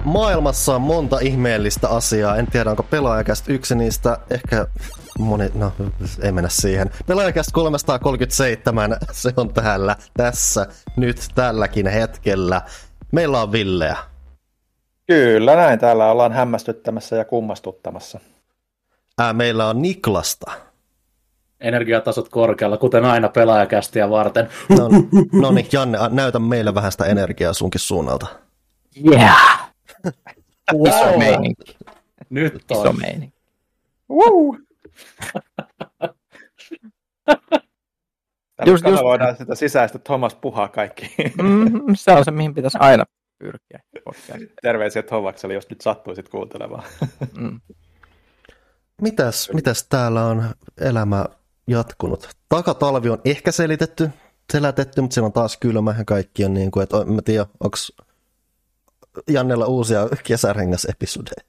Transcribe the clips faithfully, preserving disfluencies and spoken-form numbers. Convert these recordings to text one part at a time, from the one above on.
maailmassa on monta ihmeellistä asiaa. En tiedä, onko Pelaajakäst yksi niistä. Ehkä moni... No, ei mennä siihen. Pelaajakäst kolmesataakolmekymmentäseitsemän. Se on täällä, tässä, nyt, tälläkin hetkellä. Meillä on Villeä. Kyllä, näin. Täällä ollaan hämmästyttämässä ja kummastuttamassa. Ää, meillä on Niklasta. Energiatasot korkealla, kuten aina Pelaajakästiä varten. No, no niin, Janne, näytä meille vähän sitä energiaa sunkin suunnalta. Yeah! Iso meininki. Nyt on. Iso meininki. Woo! Just, just voidaan sitä sisäistä Thomas puhaa kaikki. Mm, se on se, mihin pitäisi aina pyrkiä. Terveisiä Thomakselle, jos nyt sattuisit kuuntelemaan. Mm. Mitäs, mitäs täällä on elämä jatkunut? Takatalvi on ehkä selitetty, selätetty, mutta siellä on taas kylmä ja kaikki on niin kuin, että en tiedä, onko Jannella uusia kesärengas-episodeja?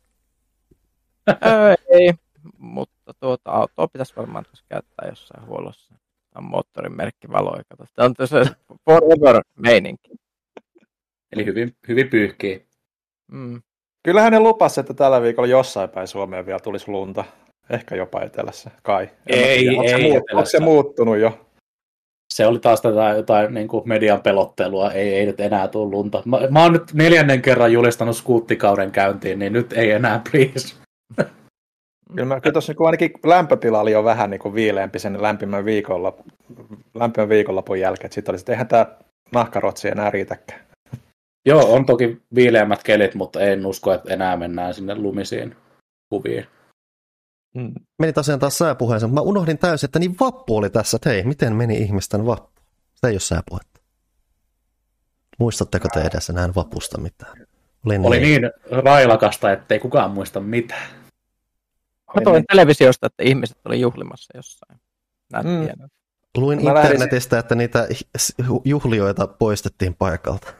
Ei, mutta tuota autoa pitäisi varmaan tuossa käyttää jossain huollossa. On moottorin merkki valoja, tämä on tuossa forever-meininki. Eli hyvin, hyvin pyyhkii. Mm. Kyllähän ne lupasi, että tällä viikolla jossain päin Suomeen vielä tulisi lunta. Ehkä jopa etelässä, kai. Ei, onko ei. Se, muut, onko se muuttunut jo? Se oli taas tätä jotain niin kuin median pelottelua. Ei, ei nyt enää tule lunta. Mä, mä oon nyt neljännen kerran julistanut skuuttikauden käyntiin, niin nyt ei enää, please. Kyllä, mä, kyllä tuossa niin ainakin lämpötila oli jo vähän niin kuin viileämpi sen lämpimän, viikolla, lämpimän viikonlopun jälkeen. Sitten oli, että eihän tämä nahkarotsi enää riitäkään. Joo, on toki viileämmät kelit, mutta en usko, että enää mennään sinne lumisiin kuviin. Hmm. Meni tosiaan taas sääpuheeseen, mutta mä unohdin täysin, että niin vappu oli tässä, että hei, miten meni ihmisten vappu? Se ei ole sääpuhetta. Muistatteko te edes enää vapusta mitään? Oli, oli niin. niin railakasta, ettei kukaan muista mitään. Katoin niin televisiosta, että ihmiset oli juhlimassa jossain. Mm. Luin mä internetistä, lähdin... että niitä juhlioita poistettiin paikalta.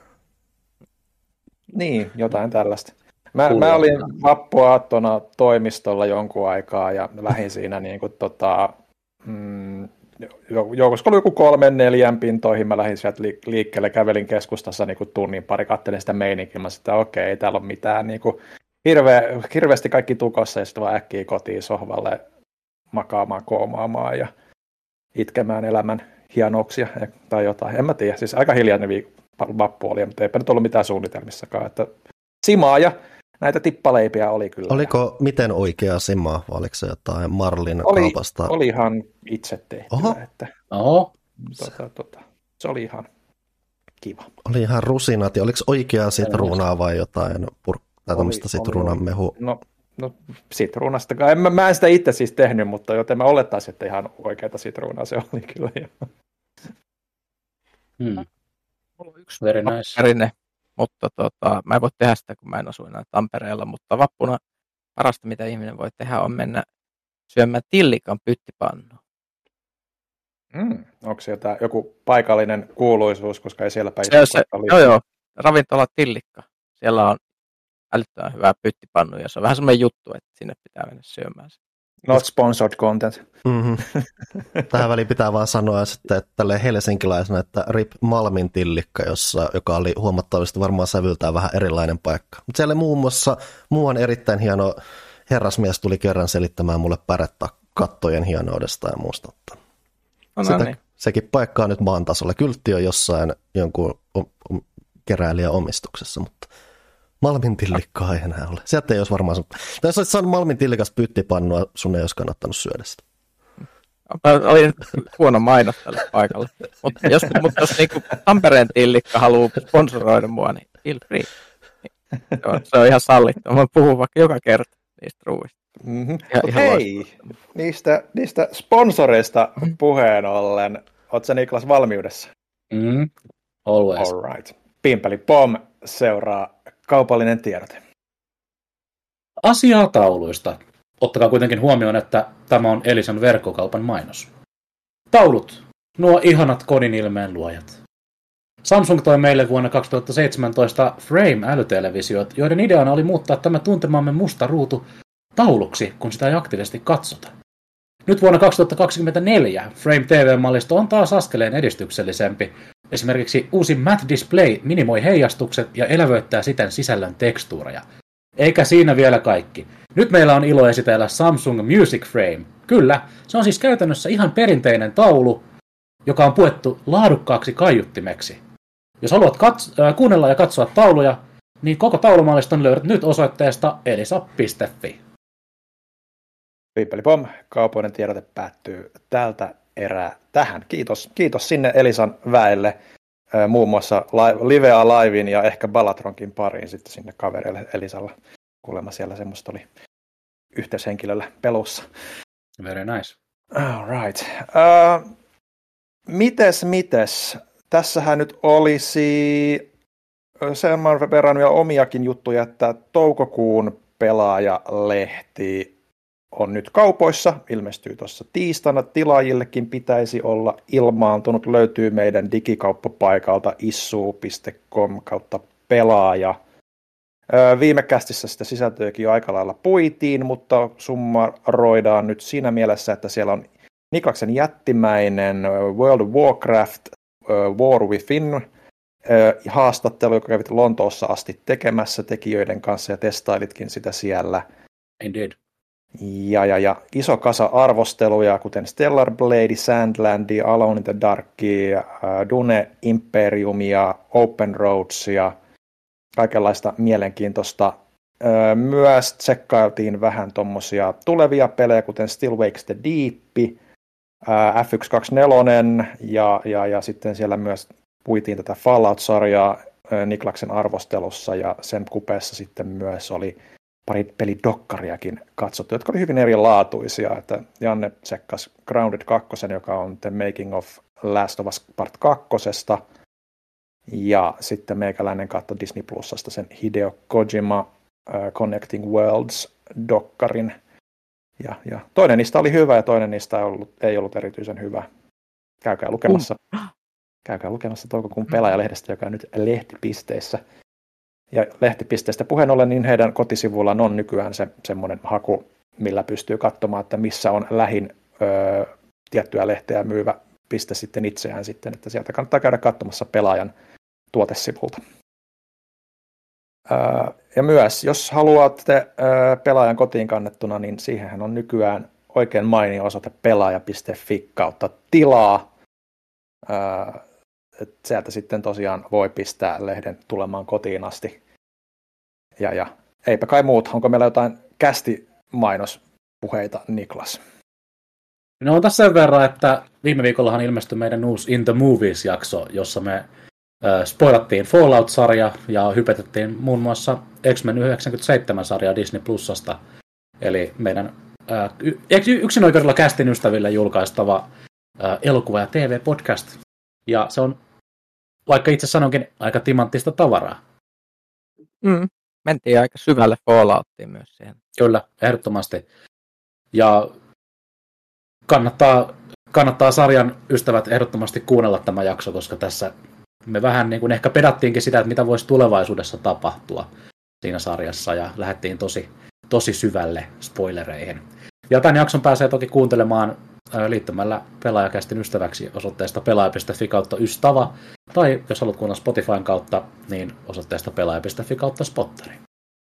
Niin, jotain tällaista. Mä, mä olin vappuaattona toimistolla jonkun aikaa ja lähdin siinä niin kuin, tota, mm, joukossa oli joku kolmen neljän pintoihin. Mä lähdin sieltä liikkeelle, kävelin keskustassa niin kuin tunnin pari, kattelin sitä meininkiä. Mä sanoin, että okei, ei täällä ole mitään. Niin kuin, hirveä, hirveästi kaikki tukossa ja sitten vaan äkkiä kotiin sohvalle makaamaan, koomaamaan ja itkemään elämän hienouksia tai jotain. En mä tiedä, siis aika hiljainen viikko. Vappu oli, mutta eipä nyt ollut mitään suunnitelmissakaan. Että simaa ja näitä tippaleipiä oli kyllä. Oliko miten oikea simaa, vai oliko se jotain Marlin oli, kaupasta? Oli ihan itse tehtyä. Oho. Että, Oho. Tota, tota, se oli ihan kiva. Oli ihan rusinat, ja oliko oikeaa sitruunaa vai jotain pur- tai tämmöistä sitruunanmehua? No, no sitruunasta. En, mä, mä en sitä itse siis tehnyt, mutta joten mä olettaisin, että ihan oikeata sitruunaa se oli kyllä. Hmm. Mulla on yksi Very nice. perinne, mutta tota, mä en voi tehdä sitä, kun mä en asu enää Tampereella, mutta vappuna parasta, mitä ihminen voi tehdä, on mennä syömään tillikan pyttipannua. Mm, onko se jotain, joku paikallinen kuuluisuus, koska ei siellä päin... Se, se, joo, joo, ravintola Tillikka. Siellä on älyttömän hyvää pyttipannu, ja se on vähän semmoinen juttu, että sinne pitää mennä syömään. Not sponsored content. Mm-hmm. Tähän väliin pitää vaan sanoa sitten, että tälleen helsinkiläisenä, että Rip Malmin Tillikka, jossa, joka oli huomattavasti varmaan sävyltään vähän erilainen paikka. Mutta siellä muun muassa muuan erittäin hieno herrasmies tuli kerran selittämään mulle pärekattojen hienoudesta ja muusta. No, Sitä, no niin. Sekin paikka on nyt maan tasolla. Kyltti on jossain jonkun keräilijän omistuksessa, mutta Malmin Tillikkaa ei enää ole. Sieltä ei olisi varmaan... Jos olisit saanut Malmin Tillikasta pyttipannua, sun ei olisi kannattanut syödä sitä. Oli nyt huono mainos tälle paikalle. Mutta jos, mutta jos niin Tampereen Tillikka haluaa sponsoroida mua, niin feel free. Se on, se on ihan sallittu. Mä puhun vaikka joka kerta niistä ruuista. Mm-hmm. Hei, niistä, niistä sponsoreista puheen ollen, ootko sä Niklas valmiudessa? Mm, always. All right. Pimpeli pom seuraa kaupallinen tiedote. Asiaa tauluista. Ottakaa kuitenkin huomioon, että tämä on Elisan verkkokaupan mainos. Taulut. Nuo ihanat kodin ilmeen luojat. Samsung toi meille vuonna kaksituhattaseitsemäntoista Frame-älytelevisiot, joiden ideana oli muuttaa tämä tuntemamme musta ruutu tauluksi, kun sitä ei aktiivisesti katsota. Nyt vuonna kaksituhattakaksikymmentäneljä Frame T V-mallisto on taas askeleen edistyksellisempi, Esimerkiksi uusi Matte Display minimoi heijastukset ja elävöittää siten sisällön tekstuureja. Eikä siinä vielä kaikki. Nyt meillä on ilo esitellä Samsung Music Frame. Kyllä, se on siis käytännössä ihan perinteinen taulu, joka on puettu laadukkaaksi kaiuttimeksi. Jos haluat kats- äh, kuunnella ja katsoa tauluja, niin koko taulumalliston löydät nyt osoitteesta elisa piste fi. Pippeli-pom, kaupallinen tiedote päättyy tältä erää tähän. Kiitos, kiitos sinne Elisan väelle, äh, muun muassa Livea Livein ja ehkä Balatronkin pariin sitten sinne kavereille Elisalla. Kuulemma siellä semmoista oli yhteyshenkilöllä pelussa. Very nice. All right. Uh, mites, mites? Tässähän nyt olisi sen verran vielä omiakin juttuja, että toukokuun pelaajalehti on nyt kaupoissa, ilmestyy tuossa tiistaina. Tilaajillekin pitäisi olla ilmaantunut, löytyy meidän digikauppapaikalta issuu piste com kautta pelaaja. Viime kästissä sitä sisältöäkin jo aika lailla puitiin, mutta summaroidaan nyt siinä mielessä, että siellä on Niklaksen jättimäinen World of Warcraft War Within haastattelu, joka kävit Lontoossa asti tekemässä tekijöiden kanssa ja testailitkin sitä siellä. Indeed. Ja, ja, ja iso kasa arvosteluja, kuten Stellar Blade, Sandlandia, Alone in the Darkia, Dune Imperiumia, Open Roadsia, kaikenlaista mielenkiintoista. Myös tsekkailtiin vähän tuommoisia tulevia pelejä, kuten Still Wakes the Deep, F yksi kaksikymmentäneljä ja, ja, ja sitten siellä myös puitiin tätä Fallout-sarjaa Niklaksen arvostelussa ja sen kupeessa sitten myös oli pari pelidokkariakin katsottu, jotka oli hyvin erilaatuisia. Että Janne tsekkasi Grounded kaksi, joka on The Making of Last of Us Part kaksi. Ja sitten meikäläinen katsoi Disney Plusasta sen Hideo Kojima uh, Connecting Worlds-dokkarin. Ja, ja toinen niistä oli hyvä ja toinen niistä ei ollut, ei ollut erityisen hyvä. Käykää lukemassa, um. käykää lukemassa toukokuun pelaajalehdestä, joka on nyt lehtipisteissä. Ja lehtipisteistä puheen ollen, niin heidän kotisivullaan on nykyään se semmoinen haku, millä pystyy katsomaan, että missä on lähin öö, tiettyä lehteä myyvä piste sitten itseään sitten, että sieltä kannattaa käydä katsomassa pelaajan tuotesivulta. Öö, ja myös, jos haluatte öö, pelaajan kotiin kannettuna, niin siihenhän on nykyään oikein mainio osoite pelaaja piste fi kautta tilaa. Öö, Et sieltä sitten tosiaan voi pistää lehden tulemaan kotiin asti. Ja, ja eipä kai muut. Onko meillä jotain kästi-mainospuheita, Niklas? No on tässä sen verran, että viime viikollahan ilmestyi meidän uusi In the Movies-jakso, jossa me äh, spoilattiin Fallout-sarja ja hypetettiin muun muassa X-Men yhdeksänkymmentäseitsemän-sarjaa Disney Plusasta. Eli meidän äh, yksinoikeudella kästin ystäville julkaistava äh, elokuva- ja T V-podcast. Ja se on, vaikka itse sanonkin, aika timanttista tavaraa. Mm, mentiin aika syvälle Falloutiin myös siihen. Kyllä, ehdottomasti. Ja kannattaa, kannattaa sarjan ystävät ehdottomasti kuunnella tämä jakso, koska tässä me vähän niin kuin ehkä pedattiinkin sitä, että mitä voisi tulevaisuudessa tapahtua siinä sarjassa, ja lähdettiin tosi, tosi syvälle spoilereihin. Ja tämän jakson pääsee toki kuuntelemaan liittymällä Pelaajakästin ystäväksi osoitteesta pelaaja piste fi kautta ystävä, tai jos haluat kuunnella Spotifyn kautta, niin osoitteesta pelaaja piste fi kautta spotteri.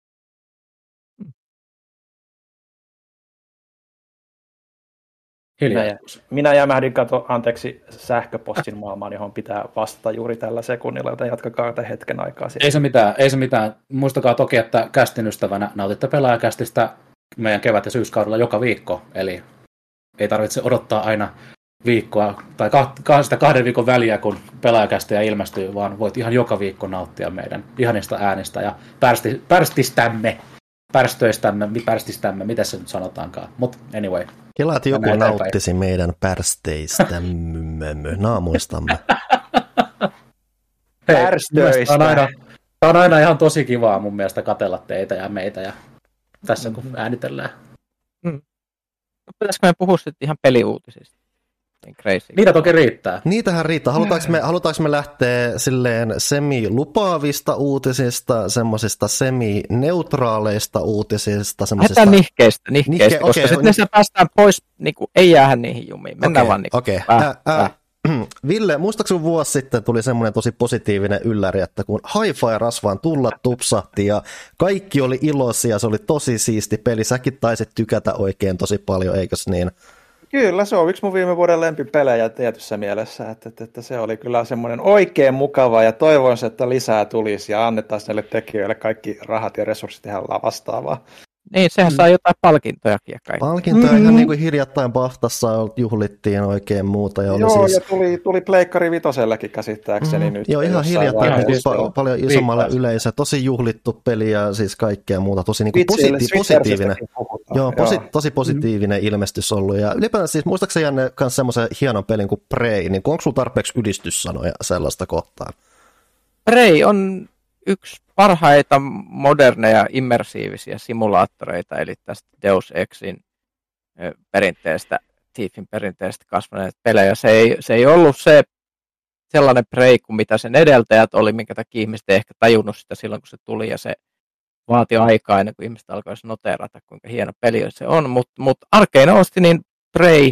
Hiljaisuus. Minä jämähdin kato, anteeksi, sähköpostin maailmaan, johon pitää vastata juuri tällä sekunnilla, joten jatkakaa tämän hetken aikaa. Ei se mitään, ei se mitään. Muistakaa toki, että kästin ystävänä nautitte Pelaajakästistä meidän kevät- ja syyskaudella joka viikko, eli ei tarvitse odottaa aina viikkoa tai kahdesta kahden viikon väliä, kun Pelaajakästiä ilmestyy, vaan voit ihan joka viikko nauttia meidän ihanista äänistä ja pärsti, pärstistämme, pärstöistämme, pärstistämme, mitä se nyt sanotaankaan. Mutta anyway. Kela, että joku nauttisi meidän pärsteistämme, naamuistamme. Hei, Pärstöistä. On aina, on aina ihan tosi kivaa mun mielestä katsella teitä ja meitä ja tässä kun äänitellään. Mm. Pitäisikö me puhua sitten ihan peliuutisista? Niitä toki riittää. Niitähän riittää. Halutaanko me, halutaanko me lähteä silleen semi-lupaavista uutisista, semmoisista semi-neutraaleista uutisista? Lähdetään semmoisista... nihkeistä, nihkeistä Nihke, koska okay, sitten niin... päästään pois, niin kuin, ei jäädä niihin jumiin. Mennään okay, vaan niin okay. äh, äh, Ville, muistaakseni vuosi sitten tuli semmoinen tosi positiivinen ylläri, että kun Hi-Fi-rasvaan tulla tupsahti ja kaikki oli iloisia, se oli tosi siisti peli, säkin taisit tykätä oikein tosi paljon, eikös niin? Kyllä, se on yksi mun viime vuoden lempipelejä tietyssä mielessä, että, että, että se oli kyllä semmoinen oikein mukava ja toivon, että lisää tulisi ja annetaan näille tekijöille kaikki rahat ja resurssit ihan vastaavaa. Niin, sehän saa jotain palkintojakin ja kaikki. Palkintoja mm-hmm. ihan niin kuin hiljattain Baftassa juhlittiin oikein muuta. Ja oli Joo, siis... ja tuli, tuli Pleikkari Vitosellekin käsittääkseni mm-hmm. nyt. Joo, ihan hiljattain pa- paljon isommalle yleisöä. Tosi juhlittu peli ja siis kaikkea muuta. Tosi niin kuin positi- positiivinen. Joo, posi- Joo, tosi positiivinen mm-hmm. ilmestys ollut. Ja ylipäätään siis, muistaakseni Janne myös semmoisen hienon pelin kuin Prey, niin onko sulla tarpeeksi ydistyssanoja sellaista kohtaan? Prey on yksi parhaita moderneja immersiivisiä simulaattoreita, eli tästä Deus Exin perinteestä, Thiefin perinteestä kasvaneet pelejä. Se ei, se ei ollut se sellainen Prey kuin mitä sen edeltäjät oli, minkä takia ihmiset ei ehkä tajunnut sitä silloin, kun se tuli, ja se vaati aikaa ennen kuin ihmiset alkoisi noteerata, kuinka hieno peli se on. Mutta mut Arkane Austinin Prey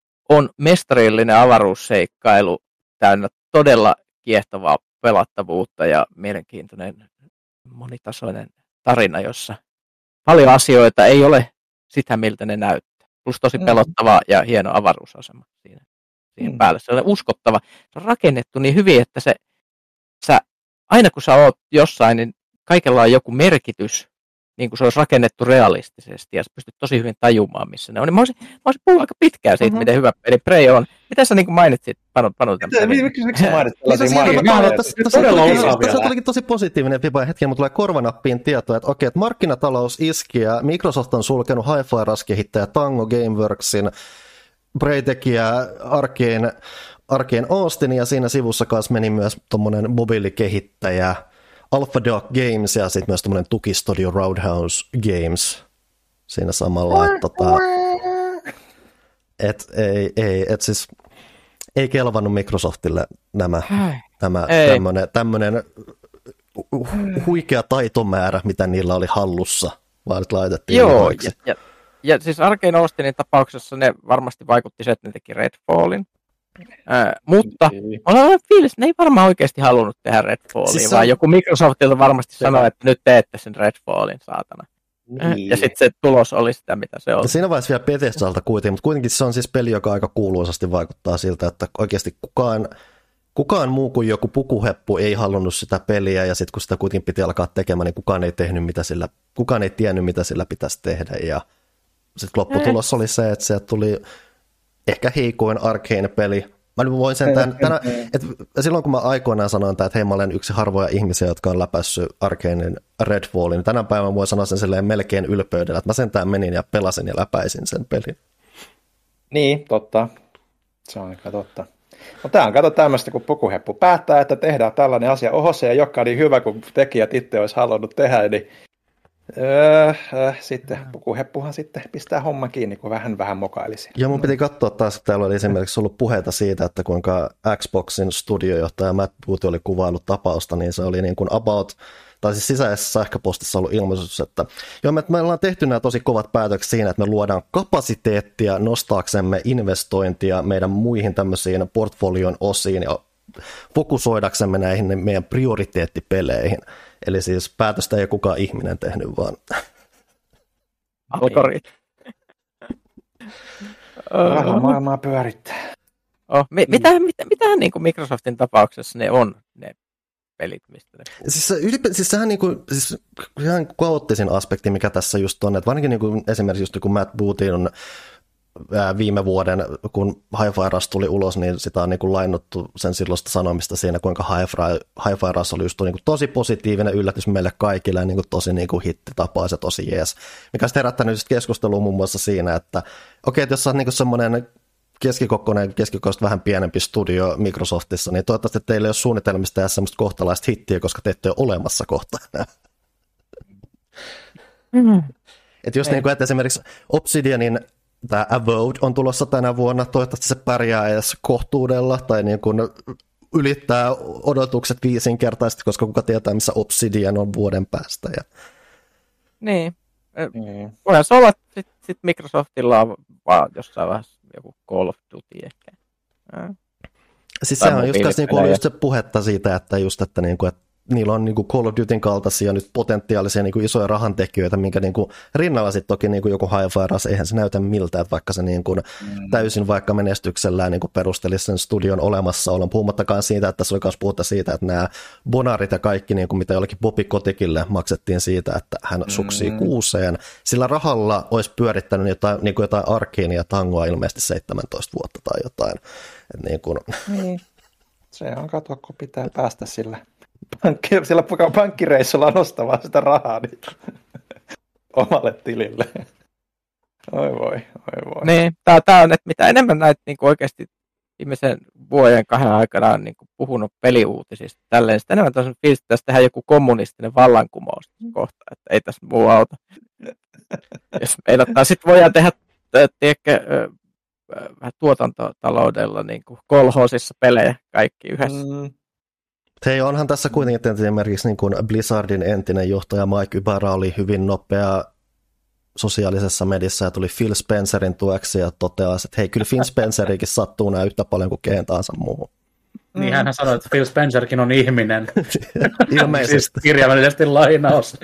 on mestarillinen avaruusseikkailu täynnä todella kiehtovaa pelattavuutta ja mielenkiintoinen monitasoinen tarina, jossa paljon asioita ei ole sitä, miltä ne näyttää. Plus tosi pelottava ja hieno avaruusasema siinä, siinä mm. päällä. Se on uskottava. Se on rakennettu niin hyvin, että se, sä, aina kun sä oot jossain, niin kaikella on joku merkitys, niin kuin se olisi rakennettu realistisesti, ja sä pystyt tosi hyvin tajumaan, missä ne on. Niin mä olisin, mä olisin puhunut aika pitkään siitä, mm-hmm. miten hyvä peli Prey on. Mitä sä niin mainitsit, Panu, Panu tämän pelin? Miksi sä mainitsit tällaisia mainitsia? Tässä tulikin tosi positiivinen vipa hetken, mutta tulee korvanappiin tietoa, että okei, että markkinatalous iski, ja Microsoft on sulkenut Hi-Fi-Rush-kehittäjä Tango Gameworksin, Prey-tekijä Arkane, Arkane Austin, ja siinä sivussa kanssa meni myös tommonen mobiilikehittäjä Alpha Dog Games ja sitten myös tämmöinen tukistudio Roadhouse Games siinä samalla, että tota, et, ei, ei, et siis ei kelvannut Microsoftille nämä, nämä tämmönen, tämmönen huikea taitomäärä, mitä niillä oli hallussa, vaan nyt laitettiin. Joo, ja, ja, ja siis Arkane Austinin tapauksessa ne varmasti vaikutti se, että ne teki Redfallin. Äh, mutta on fiilis, ne ei varmaan oikeasti halunnut tehdä Redfallia, siis vaan on... joku Microsoftilta varmasti se sanoi, että nyt teette sen Redfallin, saatana. Niin. Ja sitten se tulos oli sitä, mitä se oli. Ja siinä vaiheessa vielä Bethesdalta kuitenkin, mutta kuitenkin se on siis peli, joka aika kuuluisasti vaikuttaa siltä, että oikeasti kukaan, kukaan muu kuin joku pukuheppu ei halunnut sitä peliä, ja sitten kun sitä kuitenkin piti alkaa tekemään, niin kukaan ei tehnyt mitä sillä, kukaan ei tiennyt, mitä sillä pitäisi tehdä, ja sitten lopputulos oli se, että se tuli ehkä heikoin Arkane-peli. Mä voin sen tämän, tänä, että silloin kun mä aikoinaan sanoin, että hei, mä olen yksi harvoja ihmisiä, jotka on läpässyt Arkanen Redfallin, niin tänä päivänä voin sanoa sen silleen melkein ylpeydellä, että mä sentään menin ja pelasin ja läpäisin sen pelin. Niin, totta. Se on aika totta. No tämä on kato tämmöistä, kun pukuheppu päättää, että tehdään tällainen asia. Oho, se ei olekaan niin hyvä, kun tekijät itse olisi halunnut tehdä, niin Öö, öö, sitten pukuheppuhan sitten pistää homma kiinni, kun vähän vähän mokailisi. Joo, mun piti katsoa taas, että täällä oli esimerkiksi ollut puheita siitä, että kuinka Xboxin studiojohtaja Matt Booty oli kuvaillut tapausta, niin se oli niin kuin about, tai siis sisäisessä sähköpostissa ollut ilmoitus, että joo, me, me ollaan tehty nämä tosi kovat päätökset siinä, että me luodaan kapasiteettia nostaaksemme investointia meidän muihin tämmöisiin portfolion osiin ja fokusoidaksemme näihin meidän prioriteettipeleihin. Eli siis päätöstä ei ole kukaan ihminen tehnyt, vaan algoritmi. Raha maailmaa pyörittää. Oh, mi- mitä, mitä, mitähän niin kuin Microsoftin tapauksessa ne on, ne pelit, mistä ne... Siis, ylipä, siis sehän niin kuin, siis ihan kaoottisin aspekti, mikä tässä just on, että varsinkin niin kuin esimerkiksi just kun Matt Booty on viime vuoden, kun Hi-Fi Rush tuli ulos, niin sitä on niin kuin lainattu sen silloista sanomista siinä, kuinka Hi-Fi Rush oli just niin kuin tosi positiivinen yllätys meille kaikille, niin kuin tosi niin kuin hittitapaus ja tosi jees. Mikä on herättänyt keskustelua muun muassa siinä, että okei, että jos sä oot niin semmoinen keskikokoinen, keskikokoista vähän pienempi studio Microsoftissa, niin toivottavasti teillä ei ole suunnitelmista tehdä semmoista kohtalaista hittiä, koska te ette ole olemassa kohta. Mm-hmm. Että just niin kuin, että esimerkiksi Obsidianin tämä Avowed on tulossa tänä vuonna, toivottavasti se pärjää edes kohtuudella tai niin kuin ylittää odotukset viisinkertaisesti, koska kuka tietää, missä Obsidian on vuoden päästä. Ja... Niin. Mm. Voihan se olla, että sit, sit Microsoftilla on vaan jossain vaiheessa joku Call of Duty ehkä. Mm. Siis se on just, niinku ollut just se puhetta siitä, että just, että, niinku, että niillä on niinku Call of Dutyn kaltaisia nyt potentiaalisia niinku isoja rahantekijöitä, minkä niinku rinnalla sitten toki niinku joku Hi-Fi Rush, eihän se näytä miltä, että vaikka se niinku mm. täysin vaikka menestyksellään niinku perustelisi sen studion olemassaolon, puhumattakaan siitä, että se oli myös puhuta siitä, että nämä bonarit ja kaikki, niinku, mitä jollekin Bobby Kotickille maksettiin siitä, että hän suksii mm. kuuseen, sillä rahalla olisi pyörittänyt jotain, niinku jotain Arkania Tangoa ilmeisesti seitsemäntoista vuotta tai jotain. Et niinku... niin. Se on katsoa, kun pitää päästä sillä. Pankki, sillä pankkireissulla nostavaa sitä rahaa niin omalle tilille. Oi voi, oi voi. Niin, tämä on, että mitä enemmän näitä niin oikeasti viimeisen vuoden kahden aikana on niin puhunut peliuutisista, tälleen, sitä enemmän tosiaan fiilistä, että tässä tehdään joku kommunistinen vallankumous kohta, että ei tässä muu auta. Jos meidättää, sitten voidaan tehdä, tiedätkö, vähän tuotantotaloudella niin kuin kolhoosissa pelejä kaikki yhdessä. Mm. Hei, onhan tässä kuitenkin esimerkiksi niin kuin Blizzardin entinen johtaja Mike Ybarra oli hyvin nopea sosiaalisessa mediassa ja tuli Phil Spencerin tueksi ja toteasi, että hei, kyllä Phil Spencerikin sattuu nämä yhtä paljon kuin kehen tahansa muuhun. Mm. Niin hän sanoi, että Phil Spencerkin on ihminen. Ilmeisesti. Siis kirjaimellisesti lainaus.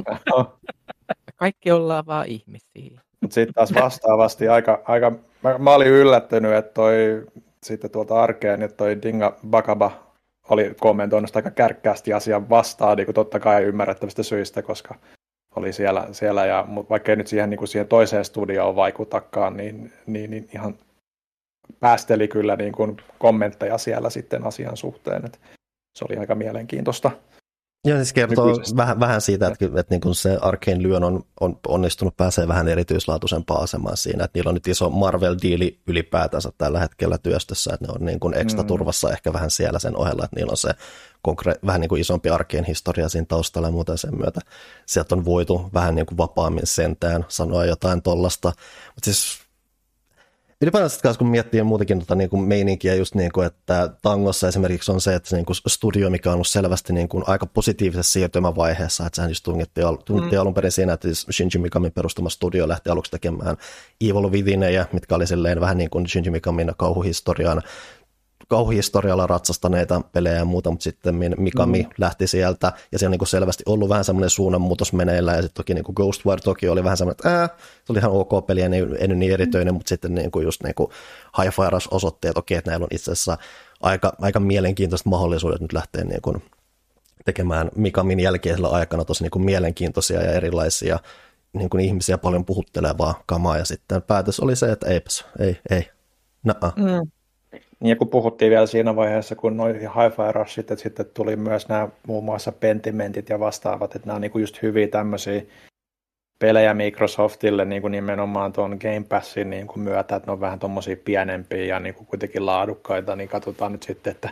Kaikki ollaan vaan ihmisiä. Mutta sitten taas vastaavasti aika, aika mä, mä olin yllättynyt, että toi sitten tuolta arkeen, että toi Dinga Bakaba oli kommentoinut aika kärkkäästi asian vastaan, niin kuin totta kai ymmärrettävistä syistä, koska oli siellä, siellä ja vaikka ei nyt siihen, niin kuin siihen toiseen studioon vaikutakaan, niin, niin, niin ihan päästeli kyllä niin kuin kommentteja siellä sitten asian suhteen, että se oli aika mielenkiintoista. Joo, siis kertoo vähän, vähän siitä, että, että niin kuin se Arkane Lyon on, on onnistunut pääsee vähän erityislaatuisempaan asemaan siinä, että niillä on nyt iso Marvel-diili ylipäätänsä tällä hetkellä työstössä, että ne on niin kuin ekstra turvassa mm. ehkä vähän siellä sen ohella, että niillä on se konkre- vähän niin kuin isompi Arkane historia siinä taustalla ja muuten sen myötä. Sieltä on voitu vähän niin kuin vapaammin sentään sanoa jotain tollasta, mutta siis ylipäätään kun miettii muutenkin tota, niin kuin meininkiä just niin kuin, että Tangossa esimerkiksi on se, että se niin kuin studio, mikä on ollut selvästi niin kuin aika positiivisessa siirtymävaiheessa, että sehän just tunnettiin al- mm. alun perin siinä, että Shinji Mikamin perustama studio lähti aluksi tekemään Evil Withinejä, mitkä oli silleen vähän niin kuin Shinji Mikamin kauhuhistoriaan kauhuhistorialla ratsastaneita pelejä ja muuta, mutta sitten Mikami mm. lähti sieltä, ja se on niin kuin selvästi ollut vähän semmoinen suunnanmuutos meneillä, ja sitten toki niin kuin Ghostwire toki oli vähän semmoinen, että ää, se oli ihan ok peli, ei, ei nyt niin erityinen, mutta sitten niin kuin just niin kuin Hi-Fi Rush osoitti, että okei, että näillä on itse asiassa aika, aika mielenkiintoiset mahdollisuudet nyt lähteä niin kuin tekemään Mikamin jälkeisellä aikana tosi niin kuin mielenkiintoisia ja erilaisia niin kuin ihmisiä paljon puhuttelevaa kamaa, ja sitten päätös oli se, että eipäs, ei, ei, naa. Mm. Ja kun puhuttiin vielä siinä vaiheessa, kun noi Hi-Fi Rushit, että sitten tuli myös nämä muun muassa Pentimentit ja vastaavat, että nämä on niin kuin just hyviä tämmöisiä pelejä Microsoftille niin kuin nimenomaan tuon Game Passin niin kuin myötä, että ne on vähän tuommoisia pienempiä ja niin kuin kuitenkin laadukkaita, niin katsotaan nyt sitten, että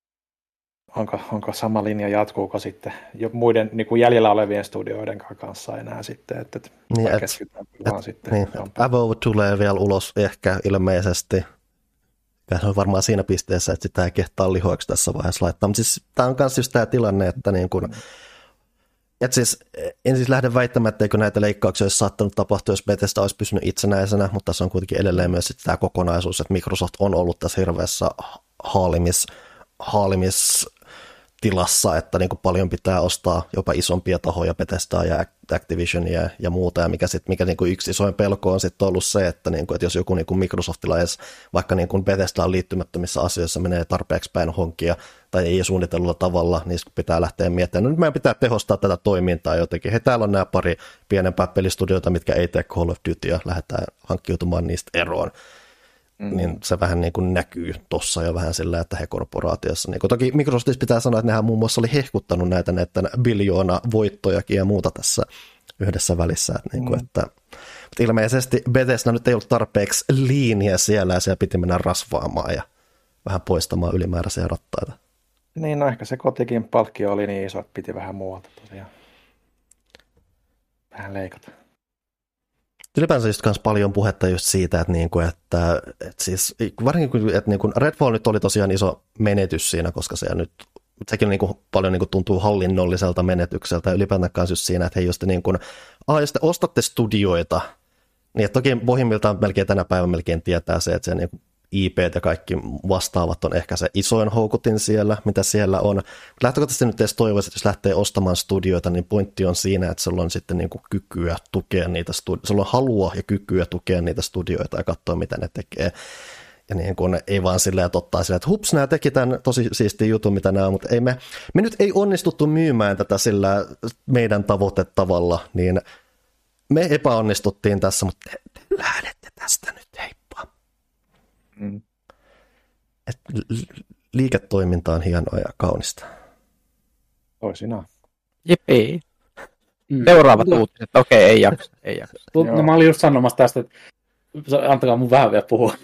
onko, onko sama linja, jatkuuko sitten jo muiden niin kuin jäljellä olevien studioiden kanssa enää sitten, että, että niin, et, vaan et, sitten. Niin, Avowed tulee vielä ulos ehkä ilmeisesti. Se on varmaan siinä pisteessä, että sitä ei kehtaa lihoiksi tässä vaiheessa laittaa. Mutta siis tämä on myös just tämä tilanne, että niin kun, et siis, en siis lähde väittämään, etteikö näitä leikkauksia olisi saattanut tapahtua, jos Bethesda olisi pysynyt itsenäisenä, mutta tässä on kuitenkin edelleen myös tämä kokonaisuus, että Microsoft on ollut tässä hirveässä haalimis, haalimis tilassa, että niin kuin paljon pitää ostaa jopa isompia tahoja, Bethesdaa ja Activisionia ja muuta, ja mikä, sit, mikä niin kuin yksi isoin pelko on sitten ollut se, että, niin kuin, että jos joku niin kuin Microsoftilla edes vaikka niin kuin Bethesdaan liittymättömissä asioissa menee tarpeeksi päin honkia tai ei suunnitellulla tavalla, niin pitää lähteä miettimään, no nyt meidän pitää tehostaa tätä toimintaa jotenkin. Hei, täällä on nämä pari pienempää pelistudioita, mitkä ei tee Call of Dutyä, lähdetään hankkiutumaan niistä eroon. Mm. Niin se vähän niin kuin näkyy tuossa jo vähän sillä, että he korporaatiossa. Niin toki Microsoftissa pitää sanoa, että nehän muun muassa oli hehkuttanut näitä näitä biljoona voittojakin ja muuta tässä yhdessä välissä. Että, niin kuin, mm. että, mutta ilmeisesti Bethesda nyt ei ollut tarpeeksi liiniä siellä ja siellä piti mennä rasvaamaan ja vähän poistamaan ylimääräisiä rattaita. Niin, no ehkä se kotikin palkkio oli niin iso, että piti vähän muualta tosiaan. Vähän leikata. Ylipäänsä just kans paljon puhetta just siitä, että, niinku, että, että siis, varsinkin että niinku Redfall nyt oli tosiaan iso menetys siinä, koska se nyt, sekin niinku paljon niinku tuntuu hallinnolliselta menetykseltä ja ylipäätään kanssa just siinä, että hei, jos te, niinku, ah, jos te ostatte studioita, niin että toki pohjimmiltaan melkein tänä päivänä melkein tietää se, että se niinku I P:t ja kaikki vastaavat on ehkä se isoin houkutin siellä, mitä siellä on. Lähtökohtaisesti nyt edes toivoisin, että jos lähtee ostamaan studioita, niin pointti on siinä, että sulla on sitten niin kuin kykyä tukea niitä studioita, sulla on halua ja kykyä tukea niitä studioita ja katsoa, mitä ne tekee. Ja niin kuin ei vaan silleen, että ottaa silleen, että hups, nämä teki tämän tosi siistiä jutun, mitä nämä on, mutta ei me, me nyt ei onnistuttu myymään tätä sillä meidän tavoitetavalla, niin me epäonnistuttiin tässä, mutta te, te lähdette tästä nyt, heippa. Mm. Et liiketoiminta on hienoa ja kaunista. Toisinaan. Jipii. Mm. Seuraavat no. uutiset. Okei, ei jaksa. Ei jaksa. No, no, mä olin just sanomassa tästä, että antakaa mun vähän vielä puhua.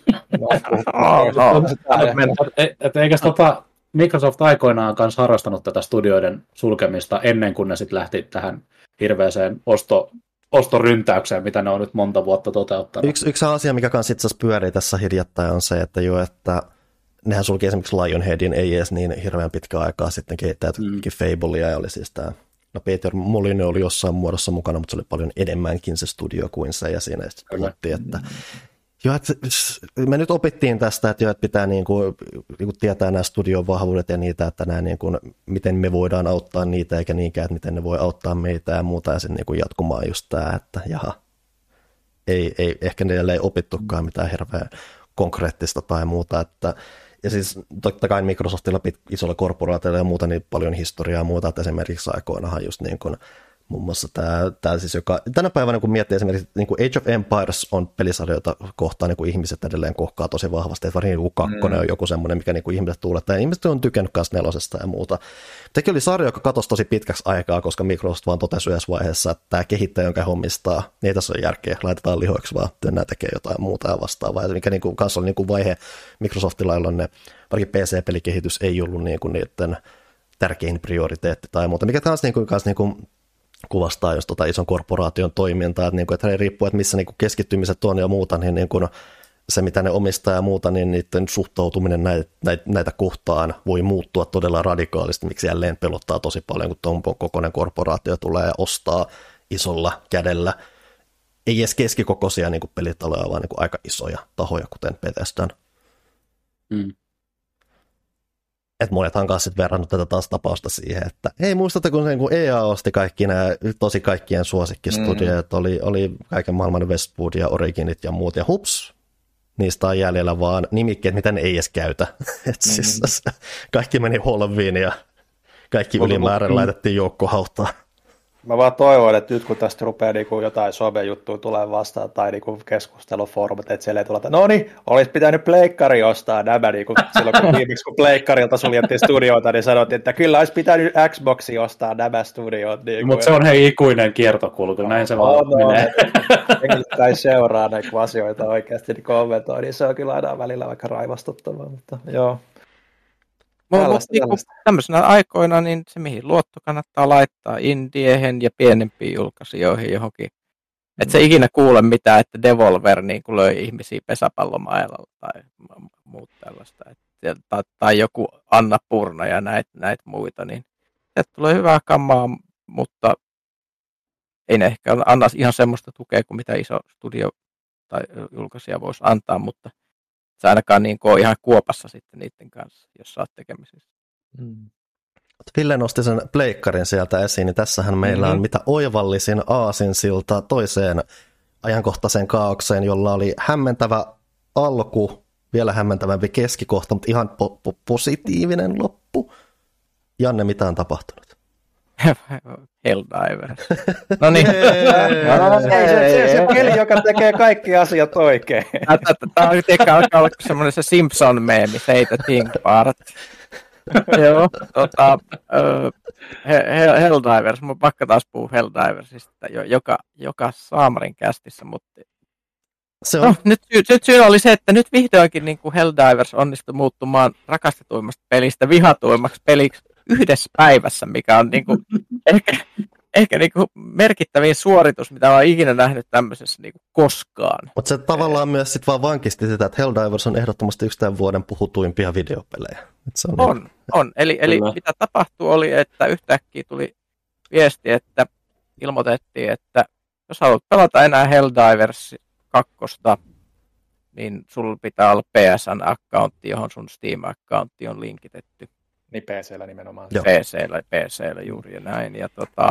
Eikä tota Microsoft aikoinaan kanssa harrastanut tätä studioiden sulkemista ennen kuin ne sitten lähti tähän hirveäseen osto, ostoryntäykseen, mitä ne on nyt monta vuotta toteuttanut. Yksi, yksi asia, mikä kanssa itse asiassa pyörii tässä hiljattain, on se, että jo, että nehän sulki esimerkiksi Lionheadin ei edes niin hirveän pitkä aikaa sitten kehittää mm. Fablea, ja oli siis tämä, no Peter Molyneux oli jossain muodossa mukana, mutta se oli paljon enemmänkin se studio kuin se, ja siinä sitten puhuttiin, että jo, että me nyt opittiin tästä, että, jo, että pitää niin kuin, niin kuin tietää nämä studion vahvuudet ja niitä, että nämä, niin kuin, miten me voidaan auttaa niitä, eikä niinkään, että miten ne voi auttaa meitä ja muuta, ja sitten niin kuin jatkumaan just tämä, että jaha, ei, ei, ehkä niille ei opittukaan mitään hirveän konkreettista tai muuta, että ja siis totta kai Microsoftilla isolla korporaatioilla ja muuta niin paljon historiaa ja muuta, että esimerkiksi aikoinahan just niin kuin muun muassa tämä, tämä siis, joka tänä päivänä kun miettii esimerkiksi niin kuin Age of Empires on pelisarja, jota kohtaan niin kuin ihmiset edelleen kohkaa tosi vahvasti, että varsinkin niin kakkonen mm. on joku semmoinen, mikä niin kuin ihmiset tuulettaa, ja ihmiset on tykännyt myös nelosesta ja muuta. Sekin oli sarja, joka katosi tosi pitkäksi aikaa, koska Microsoft vaan totesi yhdessä vaiheessa, että tämä kehittäjä, jonka hommistaa, niin ei tässä ole järkeä, laitetaan lihoiksi vaan, työnnää tekee jotain muuta ja vastaavaa, ja mikä niin kuin, kanssa oli niin kuin vaihe Microsoftilla, jolloin ne, varsinkin P C-pelikehitys ei ollut niin kuin niiden tärkein prioriteetti tai muuta, mikä taas niin kuin, kanssa niin kuin kuvastaa jos tota ison korporaation toimintaa, että, niinku, että riippuu, että missä niinku keskittymiset on ja muuta, niin niinku se, mitä ne omistaa ja muuta, niin niiden suhtautuminen näitä, näitä, näitä kohtaan voi muuttua todella radikaalisti, miksi jälleen pelottaa tosi paljon, kun tuon kokoinen korporaatio tulee ja ostaa isolla kädellä. Ei edes keskikokoisia niinku pelitaloja, vaan niinku aika isoja tahoja, kuten Bethesdan. Mm. Että monethan kanssa sitten verrannut tätä taas tapausta siihen, että ei muistata, kun, se, kun E A osti kaikki nämä tosi kaikkien suosikkistudioita, mm. oli, oli kaiken maailman Westwood ja Originit ja muut, ja hups, niistä on jäljellä vaan nimikkeet, mitä ne ei edes käytä. Et mm. siis, kaikki meni holviin ja kaikki ylimääräinen laitettiin joukkohautaan. Mä vaan toivon, että nyt kun tästä rupeaa niinku jotain some-juttuja tulee vastaan tai niinku keskustelufoorumit, että siellä ei tule, että no niin, olisi pitänyt pleikkari ostaa nämä, niinku silloin kun viimeksi kun pleikkarilta suljettiin studioita, niin sanottiin, että kyllä olisi pitänyt Xboxi ostaa nämä studiot. Niin mutta se on hei ikuinen kiertokulku, näin se vaan no, menee. Tai seuraa näitä asioita oikeasti, niin kommentoi, niin se on kyllä aina välillä vaikka raivastuttavaa, mutta joo. Mutta niinku, tämmöisenä aikoina niin se, mihin luotto kannattaa laittaa indiehen ja pienempiin julkaisijoihin johonkin. Että se ikinä kuule mitään, että Devolver niin löi ihmisiä pesäpallomailalla tai muut tällaista. Et, tai, tai joku Anna Purna ja näitä näit muita. Niin sieltä tulee hyvää kamaa, mutta ei ne ehkä anna ihan semmoista tukea kuin mitä iso studio tai julkaisija voisi antaa, mutta se ainakaan niin ole ihan kuopassa sitten niiden kanssa, jos sä oot tekemisissä. Mm. Ville nosti sen pleikkarin sieltä esiin, niin tässähän meillä mm-hmm. on mitä oivallisin aasinsilta toiseen ajankohtaiseen kaaukseen, jolla oli hämmentävä alku, vielä hämmentävämpi keskikohta, mutta ihan po- po- positiivinen loppu. Janne, mitä on tapahtunut? Helldivers. No niin. Se se peli, joka tekee kaikki asiat oikein. Tämä on tietenkin alkaa olla semmoinen se Simpson-meemi, say the thing part. Joo, tota, Helldivers, mun pakka taas puhua Helldiversista, joka, joka Saamarin kästissä, mutta se on. No, nyt, nyt syy oli se, että nyt vihdoinkin niin kuin Helldivers onnistui muuttumaan rakastetuimmasta pelistä vihatuimmaksi peliksi yhdessä päivässä, mikä on niin kuin, ehkä, ehkä niin kuin merkittävin suoritus, mitä olen ikinä nähnyt tämmöisessä niin kuin koskaan. Mutta se tavallaan myös sit vaan vankisti sitä, että Helldivers on ehdottomasti yksi tämän vuoden puhutuimpia videopelejä. Se on, on, niin... on. Eli, eli mitä tapahtui oli, että yhtäkkiä tuli viesti, että ilmoitettiin, että jos haluat pelata enää Helldivers kakkosta, niin sulla pitää olla P S N-accountti, johon sun Steam-accountti on linkitetty. Niin P C:llä nimenomaan. P C:llä, P C:llä juuri ja näin. Ja tota,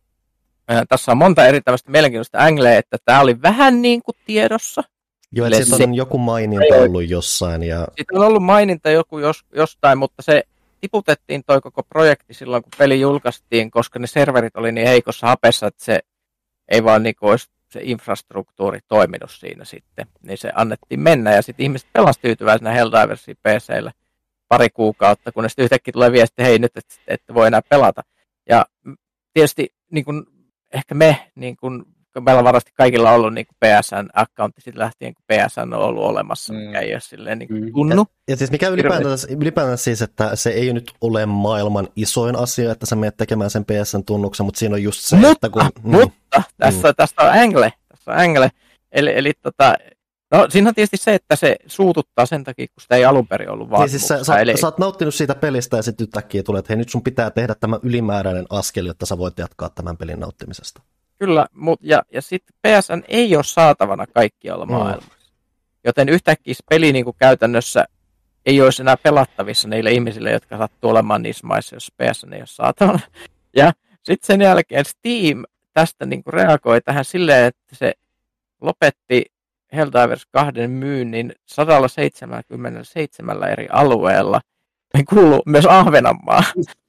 tässä on monta eri tämmöistä mielenkiintoista angleä, että tämä oli vähän niin kuin tiedossa. Joo, että siitä on joku maininta ollut jossain. Ja... Siitä on ollut maininta joku jos, jostain, mutta se tiputettiin toi koko projekti silloin, kun peli julkaistiin, koska ne serverit oli niin heikossa hapessa, että se ei vaan niin kuin olisi se infrastruktuuri toiminut siinä sitten. Niin se annettiin mennä ja sitten ihmiset pelasivat tyytyväisenä Helldiversia P C:llä pari kuukautta, kunnes yhtäkkiä tulee viesti, että hei nyt, että et voi enää pelata. Ja tietysti niin kuin, ehkä me, niin kuin, meillä on varmasti kaikilla ollut niin kuin P S N-accountti sitten lähtien, kun P S N on ollut olemassa, mm. mikä ei ole silleen niin kuin tunnu. Ja, ja siis mikä ylipäätään, ylipäätään siis, että se ei nyt ole maailman isoin asia, että sä menet tekemään sen P S N-tunnuksen, mutta siinä on just se, mutta, että kun... Mutta, mm. tässä, tässä on angle, tässä on angle. Eli, eli tota, no siinä on tietysti se, että se suututtaa sen takia, kun sitä ei alun perin ollut vaatimuksessa. Niin siis sä, eli... sä oot nauttinut siitä pelistä ja sitten yhtäkkiä tulee, että hei nyt sun pitää tehdä tämä ylimääräinen askel, jotta sä voit jatkaa tämän pelin nauttimisesta. Kyllä, mut, ja, ja sitten P S N ei ole saatavana kaikkialla maailmassa. Mm. Joten yhtäkkiä se peli niin kuin käytännössä ei olisi enää pelattavissa niille ihmisille, jotka sattuu olemaan niissä maissa, jos P S N ei ole saatavana. Ja sitten sen jälkeen Steam tästä niin kuin reagoi tähän silleen, että se lopetti Helldivers kahden myynnin sata seitsemänkymmentäseitsemän eri alueella. Ne kuuluu myös Ahvenanmaa.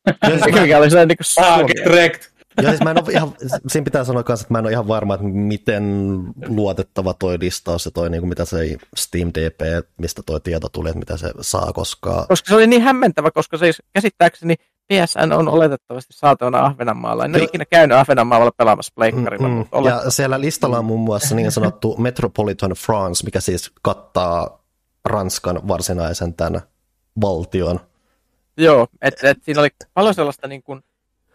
Mikä oli se niin kuin ja siis mä en ole ihan, siinä pitää sanoa myös, että mä en ole ihan varma, että miten luotettava toi listaus ja toi, niin kuin mitä se Steam D P, mistä toi tieto tuli, että mitä se saa, koska... Koska se oli niin hämmentävä, koska se käsittääkseni P S N on oletettavasti saatavana Ahvenanmaalla. En ole ikinä käynyt Ahvenanmaalla pelaamassa pleikkarilla. Mm, mm. Ja siellä listalla on muun muassa niin sanottu Metropolitan France, mikä siis kattaa Ranskan varsinaisen tämän valtion. Joo, että et siinä oli paljon sellaista niin kuin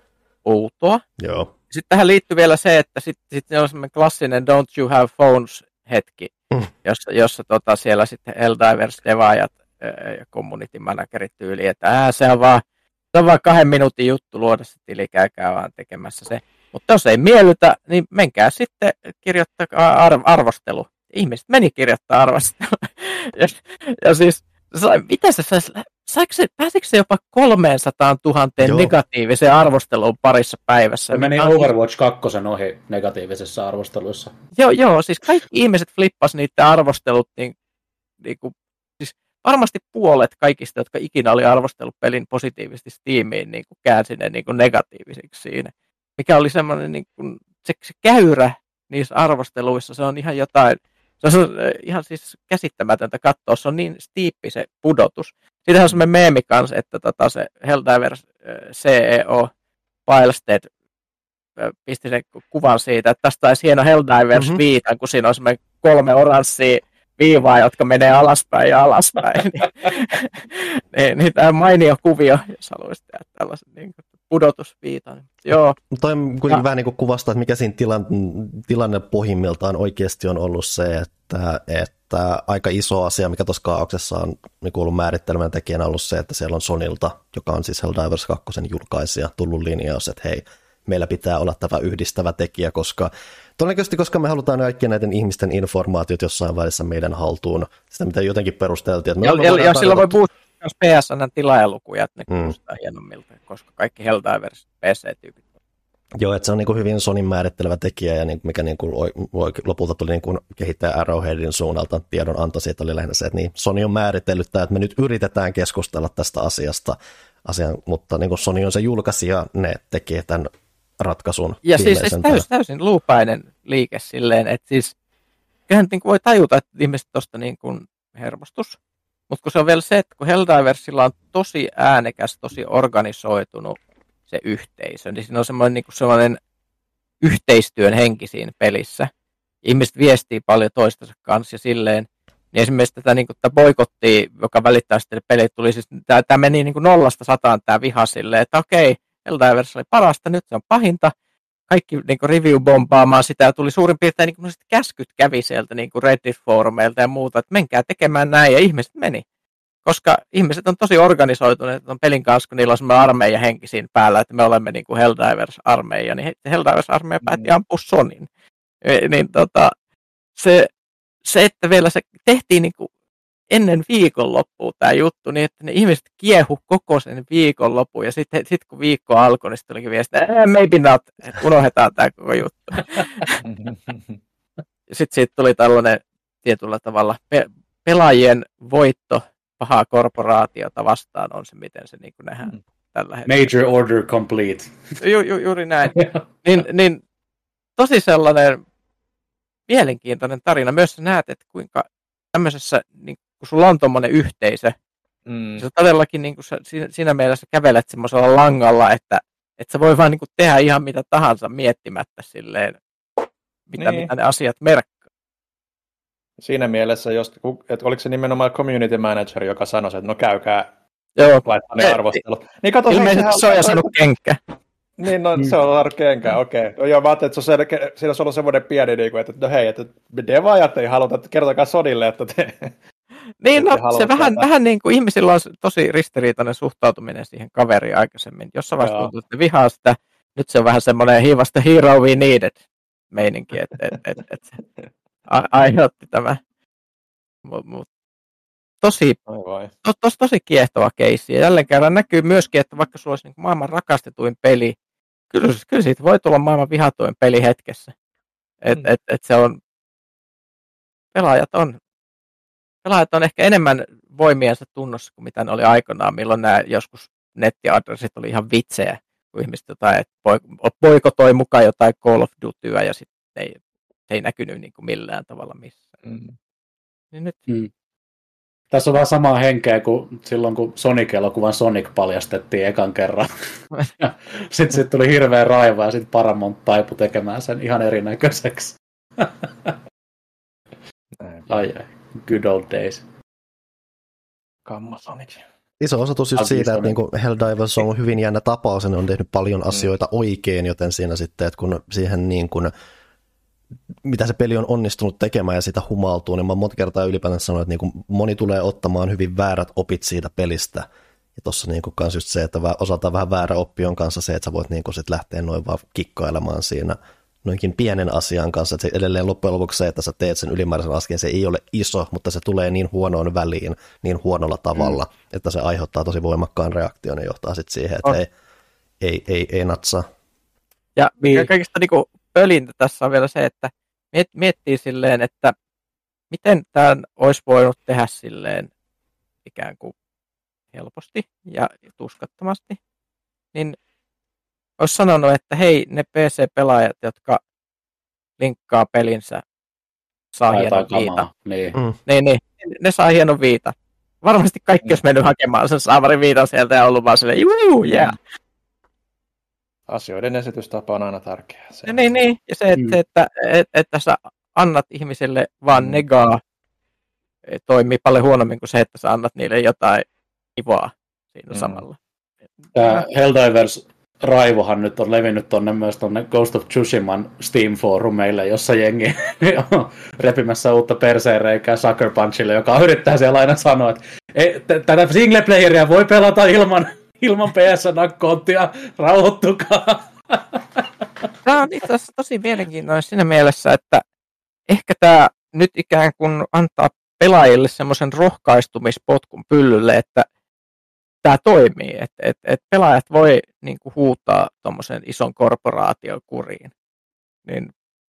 outoa. Joo. Sitten tähän liittyy vielä se, että sitten sit on semmoinen klassinen Don't You Have Phones-hetki, mm. jossa, jossa tota, siellä sitten Helldivers-devaajat ja community managerit tyyli, että ää, se on vaan Se on vaan kahden minuutin juttu luoda se tili, käykää vaan tekemässä se. Mutta jos ei miellytä, niin menkää sitten kirjoittakaa arv- arvostelu. Ihmiset meni kirjoittaa arvostelu. ja, ja siis, mitä se saisi, se, pääsikö se jopa kolmesataatuhatta negatiiviseen arvosteluun parissa päivässä? Se meni Overwatch kaksi ohi negatiivisessa arvosteluissa. Joo, joo, siis kaikki ihmiset flippas niiden arvostelut, niin, niin kuin, siis varmasti puolet kaikista, jotka ikinä oli arvostellut pelin positiivisesti Steamiin, niin kuin käänsi ne niin kuin negatiivisiksi siinä. Mikä oli semmoinen, niin kuin, se, se käyrä niissä arvosteluissa, se on ihan jotain, se on ihan siis käsittämätöntä katsoa, se on niin stiippi se pudotus. Siitähän on semmoinen meemi kanssa, että tota, se Helldivers C E O Pilestead pisti sen kuvan siitä, että tästä olisi hieno Helldivers mm-hmm. viitan, kun siinä on semmoinen kolme oranssia viivaa, jotka menee alaspäin ja alaspäin. niin, niin tämä mainio kuvio, jos haluaisi tehdä tällaisen niin pudotusviitan. Joo. Toi kuitenkin ja. vähän niin kuin kuvastaa, että mikä siinä tilan, tilanne pohjimmiltaan oikeasti on ollut se, että, että aika iso asia, mikä tuossa kaauksessa on niin ollut määrittelemään tekijänä ollut se, että siellä on Sonylta, joka on siis Helldivers kaksi julkaisija, tullut linjaus, että hei, meillä pitää olla tämä yhdistävä tekijä, koska todennäköisesti, koska me halutaan kaikkien näiden ihmisten informaatiot jossain vaiheessa meidän haltuun, sitä mitä jotenkin perusteltiin. Että ja ja, ja silloin voi puhua myös P S N:n tilaajalukuja, että ne mm. kuulostaa hienommilta, koska kaikki Helldivers P C-tyypit. Joo, että se on niin kuin hyvin Sonyn määrittelevä tekijä, ja niin, mikä niin kuin lopulta tuli niin kuin kehittäjä Arrowheadin suunnalta tiedonanto siitä oli lähinnä se, että niin, Sony on määritellyt tämä, että me nyt yritetään keskustella tästä asiasta, asian, mutta niin kuin Sony on se julkaisija, ne tekee tämän ratkaisun. Ja siis täysin, täysin luupäinen liike silleen, että siis kyllähän niin voi tajuta, että ihmiset tuosta niin kuin hermostus, mutta kun se on vielä se, että kun Helldiversilla on tosi äänekäs, tosi organisoitunut se yhteisö, niin siinä on semmoinen, niin kuin sellainen yhteistyön henki siinä pelissä. Ihmiset viestii paljon toistensa kanssa ja silleen, niin esimerkiksi tätä, niin kuin, tätä boikottia, joka välittää sitten pelit, tuli siis, tämä, tämä meni niin kuin nollasta sataan tämä viha silleen, että okei, Helldivers oli parasta, nyt se on pahinta. Kaikki niin kuin review-bombaamaan sitä, ja tuli suurin piirtein niin kuin käskyt kävi sieltä niin kuin Reddit-foorumeilta ja muuta, että menkää tekemään näin, ja ihmiset meni. Koska ihmiset on tosi organisoituneet on pelin kanssa, kun niillä on semmoinen armeija henki siinä päällä, että me olemme niin kuin Helldivers-armeija, niin Helldivers-armeija päätti ampua Sonyn. E, niin tota, se, se, että vielä se tehtiin niin kuin ennen viikonloppua tämä juttu, niin että ne ihmiset kiehu koko sen viikonlopun, ja sitten sit kun viikko alkoi, niin sitten tulikin viesti, että maybe not, unohdetaan tämä koko juttu. Sitten siitä tuli tällainen tietyllä tavalla pe- pelaajien voitto pahaa korporaatiota vastaan on se, miten se niin kuin nähdään mm. tällä hetkellä. Major order complete. Ju, ju, juuri näin. niin, niin tosi sellainen mielenkiintoinen tarina. Myös sä näet, että kuinka tämmöisessä, niin kun sulla on tommoinen yhteisö, mm. sä todellakin niin kun sä, siinä, siinä mielessä kävelet semmoisella langalla, että, että sä voi vaan niin kun tehdä ihan mitä tahansa miettimättä silleen, mitä, niin. mitä ne asiat merkkaa. Siinä mielessä, jos, että oliko se nimenomaan community manager, joka sanoi, että no käykää Joo. laittaa ne arvostelut. Niin kato, ilmeisesti se on jo sanonut kenkä. Niin, no se on kenkä, okei. Okay. Joo, mä ajattelin, että se on, siinä olisi ollut semmoinen pieni, että no hei, että devaajat ei haluta, että kertokaa Sodille, että te... Niin, no se vähän, vähän niin kuin ihmisillä on tosi ristiriitainen suhtautuminen siihen kaveriin aikaisemmin. Jossain vaiheessa tuntuu, että vihaa sitä. Nyt se on vähän semmoinen he was the hero we needed meininki, että et, et, et, et, aiheutti tämä. Mut, mut, tosi, to, tos, tosi kiehtova keissi. Ja jälleen kerran näkyy myöskin, että vaikka sulla olisi niin maailman rakastetuin peli, kyllä, kyllä siitä voi tulla maailman vihatuin peli hetkessä. Et, mm. et, et se on, pelaajat on, pelaajat on ehkä enemmän voimiensa tunnossa kuin mitä ne oli aikanaan, milloin nämä joskus nettiadressit oli ihan vitsejä, kun ihmiset jotain, että boikotoi mukaan jotain Call of Dutyä ja sitten ei, se ei näkynyt niin kuin millään tavalla missään. Mm. Niin nyt... mm. Tässä on vähän samaa henkeä kuin silloin, kun Sonic-elokuvan Sonic paljastettiin ekan kerran. Sitten sit tuli hirveä raiva ja sitten Paramount taipui tekemään sen ihan erinäköiseksi. Ai ai, good old days. Kamma Sonic. Iso osoitus just siitä, että niinku Helldivers on hyvin jännä tapaus ja ne on tehnyt paljon asioita mm. oikein, joten siinä sitten, että kun siihen niin kuin, mitä se peli on onnistunut tekemään ja sitä humaltuu, niin mä monta kertaa ylipäätään sanoin, että niin kuin moni tulee ottamaan hyvin väärät opit siitä pelistä. Ja tuossa niin kuin kans just se, että osaltaan vähän väärä oppi on kanssa se, että sä voit niin kuin sit lähteä noin vaan kikkailemaan siinä noinkin pienen asian kanssa, että se edelleen loppujen lopuksi se, että sä teet sen ylimääräisen asken, se ei ole iso, mutta se tulee niin huonoon väliin, niin huonolla tavalla, mm. että se aiheuttaa tosi voimakkaan reaktion ja johtaa sitten siihen, että oh. ei, ei, ei, ei natsaa. Ja mikä kaikista niinku pölintä tässä on vielä se, että miettii silleen, että miten tämän olisi voinut tehdä silleen ikään kuin helposti ja tuskattomasti, niin olisi sanonut, että hei, ne P C-pelaajat, jotka linkkaa pelinsä, saa hienon viita. Niin. Mm. Niin, niin, ne saa hienon viita. Varmasti kaikki mm. olisi mennyt hakemaan sen saamarin viitan sieltä ja ollut vaan silleen, juu, jää. Yeah. Asioiden esitystapa on aina tärkeää. Ja niin, niin, ja se, että, mm. että, että, että sä annat ihmisille vaan negaa, toimii paljon huonommin kuin se, että sä annat niille jotain kivaa siinä mm. samalla. Tämä Helldivers raivohan nyt on levinnyt tonne myös tonne Ghost of Tsushiman Steam-foorumeille, jossa jengi on repimässä uutta perseenreikää Sucker Punchille, joka yrittää siellä aina sanoa, että tätä single-playeria voi pelata ilman, ilman P S N-konttia, rauhoittukaa. Tämä on itse asiassa tosi mielenkiintoinen siinä mielessä, että ehkä tämä nyt ikään kuin antaa pelaajille semmoisen rohkaistumispotkun pyllylle, että tämä toimii, että et, et pelaajat voi niin kuin huutaa tuommoisen ison korporaation kuriin. Niin,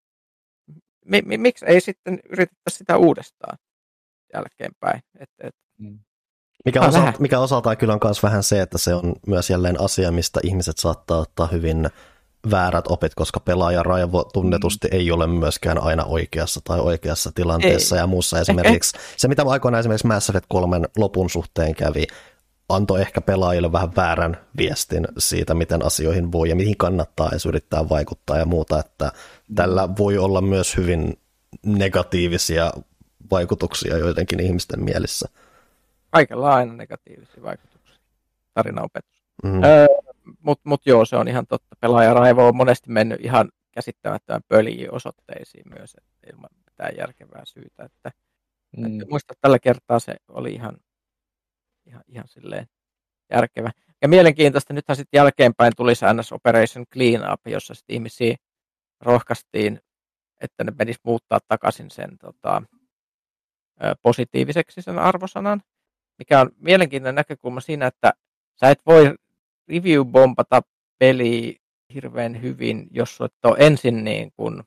mi, mi, miksi ei sitten yritettäisi sitä uudestaan jälkeenpäin? Et, et, mikä, osa, mikä osaltaan kyllä on myös vähän se, että se on myös jälleen asia, mistä ihmiset saattaa ottaa hyvin väärät opit, koska pelaaja raivo tunnetusti mm. ei ole myöskään aina oikeassa tai oikeassa tilanteessa ei. Ja muussa. Esimerkiksi eh, eh. se, mitä aikoinaan esimerkiksi Mass Effect kolmen lopun suhteen kävi, antoi ehkä pelaajille vähän väärän viestin siitä, miten asioihin voi ja mihin kannattaa edes yrittää vaikuttaa ja muuta, että tällä voi olla myös hyvin negatiivisia vaikutuksia joidenkin ihmisten mielissä. Kaikella on aina negatiivisia vaikutuksia. Tarinaopetus. Mm. Öö, Mutta mut joo, se on ihan totta. Pelaajaraivo on monesti mennyt ihan käsittämättömän pöliin osoitteisiin myös, että ilman mitään järkevää syytä. Että, mm. että muista, että tällä kertaa se oli ihan Ihan, ihan silleen järkevä. Ja mielenkiintoista, nythän sitten jälkeenpäin tuli se N S Operation Cleanup, jossa sitten ihmisiä rohkaistiin, että ne menisi muuttaa takaisin sen tota, positiiviseksi sen arvosanan, mikä on mielenkiintoinen näkökulma siinä, että sä et voi review-bombata peliä hirveän hyvin, jos et ole ensin niin kuin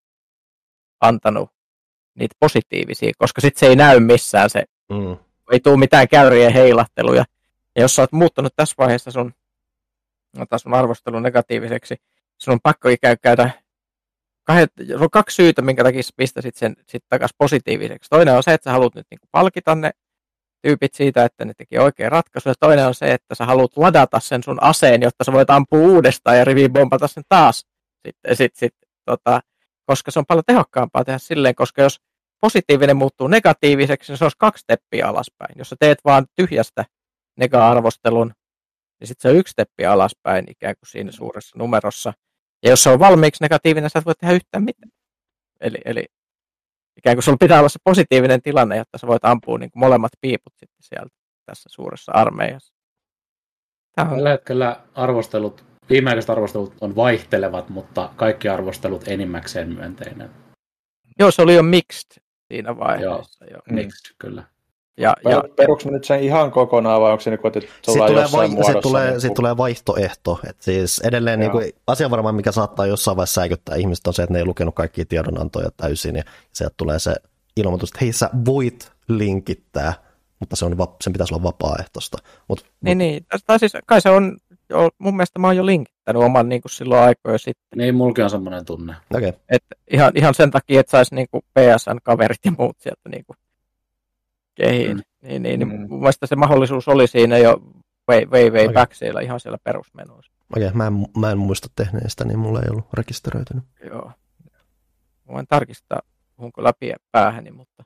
antanut niitä positiivisia, koska sitten se ei näy missään, se mm. ei tule mitään käyrien heilahteluja. Ja jos sä oot muuttanut tässä vaiheessa sun, sun arvostelun negatiiviseksi, sun on pakko ikään käydä kahdet, on kaksi syytä, minkä takia pistäsit sen sitten takaisin positiiviseksi. Toinen on se, että sä haluat nyt niinku palkita ne tyypit siitä, että ne teki oikein ratkaisu. Ja toinen on se, että sä haluat ladata sen sun aseen, jotta sä voit ampua uudestaan ja riviin bombata sen taas. Sitten, sit, sit, tota, koska se on paljon tehokkaampaa tehdä silleen, koska jos positiivinen muuttuu negatiiviseksi, niin se olisi kaksi steppiä alaspäin. Jos sä teet vaan tyhjästä nega-arvostelun, niin sitten se on yksi steppi alaspäin ikään kuin siinä suuressa numerossa. Ja jos se on valmiiksi negatiivinen, sä et voi tehdä yhtään mitään. Eli, eli ikään kuin sulla pitää olla se positiivinen tilanne, jotta sä voit ampua niin kuin molemmat piiput sitten sieltä tässä suuressa armeijassa. On... Tällä hetkellä arvostelut, viimeaikaiset arvostelut on vaihtelevat, mutta kaikki arvostelut enimmäkseen myönteinen. Joo, se oli jo mixed siinä vaiheessa. Joo, jo. Mixed, mm. kyllä. Ja, ja, Peruks nyt sen ihan kokonaan, vai onko se niin, että tullaan jossain vai, muodossa? Tulee, niin siitä tulee vaihtoehto. Et siis edelleen niin kuin, asia varmaan, mikä saattaa jossain vaiheessa säikyttää ihmiset, on se, että ne ei lukenut kaikkia tiedonantoja täysin. Ja sieltä tulee se ilmoitus, että hei, sä voit linkittää, mutta se on, sen pitäisi olla vapaaehtoista. Mut, niin, mut... niin. Tai siis kai se on, mun mielestä mä oon jo linkittänyt oman niin kuin silloin aikoja sitten. Niin, mulki on semmoinen tunne. Okay. Et ihan, ihan sen takia, että saisi niin kuin P S N-kaverit ja muut sieltä niin kuin kehiin. Mm. Niin, niin, niin mm. mun mielestä se mahdollisuus oli siinä jo way, way, way okay. back siellä, ihan siellä perusmenuissa. Okei, okay, mä, en, mä en muista tehneestä, niin mulla ei ollut rekisteröitynyt. Joo. Mä voin tarkistaa, puhunko läpi päähäni, mutta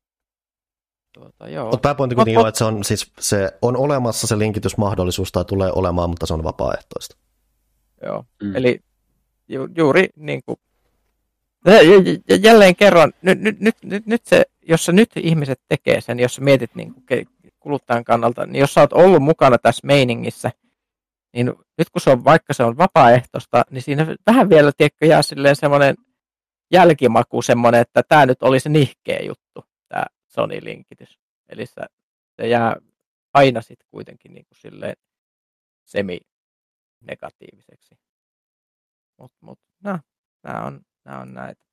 tuota, joo. Mutta pääpointti kuitenkin on, että se on, siis, se on olemassa se linkitysmahdollisuus tai tulee olemaan, mutta se on vapaaehtoista. Joo, mm. eli ju, juuri niin kuin ja jälleen kerran, nyt, nyt, nyt, nyt, nyt se, jos sä nyt ihmiset tekee sen, jos sä mietit niin kuin kuluttajan kannalta, niin jos sä oot ollut mukana tässä meiningissä, niin nyt kun se on, vaikka se on vapaaehtoista, niin siinä vähän vielä tiedätkö, jää silleen semmoinen jälkimaku, semmoinen, että tämä nyt oli se nihkeä juttu, tämä Sony-linkitys. Eli se, se jää aina sitten kuitenkin niin kuin silleen semi-negatiiviseksi. Mutta mut, no, nämä on Nämä on näitä.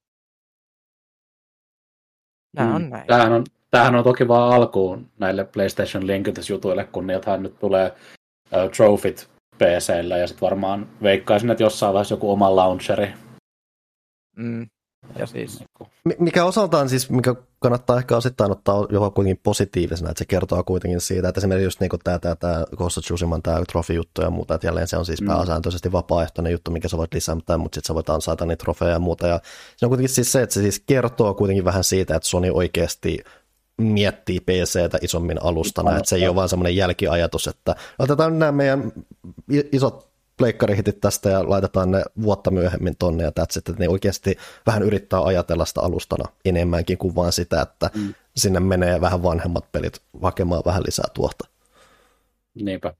Nämä on näitä. Tämähän on, tämähän on toki vaan alkuun näille PlayStation-linkitysjutuille, kun niiltähän nyt tulee uh, trofit P C:llä ja sitten varmaan veikkaisin, että jossain vaiheessa joku oma launcheri. Mm. Ja siis... Mikä osaltaan siis, mikä kannattaa ehkä osittain ottaa jopa kuitenkin positiivisena, että se kertoo kuitenkin siitä, että esimerkiksi just niin kuin tämä, tämä, tämä Ghost of Tsushiman tämä trofijuttu ja muuta, että jälleen se on siis mm. pääsääntöisesti vapaaehtoinen juttu, mikä sä voit lisätä, mutta sitten sä voit ansaita niitä trofeja ja muuta. Ja se on kuitenkin siis se, että se siis kertoo kuitenkin vähän siitä, että Sony oikeasti miettii P C:tä isommin alustana, että se ei ole vaan semmoinen jälkiajatus, että otetaan nämä meidän isot pleikkarihitit tästä ja laitetaan ne vuotta myöhemmin tonne ja that's it, että ne oikeasti vähän yrittää ajatella sitä alustana enemmänkin kuin vaan sitä, että mm. sinne menee vähän vanhemmat pelit hakemaan vähän lisää tuosta. Niinpä.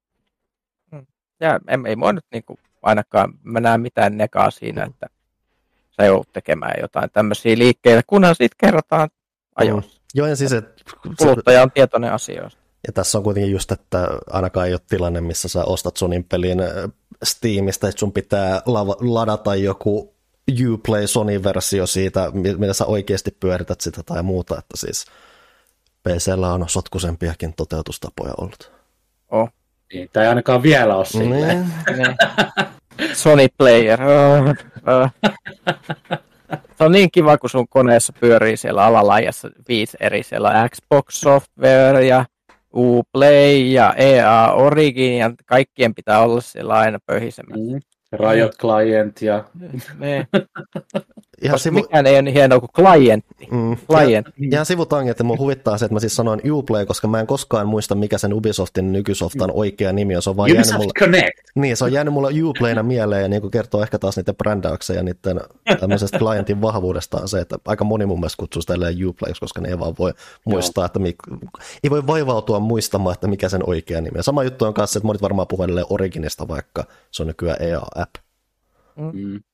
Ja ei, ei mua nyt niinku ainakaan, mä näen mitään negaa siinä, mm. että sä joudut tekemään jotain tämmöisiä liikkeitä, kunhan siitä kerrotaan ajoissa. Mm. Joo, ja siis, et, kuluttaja on tietoinen asioista. Ja tässä on kuitenkin just, että ainakaan ei ole tilanne, missä sä ostat Sonin pelin Steamista, että sun pitää ladata joku Uplay Sony-versio siitä, millä sä oikeasti pyörität sitä tai muuta, että siis P C:llä on sotkuisempiakin toteutustapoja ollut. Oh. Tämä ei ainakaan vielä ole silleen. Sony Player. Oh, oh. Se on niin kiva, kun sun koneessa pyörii siellä alalaajassa viisi eri, siellä on Xbox Software ja Uplay ja E A Origin ja kaikkien pitää olla siellä aina pöhisemässä. Mm. Riot Client ja... Ne. Koska sivu... mikään ei ole niin hienoa kuin klientti. Mm. Client. Ja, ihan sivutangi, että mun huvittaa se, että mä siis sanoin Uplay, koska mä en koskaan muista, mikä sen Ubisoftin nykysoftan mm. oikea nimi on. Se on vaan Ubisoft mulla... Connect. Niin, se on jäänyt mulla Uplayna mieleen ja niin kertoo ehkä taas niiden brändäyksen ja niiden tämmöisestä klientin vahvuudestaan se, että aika moni mun mielestä kutsuu sitä Uplayksi, koska ne ei vaan voi muistaa, Joo. että mi... ei voi vaivautua muistamaan, että mikä sen oikea nimi on. Sama juttu on kanssa, että monet varmaan puhuu Originista, vaikka se on nykyään E A-app. Mm.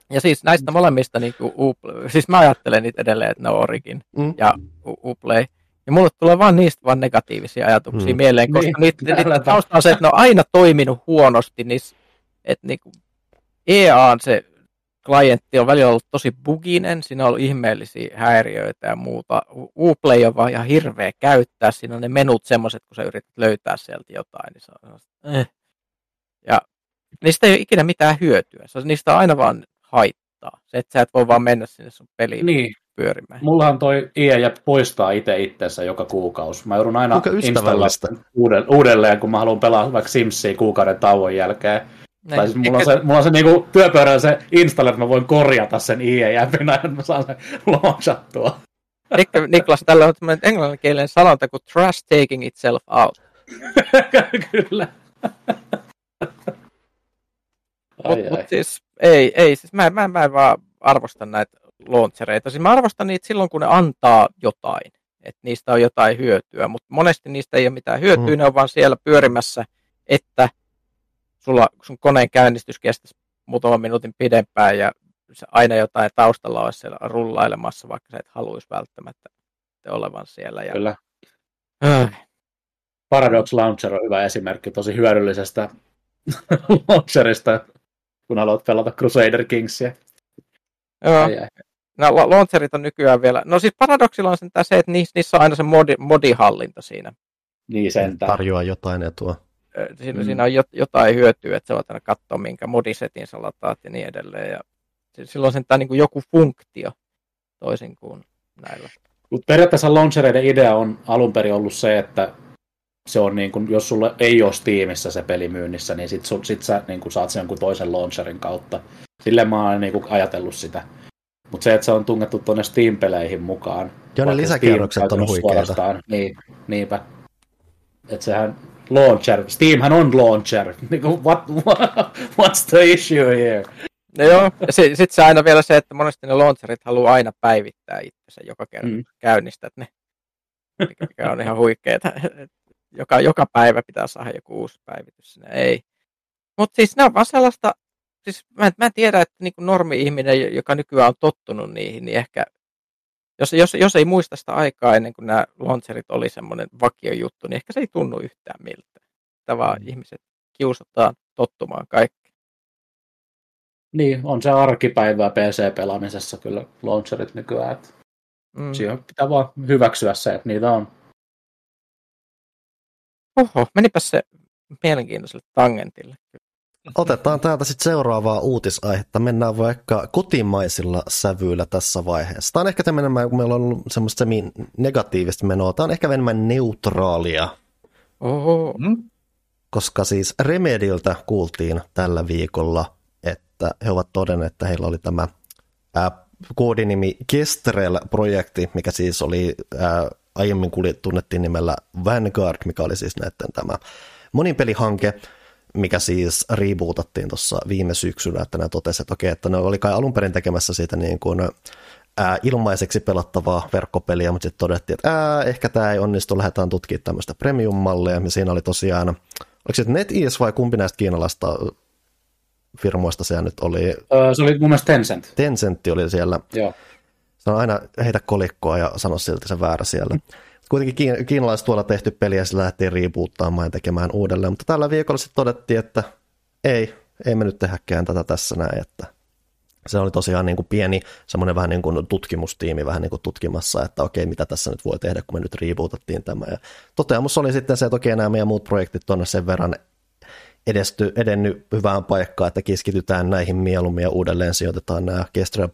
Ja siis näistä molemmista, niin kuin Uplay, siis mä ajattelen niitä edelleen, että ne on Origin mm. ja Uplay. Ja mulle tulee vaan niistä vaan negatiivisia ajatuksia mm. mieleen, koska niin, niitä, niitä tausta on se, että ne on aina toiminut huonosti. Niissä, että niin kuin E A on se klientti on välillä ollut tosi buginen, siinä on ollut ihmeellisiä häiriöitä ja muuta. Uplay on vaan ihan hirveä käyttää, siinä on ne menut semmoiset, kun sä yrität löytää sieltä jotain, niin se on eh. Ja niistä ei ole ikinä mitään hyötyä, se on, niistä on aina vaan haittaa. Se, että sä et voi vaan mennä sinne sun peliin niin. pyörimään. Mullahan toi I A poistaa itse itsensä joka kuukausi. Mä joudun aina installoimaan uudelleen, kun mä haluan pelaa vaikka Simsia kuukauden tauon jälkeen. Näin. Tai siis mulla on se, mulla on se niinku työpöydällä se installer, että mä voin korjata sen I A-jäpin aina, että mä saan sen launchattua. Niklas, tällä on tämmöinen englanninkielinen sanonta kuin trash taking itself out. Kyllä. Mutta mut siis, ei, ei siis mä, mä, mä en vaan arvosta näitä launchereita. Siis mä arvostan niitä silloin, kun ne antaa jotain. Että niistä on jotain hyötyä, mutta monesti niistä ei ole mitään hyötyä, mm. ne on vaan siellä pyörimässä, että sulla sun koneen käynnistys kestäisi muutaman minuutin pidempään ja se aina jotain taustalla olisi siellä rullailemassa, vaikka sä et haluaisi välttämättä olevan siellä. Ja... Kyllä. Äh. Paradox Launcher on hyvä esimerkki tosi hyödyllisestä launcherista, kun haluat pelata Crusader Kingsia. Joo. Ai, ai. No, launcherit on nykyään vielä... No siis Paradoxilla on se, että niissä on aina se modi, modihallinta siinä. Niin sentään. Tarjoaa jotain etua. Siinä, mm. siinä on jotain hyötyä, että sä voit aina katsoa, minkä modisetin sä lataat ja niin edelleen. Ja silloin sentään niin kuin joku funktio toisin kuin näillä. Mut periaatteessa launchereiden idea on alun perin ollut se, että se on niin kuin, jos sulla ei ole Steamissa se peli myynnissä, niin sit, sit sä niin kuin saat sen jonkun toisen launcherin kautta. Silleen mä oon niin kuin ajatellut sitä. Mutta se, että se on tungettu tuonne Steam-peleihin mukaan. Joo, ne lisäkierrokset on huikeita. Niin, niinpä. Että sehän launcher, Steamhän on launcher. What, what's the issue here? No joo, ja sitten se aina vielä se, että monesti ne launcherit haluaa aina päivittää itsensä joka kerran, mm. käynnistät ne. Mikä on ihan huikeeta. Joka, joka päivä pitää saada joku uusi päivitys sinne. Ei. Mutta siis ne on vaan sellaista, siis mä en, mä en tiedä, että niinku normi-ihminen, joka nykyään on tottunut niihin, niin ehkä, jos, jos, jos ei muista sitä aikaa ennen kuin nämä launcherit oli semmoinen vakiojuttu, niin ehkä se ei tunnu yhtään miltä. Sitä vaan mm. ihmiset kiusataan tottumaan kaikki. Niin, on se arkipäivää P C-pelaamisessa kyllä launcherit nykyään. Että mm. siihen pitää vaan hyväksyä se, että niitä on. Oho, menipäs se mielenkiintoiselle tangentille. Otetaan täältä sitten seuraavaa uutisaihetta. Mennään vaikka kotimaisilla sävyillä tässä vaiheessa. Tämä on ehkä enemmän, kun meillä on ollut semmoista semi-negatiivista menoa, tämä on ehkä enemmän neutraalia. Oho. Mm. Koska siis Remediltä kuultiin tällä viikolla, että he ovat todenneet, että heillä oli tämä ää, koodinimi Kestrel-projekti, mikä siis oli ää, aiemmin tunnettiin nimellä Vanguard, mikä oli siis näiden tämä monipelihanke, mikä siis rebootattiin tuossa viime syksynä, että ne totesivat, että okei, että ne oli kai alun perin tekemässä siitä niin kuin ää, ilmaiseksi pelattavaa verkkopeliä, mutta sitten todettiin, että ää, ehkä tämä ei onnistu, lähdetään tutkimaan tämmöistä premium-mallia, ja siinä oli tosiaan, oliko se NetEase vai kumpi näistä kiinalaista firmoista se nyt oli? Öö, se oli mun mielestä Tencent. Tencent oli siellä. Joo. Se on aina heitä kolikkoa ja sano silti se väärä siellä. Kuitenkin kiinalaiset tuolla tehty peliä ja se lähdettiin reboottaamaan ja tekemään uudelleen, mutta tällä viikolla sitten todettiin, että ei, ei me nyt tehdäkään tätä tässä näin, että se oli tosiaan niin kuin pieni semmoinen vähän niin kuin tutkimustiimi vähän niin kuin tutkimassa, että okei, mitä tässä nyt voi tehdä, kun me nyt rebootattiin tämä. Ja toteamus oli sitten se, että okei, nämä meidän muut projektit on sen verran edesty, edennyt hyvään paikkaan, että keskitytään näihin mieluummin ja uudelleen sijoitetaan nämä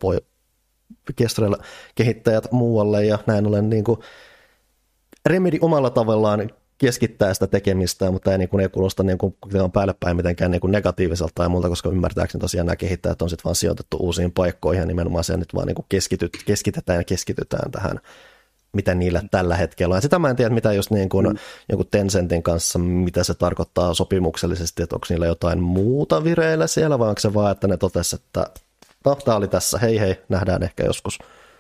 Kestrel-kehittäjät muualle ja näin ollen niin kuin Remedy omalla tavallaan keskittää sitä tekemistä, mutta ei, niin kuin, ei kuulosta niin kuin, on päälle päin mitenkään niin kuin negatiiviselta tai muuta, koska ymmärtääkseni tosiaan nämä kehittäjät on sitten vaan sijoitettu uusiin paikkoihin ja nimenomaan se nyt vaan niin kuin keskityt, keskitetään ja keskitytään tähän, mitä niillä tällä hetkellä on. Ja sitä mä en tiedä, mitä just niin kuin mm. jonkun Tencentin kanssa, mitä se tarkoittaa sopimuksellisesti, että onko niillä jotain muuta vireillä siellä, vai onko se vaan, että ne totesivat, että no, tämä oli tässä, hei hei, nähdään ehkä joskus.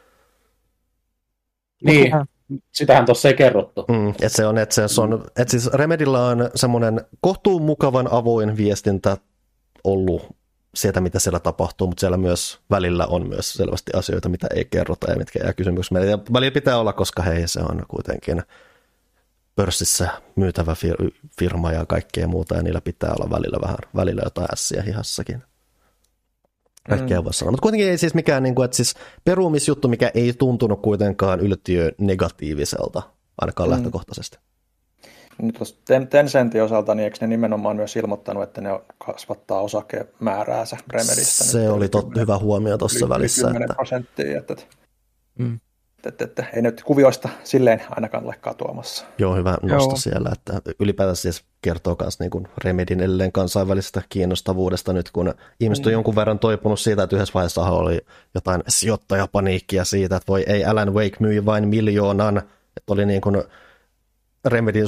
Niin. Sitähän tuossa ei kerrottu. Mm, että se on, että se on, että siis Remedyllä on semmoinen kohtuun mukavan avoin viestintä ollut sieltä, mitä siellä tapahtuu, mutta siellä myös välillä on myös selvästi asioita, mitä ei kerrota ja mitkä jää kysymyksiä. Ja välillä pitää olla, koska hei, se on kuitenkin pörssissä myytävä fir- firma ja kaikkea muuta, ja niillä pitää olla välillä vähän, välillä jotain ässiä hihassakin. Kaikkea mm. voi sanoa. Mutta kuitenkin ei siis mikään, niin kuin, että siis peruumisjuttu, mikä ei tuntunut kuitenkaan yltiö negatiiviselta, ainakaan mm. lähtökohtaisesti. Nyt Ten- Tencentin osalta, niin eikö ne nimenomaan myös ilmoittanut, että ne kasvattaa osakemääräänsä Remedistä? Se oli tot, hyvä huomio tuossa välissä. kymmenen prosenttia, että, että, mm. että, että ei nyt kuvioista silleen ainakaan ole katoamassa. Joo, hyvä nosto siellä, että ylipäätään siis kertoo myös niin Remedin edelleen kansainvälisestä kiinnostavuudesta nyt, kun ihmiset on mm. jonkun verran toipunut siitä, että yhdessä vaiheessa oli jotain sijoittajapaniikkia siitä, että voi ei, Alan Wake myi vain miljoonan, että oli niin kuin Remedin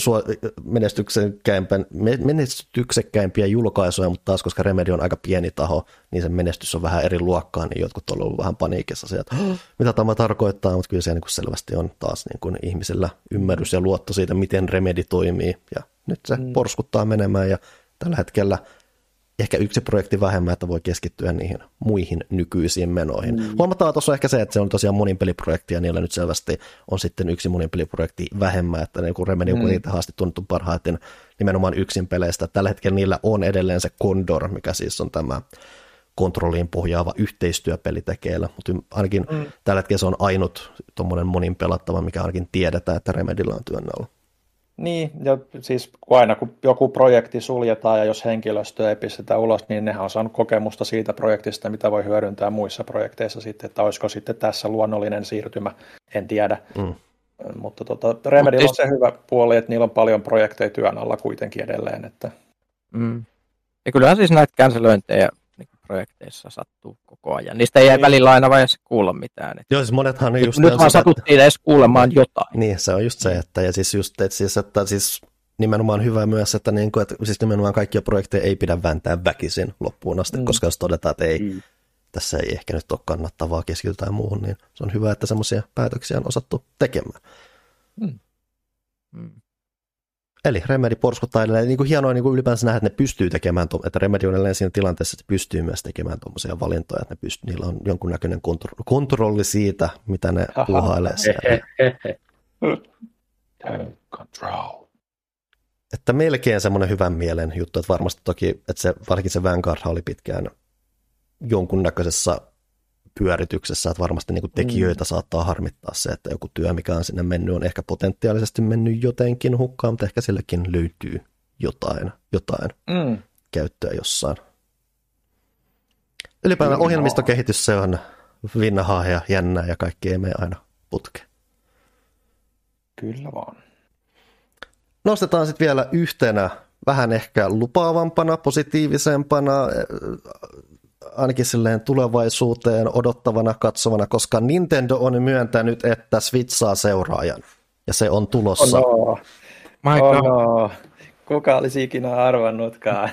menestyksekkäimpiä julkaisuja, mutta taas koska Remedy on aika pieni taho, niin sen menestys on vähän eri luokkaa, niin jotkut on ollut vähän paniikissa sieltä, mitä tämä tarkoittaa, mutta kyllä siellä niin selvästi on taas niin kuin ihmisillä ymmärrys ja luotto siitä, miten Remedy toimii, ja nyt se mm. porskuttaa menemään, ja tällä hetkellä ehkä yksi projekti vähemmän, että voi keskittyä niihin muihin nykyisiin menoihin. Mm. Huomataan tuossa ehkä se, että se on tosiaan moninpeliprojekti, ja niillä nyt selvästi on sitten yksi moninpeliprojekti vähemmän, että niin kuin Remedy on kuitenkin mm. haasti tunnettu parhaiten nimenomaan yksin peleistä. Tällä hetkellä niillä on edelleen se Condor, mikä siis on tämä kontrolliin pohjaava yhteistyöpeli tekeillä, mutta ainakin mm. tällä hetkellä se on ainut tuommoinen monin pelattava, mikä ainakin tiedetään, että Remedyllä on työn alla. Niin, ja siis aina kun joku projekti suljetaan ja jos henkilöstöä ei pistetä ulos, niin nehän on saanut kokemusta siitä projektista, mitä voi hyödyntää muissa projekteissa sitten, että olisiko sitten tässä luonnollinen siirtymä, en tiedä. Mm. Mutta tota, Remedyllä on se hyvä puoli, että niillä on paljon projekteja työn alla kuitenkin edelleen. Että... Mm. Ja kyllähän siis näitä cancelöintejä projekteissa sattuu koko ajan. Niistä ei, ei. välillä aina vaiheessa kuulla mitään. Että... Joo, siis monethan just... Nyt vaan satuttiin edes kuulemaan jotain. Niin, se on just se, että, ja siis just, että, siis, että siis nimenomaan hyvä myös, että, niin kuin, että siis nimenomaan kaikkia projekteja ei pidä vääntää väkisin loppuun asti, mm. koska jos todetaan, että ei, mm. tässä ei ehkä nyt ole kannattavaa keskitytä muuhun, niin se on hyvä, että semmoisia päätöksiä on osattu tekemään. Mm. Mm. Eli Remedy porskuttaa edelleen. Niin kuin hienoa niin kuin ylipäänsä nähdä, että ne pystyy tekemään, että Remedy on edelleen siinä tilanteessa, että pystyy myös tekemään tuommoisia valintoja, että ne pystyy, niillä on jonkunnäköinen kontro- kontrolli siitä, mitä ne puuhailee siellä. Control. Että melkein semmoinen hyvän mielen juttu, että varmasti toki, että se, varsinkin se Vanguard oli pitkään jonkunnäköisessä pyörityksessä, että varmasti niin kuin tekijöitä mm. saattaa harmittaa se, että joku työ, mikä on sinne mennyt, on ehkä potentiaalisesti mennyt jotenkin hukkaan, mutta ehkä sillekin löytyy jotain, jotain mm. käyttöä jossain. Ylipäätään no. ohjelmistokehitys, se on vinnahaa ja jännää ja kaikki ei mene aina putkeen. Kyllä vaan. Nostetaan sitten vielä yhtenä vähän ehkä lupaavampana, positiivisempana, ainakin silleen tulevaisuuteen odottavana katsovana, koska Nintendo on myöntänyt, että Switch saa seuraajan, ja se on tulossa. Oh no. My God. Oh no. Kuka olisi ikinä arvannutkaan?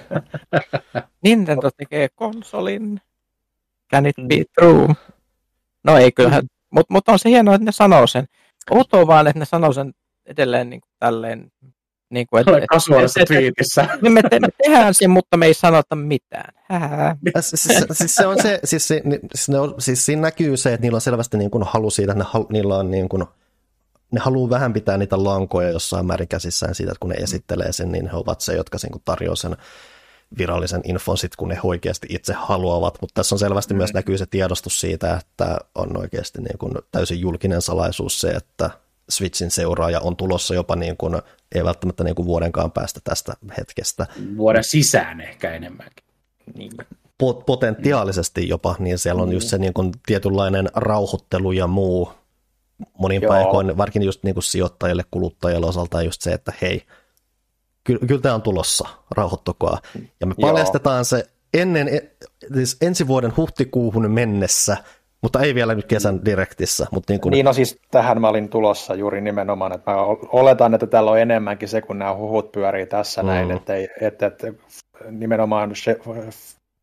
Nintendo tekee konsolin. Can it be true? No ei kyllähän, mm. mutta mut on se hienoa, että ne sanoo sen. Outoa vaan, että ne sanoo sen edelleen niin kuin tälleen. Niin kuin, että, kasuaalissa twiitissä. Me, te, me tehdään sen, mutta me ei sanota mitään. Siis, siis, se on se, siis, siis, ne on, siis siinä näkyy se, että niillä on selvästi niin kuin halu siitä, että ne, halu, niillä on niin kuin, ne haluaa vähän pitää niitä lankoja jossain määrin käsissään siitä, että kun ne esittelee sen, niin he ovat se, jotka niin kuin tarjoaa sen virallisen infon sit, kun ne oikeasti itse haluavat, mutta tässä on selvästi mm. myös näkyy se tiedostus siitä, että on oikeasti niin kuin täysin julkinen salaisuus se, että Switchin seuraaja on tulossa jopa niin kuin, ei välttämättä niin kuin vuodenkaan päästä tästä hetkestä. Vuoden sisään ehkä enemmänkin. Niin. Pot- potentiaalisesti jopa, niin siellä on just se niin kuin tietynlainen rauhoittelu ja muu monin Joo. paikoin, varsinkin just niin kuin sijoittajille, kuluttajille osaltaan just se, että hei, ky- kyllä tämä on tulossa, rauhoittukaa. Ja me paljastetaan Joo. se ennen, siis ensi vuoden huhtikuuhun mennessä, mutta ei vielä nyt kesän direktissä. Mutta niin, kuin... niin no siis tähän mä olin tulossa juuri nimenomaan, että mä oletan, että täällä on enemmänkin se, kun nämä huhut pyörii tässä mm. näin, että, että, että nimenomaan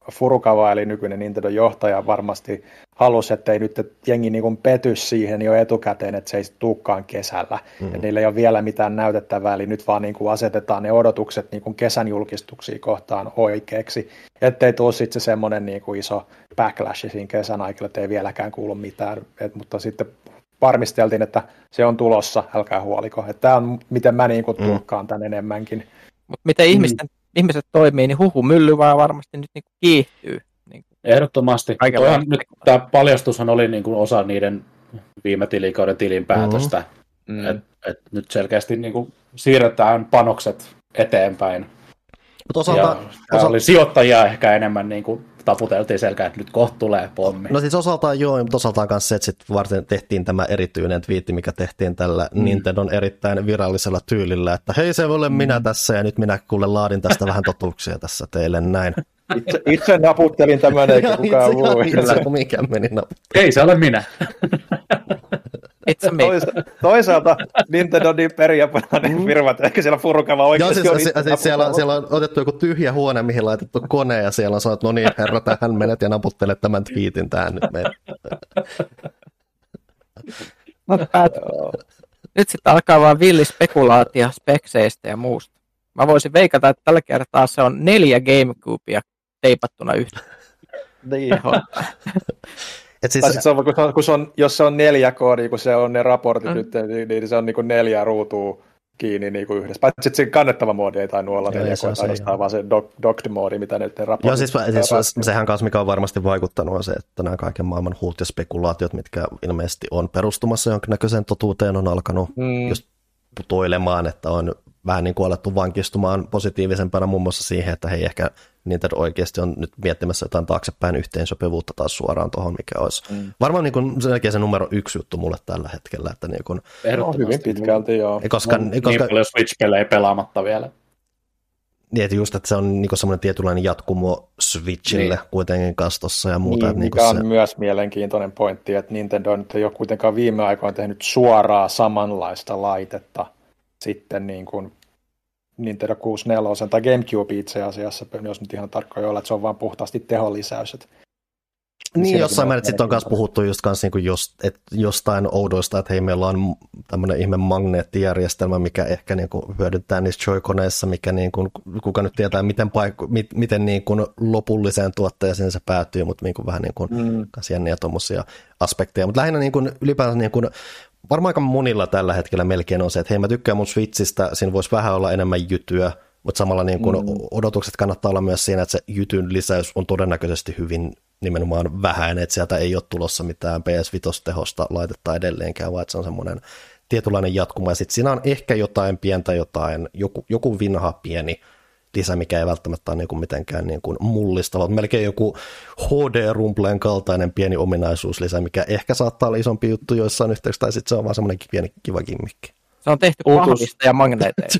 Furukawa, eli nykyinen Nintendo-johtaja, varmasti halusi, että ei nyt jengi niin kuin pety siihen jo etukäteen, että se ei tulekaan kesällä. Mm-hmm. Ja niillä ei ole vielä mitään näytettävää, eli nyt vaan niin kuin asetetaan ne odotukset niin kuin kesän julkistuksia kohtaan oikeaksi, ettei tule sitten se semmoinen niin kuin iso backlash siinä kesän aikana, että ei vieläkään kuulu mitään. Et, mutta sitten varmisteltiin, että se on tulossa, älkää huoliko. Tämä on, miten mä niin kuin tulkkaan tämän enemmänkin. Mutta miten ihmisten, mm. ihmiset toimii, niin huhu mylly vaan varmasti nyt niin kuin kiihtyy. Niin kuin ehdottomasti. Nyt, tämä paljastushan oli niin kuin osa niiden viime tilikauden tilinpäätöstä. Mm. Et, et nyt selkeästi niin kuin siirretään panokset eteenpäin. Osalta, ja osa... oli sijoittajia ehkä enemmän niin kuin taputeltiin selkään, että nyt kohta tulee pommi. No siis osaltaan joo, mutta osaltaan kanssa se, että sit varten tehtiin tämä erityinen twiitti, mikä tehtiin tällä mm. Nintendon erittäin virallisella tyylillä, että hei se voi olla mm. minä tässä ja nyt minä kuule laadin tästä vähän totuuksia tässä teille näin. Itse, itse naputtelin tämän, eikä kukaan muu. Itse mikä meni naputtelemaan. Ei se ole minä. Toisa, toisaalta Nintendo niin periaatteessa mm. firmat, ehkä siellä Furukawa oikeasti joo, on siis, siis siellä, siellä on otettu joku tyhjä huone, mihin laitettu kone, ja siellä on sanottu, no niin herra, tähän menet ja naputtelet tämän twiitin tähän nyt meidän. Nyt sitten alkaa vaan villi spekulaatio spekseistä ja muusta. Mä voisin veikata, että tällä kertaa se on neljä GameCubea teipattuna yhtä. Niin. Et siis, se on, kun se on, kun se on, jos se on neljä koodi, kun se on ne raportit mm. nyt, niin, niin se on niin kuin neljä ruutua kiinni niin kuin yhdessä. Paitsi sitten kannettava moodi ei tainnut olla neljä koodi, ainoastaan vaan se docked-moodi, mitä nyt raportit. Joo, siis, siis sehän kanssa, mikä on varmasti vaikuttanut, on se, että nämä kaiken maailman huut ja spekulaatiot, mitkä ilmeisesti on perustumassa jonkinnäköiseen totuuteen, on alkanut mm. just putoilemaan, että on vähän niin kuin alettu vankistumaan positiivisempana muun muassa siihen, että hei ehkä Nintendo oikeasti on nyt miettimässä jotain taaksepäin yhteensopivuutta taas suoraan tuohon, mikä olisi mm. varmaan niin kuin selkeä se numero yksi juttu mulle tällä hetkellä. Että niin kuin, no, hyvin pitkälti, joo. Koska, no, koska, niin paljon Switch-pelejä pelaamatta vielä. Niin, että just, että se on niin semmoinen tietynlainen jatkumo Switchille niin. kuitenkin kastossa ja muuta. Niin, mikä niin on se... myös mielenkiintoinen pointti, että Nintendo nyt ei ole kuitenkaan viime aikoina tehnyt suoraa samanlaista laitetta sitten niin kuin Nintendo kuusikymmentäneljä tai GameCube itse asiassa, jos nyt ihan tarkkoja olla, että se on vaan puhtaasti teholisäys. Että niin, jossain määrin sitten on myös puhuttu just kans niinku just, et jostain oudoista, että hei, meillä on tämmöinen ihme magneettijärjestelmä, mikä ehkä niinku hyödyntää niissä Joy-koneissa, mikä niinku, kuka nyt tietää, miten, paikku, mit, miten niinku lopulliseen tuotteeseen se päätyy, mutta niinku vähän niinku mm. jänniä tuommoisia aspekteja. Mutta lähinnä niinku ylipäänsä niinku, varmaan aika monilla tällä hetkellä melkein on se, että hei, mä tykkään mun Switchistä, siinä voisi vähän olla enemmän jytyä, mutta samalla niin kun mm. odotukset kannattaa olla myös siinä, että se jytyn lisäys on todennäköisesti hyvin nimenomaan vähäinen, että sieltä ei ole tulossa mitään P S viisi-tehosta laitetta edelleenkään, vaan että se on semmoinen tietynlainen jatkuma, ja sitten siinä on ehkä jotain pientä jotain, joku, joku vinha pieni lisä, mikä ei välttämättä ole niin kuin mitenkään niin kuin mullistava, melkein joku H D-rumpleen kaltainen pieni ominaisuuslisä, mikä ehkä saattaa olla isompi juttu joissain yhteyksissä, tai sitten se on vaan semmoinen pieni kiva gimmikki. Se on tehty pahvista ja magneeteista.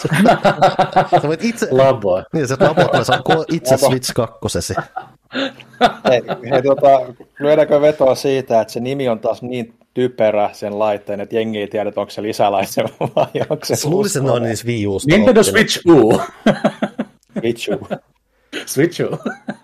Sä voit itse... Labo. Niin, se labo, se on itse Switch kakkosesi. Hei, hei tuota, lyödäänkö vetoa siitä, että se nimi on taas niin typerä sen laitteen, että jengi ei tiedä, onko se lisälaite vai onko se luulisin, että ne on niissä Wii Usta. Nintendo Switch U. Switch U. Switch U.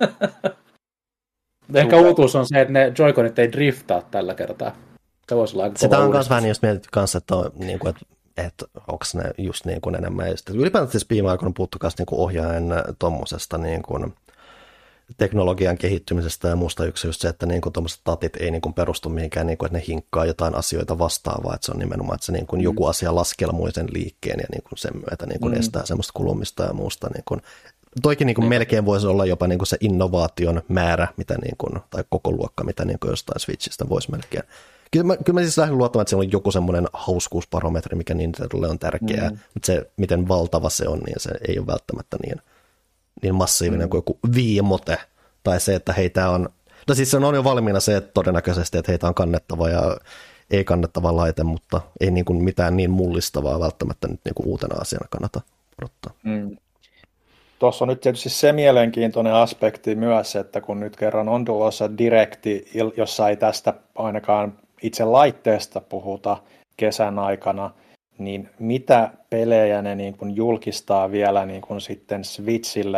Ehkä uutuus on se, että ne Joy-Conit ei driftaa tällä kertaa. Se voisi olla sitä on myös vähän just mietitty kanssa, että, on, niin kuin, että, että onko ne just niin kuin enemmän. Ylipäätään siis viime aikoina on puhuttu myös niin ohjaajan tuommoisesta niin kuin teknologian kehittymisestä ja muusta yksi just se, että niin tuommoiset tatit ei niin kuin perustu mihinkään, niin kuin, että ne hinkkaa jotain asioita vastaavaa, että se on nimenomaan, että se niin kuin mm. joku asia laskelmoi sen liikkeen ja niin kuin sen myötä niin kuin mm. estää semmoista kulumista ja muusta. Niin kuin. Toikin niin kuin melkein voisi olla jopa niin kuin se innovaation määrä, mitä niin kuin, tai koko luokka, mitä niin kuin jostain Switchistä voisi melkein. Kyllä mä, kyllä mä siis lähden luottamaan, että siellä on joku semmoinen hauskuusbarometri, mikä Nintendolle on tärkeää, mm. mutta se, miten valtava se on, niin se ei ole välttämättä niin, niin massiivinen mm. kuin joku viimote, tai se, että heitä on, no siis se on jo valmiina se, että todennäköisesti, että heitä on kannettava ja ei kannettava laite, mutta ei niin kuin mitään niin mullistavaa välttämättä nyt niin kuin uutena asiana kannata odottaa. Mm. Tuossa on nyt tietysti se mielenkiintoinen aspekti myös, että kun nyt kerran on tulossa direkti, jossa ei tästä ainakaan itse laitteesta puhuta kesän aikana, niin mitä pelejä ne niin kuin julkistaa vielä niin kuin sitten Switchille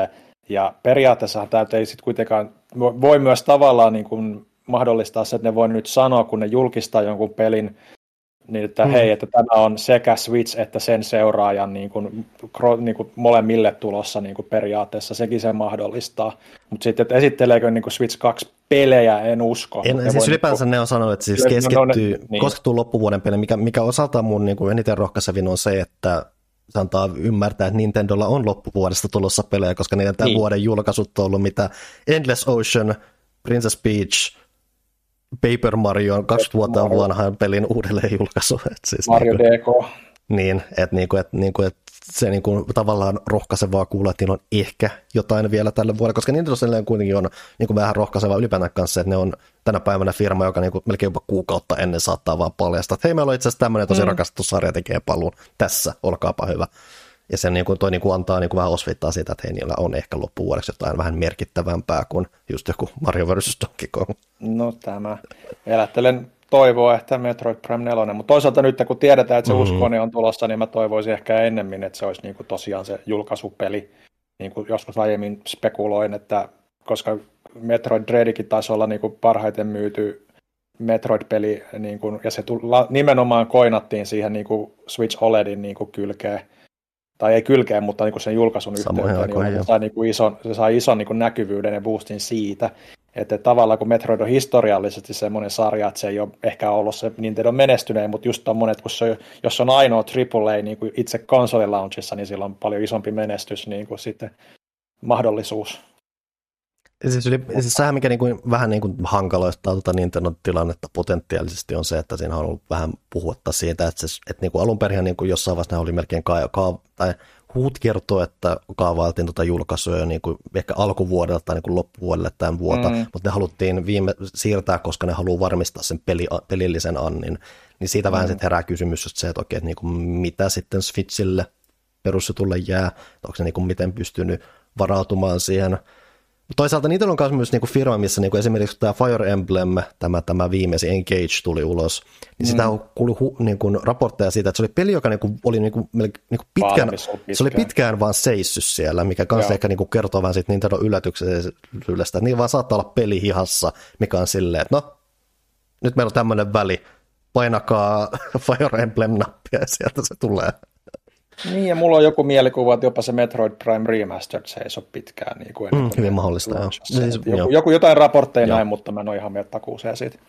Ja periaatteessa tämä ei sitten kuitenkaan, voi myös tavallaan niin kuin mahdollistaa se, että ne voi nyt sanoa, kun ne julkistaa jonkun pelin, niin että mm. hei, että tämä on sekä Switch että sen seuraajan niin kuin, niin kuin molemmille tulossa niin kuin periaatteessa, sekin se mahdollistaa. Mutta sitten, että esitteleekö niin kuin Switch kaksi pelejä, en usko. En, ne siis ylipäänsä niin kuin, ne on sanonut, että siis keskittyy, no, no, niin. kosketuu loppuvuoden peli, mikä, mikä osaltaan mun niin kuin eniten rohkaisevin on se, että se antaa ymmärtää, että Nintendolla on loppuvuodesta tulossa pelejä, koska niiden tämän niin. vuoden julkaisut on ollut mitä Endless Ocean, Princess Peach, Paper Mario, kaksikymmentä vuotta vanhan pelin uudelleen julkaisu. Siis Mario niin D K. Niin, että niinku, et, niinku, et se niinku, tavallaan rohkaisevaa kuulla, että niillä on ehkä jotain vielä tälle vuodelle, koska Nintendo kuitenkin on niinku, vähän rohkaisevaa ylipäätään kanssa, että ne on tänä päivänä firma, joka niinku, melkein jopa kuukautta ennen saattaa vaan paljastaa, että hei, meillä on itse asiassa tämmöinen tosi mm. rakastettu sarja tekee paluun tässä, olkaapa hyvä. Ja se niinku, toi niinku, antaa niinku, vähän osviittaa siitä, että hei, niillä on ehkä loppuvuodeksi jotain vähän merkittävämpää kuin just joku Mario versus. Donkey Kong. No tämä. Elättelen toivoa, että Metroid Prime neljä, mutta toisaalta nyt kun tiedetään, että se mm. uskoni on tulossa, niin mä toivoisin ehkä ennemmin, että se olisi niinku tosiaan se julkaisupeli. Niin kuin joskus aiemmin spekuloin, että koska Metroid Dreadikin taisi olla niinku parhaiten myyty Metroid-peli, niinku, ja se tulla, nimenomaan koinattiin siihen niinku Switch O L E Din niinku kylkeen, tai ei kylkeen, mutta niinku sen julkaisun yhteyteen, niin se sai, niinku ison, se sai ison niinku näkyvyyden ja boostin siitä. Että tavallaan kun Metroid on historiallisesti semmoinen sarja, että se ei ole ehkä ollut se Nintendo menestyneen, mutta just tommoinen, että kun se on, jos on ainoa triple A niin kuin itse konsolilaunchissa, niin sillä on paljon isompi menestys niin kuin sitten mahdollisuus. Siis, yli, siis sehän mikä niin kuin, vähän niin kuin hankaloittaa tuota Nintendon tilannetta potentiaalisesti on se, että siinä on ollut vähän puhuetta siitä, että, se, että niin kuin alun perin niin kuin jossain vaiheessa oli melkein ka- ka- tai huut kertoo, että kaavailtiin tuota julkaisuja niin kuin ehkä alkuvuodelta tai niin kuin loppuvuodelle tämän vuotta, mm. mutta ne haluttiin viime siirtää, koska ne haluaa varmistaa sen peli, pelillisen annin. Niin siitä mm. vähän sitten herää kysymys just se, että okei, että niin kuin mitä sitten Switchille perusjutulle jää, onko se niin kuin miten pystynyt varautumaan siihen. Toisaalta niitä on myös myös niinku firma, missä niinku esimerkiksi tämä Fire Emblem, tämä, tämä viimeisin Engage tuli ulos, niin mm. sitä on kuullut hu, niinku raportteja siitä, että se oli peli, joka niinku oli niinku, niinku pitkään, pitkään, se oli pitkään vaan seissyt siellä, mikä kanssa ehkä niinku kertoo vähän siitä Nintendo yllätyksestä, että niin vaan saattaa olla peli hihassa, mikä on silleen, että no, nyt meillä on tämmöinen väli, painakaa Fire Emblem-nappia ja sieltä se tulee. Niin, ja mulla on joku mielikuva, että jopa se Metroid Prime Remastered se ei ole pitkään. Niin kuin mm, hyvin mahdollista, joo. Siis, joku, joku, jotain raportteja näin, mutta mä en ole ihan mieltä takuuseen siitä.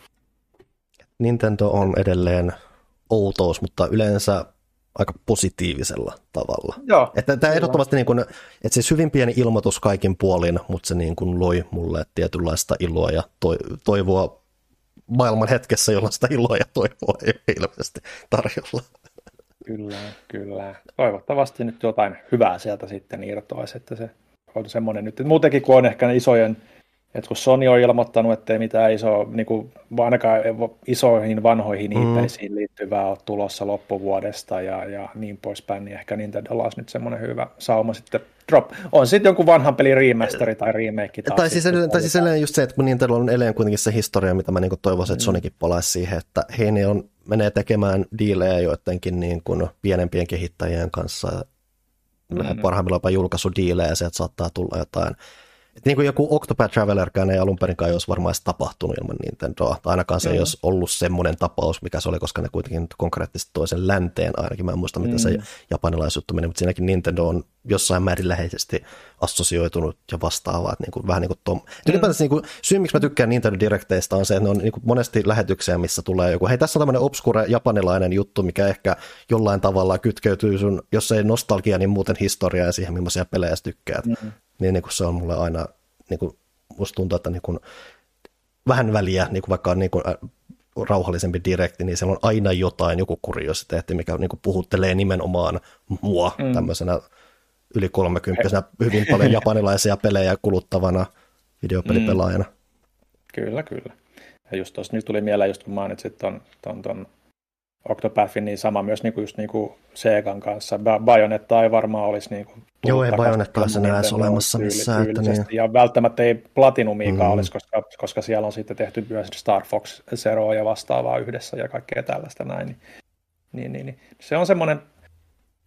Nintendo on edelleen outous, mutta yleensä aika positiivisella tavalla. Joo. Että tämä ehdottomasti, niin kuin, että siis hyvin pieni ilmoitus kaikin puolin, mutta se niin kuin loi mulle tietynlaista iloa ja toivoa maailman hetkessä, jolloin sitä iloa ja toivoa ei ole ilmeisesti tarjolla. Kyllä, kyllä. Toivottavasti nyt jotain hyvää sieltä sitten irtoaisi, että se on semmoinen nyt. Muutenkin kun on ehkä ne isojen, että kun Sony on ilmoittanut, ettei mitään iso, niin kuin ainakaan isoihin vanhoihin mm. I P:siin liittyvää ole tulossa loppuvuodesta ja, ja niin poispäin, niin ehkä Nintendolla olisi nyt semmoinen hyvä sauma sitten drop. On sitten jonkun vanhan pelin remasteri tai remake. Tai siis, tai siis edelleen just se, että kun Nintendo on edelleen kuitenkin se historia, mitä mä niin kuin toivoisin, että Sonykin palaisi siihen, että hei, ne on, menee tekemään diilejä joidenkin niin kuin pienempien kehittäjien kanssa, mm-hmm. parhaimmillaan jopa julkaisudiilejä, ja sieltä saattaa tulla jotain. Et niin kuin joku Octopath Travelerkään ei alun perinkään olisi varmaan tapahtunut ilman Nintendoa, tai ainakaan se mm. ei olisi ollut semmoinen tapaus, mikä se oli, koska ne kuitenkin konkreettisesti toisen länteen ainakin, mä en muista, miten mm. se japanilaisjuttu meni, mutta siinäkin Nintendo on jossain määrin läheisesti assosioitunut ja vastaavaa, että niin kuin, vähän niin kuin tom. Mm. Ylipäätänsä niin kuin, syy, miksi mä tykkään Nintendo Directeista on se, että ne on niin kuin monesti lähetyksiä, missä tulee joku, hei tässä on tämmöinen obscure japanilainen juttu, mikä ehkä jollain tavalla kytkeytyy sun, jos ei nostalgia, niin muuten historiaa ja siihen, millaisia pelejä sä tykkäät. Mm. Niin, niin kuin se on mulle aina, niin kuin, musta tuntuu, että niin kuin, vähän väliä, niin kuin vaikka on niin kuin, äh, rauhallisempi direkti, niin siellä on aina jotain, joku kuriositeetti, mikä niin kuin, puhuttelee nimenomaan mua mm. tämmöisenä yli kolmekymppisenä hyvin paljon japanilaisia pelejä kuluttavana videopelipelaajana. Mm. Kyllä, kyllä. Ja just tuossa nyt tuli mieleen, just kun mainitsit ton, ton, ton Octopathin, niin sama myös niinku just niinku Segan kanssa. Bayonetta ei varmaan olisi niinku joo, ei Bayonetta olisi enää edes olemassa missään. Että niin. Ja välttämättä ei Platinumiikaan mm. olisi, koska, koska siellä on sitten tehty myös Star Fox Zeroa ja vastaavaa yhdessä ja kaikkea tällaista näin. Niin, niin, niin, niin. Se on semmoinen,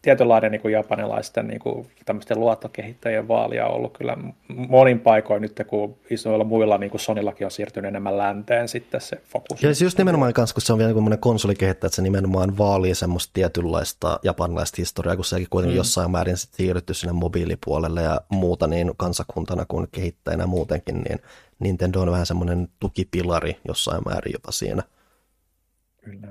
tietynlainen niin kuin japanilaisten niin kuin, tämmöisten luottokehittäjien vaalia on ollut kyllä monin paikoin nyt, kun isoilla muilla, niin kuin Sonyllakin on siirtynyt enemmän länteen sitten se fokus. Ja just nimenomaan kanssa, kun se on vielä niin konsolikehittäjä, että se nimenomaan vaalii semmoista tietynlaista japanilaista historiaa, kun sekin kuitenkin mm. jossain määrin sit siirrytty sinne mobiilipuolelle ja muuta niin kansakuntana kuin kehittäjänä muutenkin, niin Nintendo on vähän semmoinen tukipilari jossain määrin jopa siinä. Kyllä.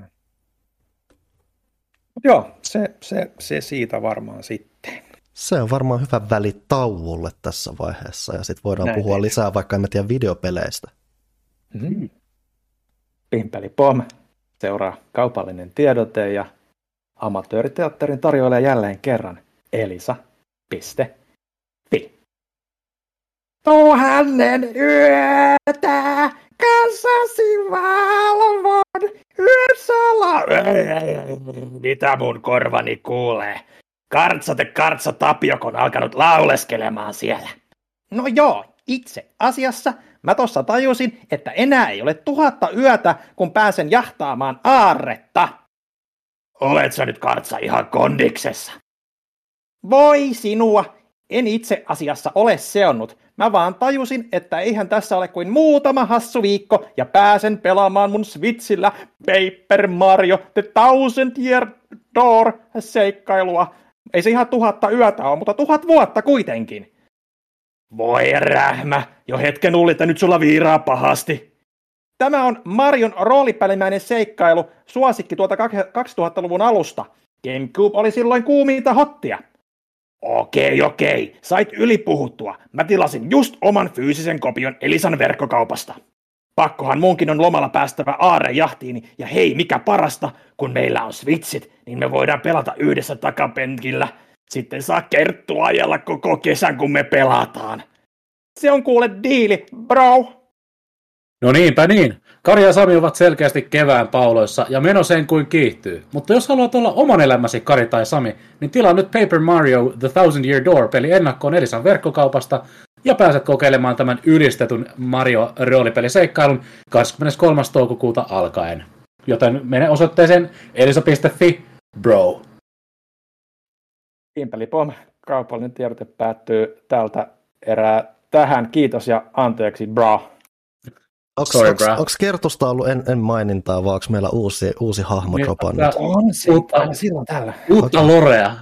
Joo, se, se, se siitä varmaan sitten. Se on varmaan hyvä väli tauolle tässä vaiheessa, ja sitten voidaan Näin puhua ei. lisää, vaikka emme tiedä videopeleistä. Mm-hmm. Pimpeli pom, seuraa kaupallinen tiedote, ja amatööriteatterin tarjoilee jälleen kerran elisa piste fi. Tuhannen yötä kanssasi valvon yösala. Mitä mun korvani kuulee? Kartsate Kartsa Tapiok on alkanut lauleskelemaan siellä. No joo, itse asiassa mä tossa tajusin, että enää ei ole tuhatta yötä, kun pääsen jahtaamaan aarretta. Olet sä nyt Kartsa ihan kondiksessa? Voi sinua, en itse asiassa ole seonnut. Mä vaan tajusin, että eihän tässä ole kuin muutama hassu viikko ja pääsen pelaamaan mun Switchillä Paper Mario The Thousand Year Door seikkailua. Ei se ihan tuhatta yötä ole, mutta tuhat vuotta kuitenkin. Voi rähmä, jo hetken luulin, että nyt sulla viiraa pahasti. Tämä on Marion roolipälimäinen seikkailu, suosikki tuolta kaksituhattaluvun alusta. GameCube oli silloin kuuminta hottia. Okei, okei, sait ylipuhuttua. Mä tilasin just oman fyysisen kopion Elisan verkkokaupasta. Pakkohan munkin on lomalla päästävä aarrejahtiin, ja hei, mikä parasta, kun meillä on switchit, niin me voidaan pelata yhdessä takapenkillä. Sitten saa Kerttu ajalla koko kesän, kun me pelataan. Se on kuule diili, bro. No niinpä niin. Kari ja Sami ovat selkeästi kevään pauloissa ja meno sen kuin kiihtyy. Mutta jos haluat olla oman elämäsi Kari tai Sami, niin tilaa nyt Paper Mario The Thousand Year Door-peli ennakkoon Elisan verkkokaupasta ja pääset kokeilemaan tämän ylistetyn Mario-roolipeliseikkailun kahdeskymmeneskolmas toukokuuta alkaen. Joten mene osoitteeseen elisa piste fi, bro. Pimpelipom, kaupallinen tiedote päättyy tältä erää tähän. Kiitos ja anteeksi, bro. Onko Kertusta ollut en, en mainintaa, vai onko meillä uusi, uusi hahmo dropannut? On se, uutta, silloin tällä. Uutta okay. Lorea.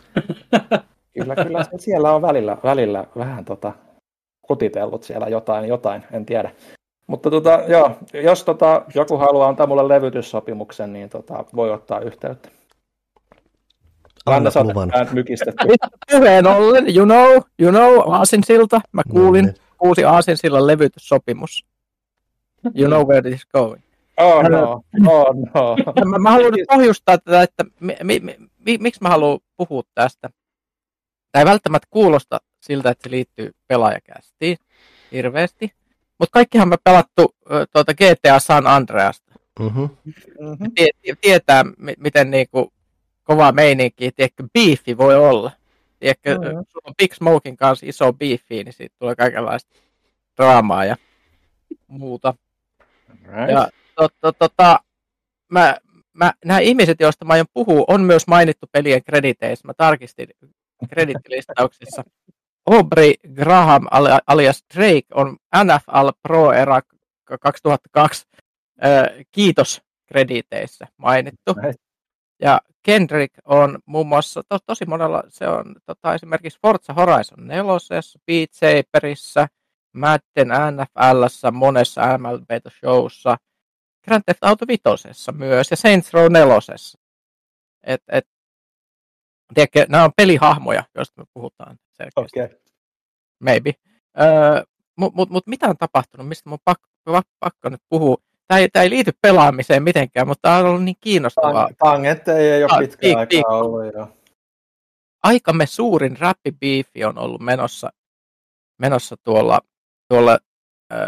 Kyllä, kyllä se siellä on välillä, välillä vähän tota, kutitellut siellä jotain, jotain, en tiedä. Mutta tota, joo, jos tota, joku haluaa antaa mulle levytyssopimuksen, niin tota, voi ottaa yhteyttä. Anna luvan. Mykistetty. Puheen ollen, you know, you know, Aasinsilta. Mä kuulin mm. uusi Aasinsillan levytyssopimus. You know where this is going. Oh no, oh no. Mä, mä haluan nyt pohjustaa tätä, että mi, mi, mi, miksi mä haluan puhua tästä. Tämä ei välttämättä kuulosta siltä, että se liittyy pelaajakästiin hirveästi. Mutta kaikkihan me pelattu tuota G T A San Andreasta. Mm-hmm. Tie, tietää, miten niinku kova meininki, tiedätkö, beefi voi olla. Tiedätkö, mm-hmm. sulla on Big Smokin kanssa iso beefi, niin siitä tulee kaikenlaista draamaa ja muuta. Right. Ja to, to, tota, mä, mä, nämä ihmiset, joista mä aion puhua, on myös mainittu pelien krediteissä. Mä tarkistin kredittilistauksissa. Aubrey Graham alias Drake on N F L Pro Era kaksituhattakaksi äh, kiitos krediteissä mainittu. Right. Ja Kendrick on muun muassa to, tosi monella, se on tota, esimerkiksi Forza Horizon nelosessa, Beat Saberissa, Madden N F L:ssä, monessa M L B-showssa, Grand Theft Auto vitosessa myös ja Saints Row nelosessa. Et, et, tiedätkö, nämä on pelihahmoja, joista me puhutaan selkeästi. Okay. Maybe. Öö, Mutta mut, mut mitä on tapahtunut, mistä mun pakko, pakko nyt puhua? Tämä ei, tämä ei liity pelaamiseen mitenkään, mutta tämä on ollut niin kiinnostavaa. Tangente ei ole pitkään aikaa piik, ollut. Jo. Aikamme suurin räppibiifi on ollut menossa, menossa tuolla, tuolla äh,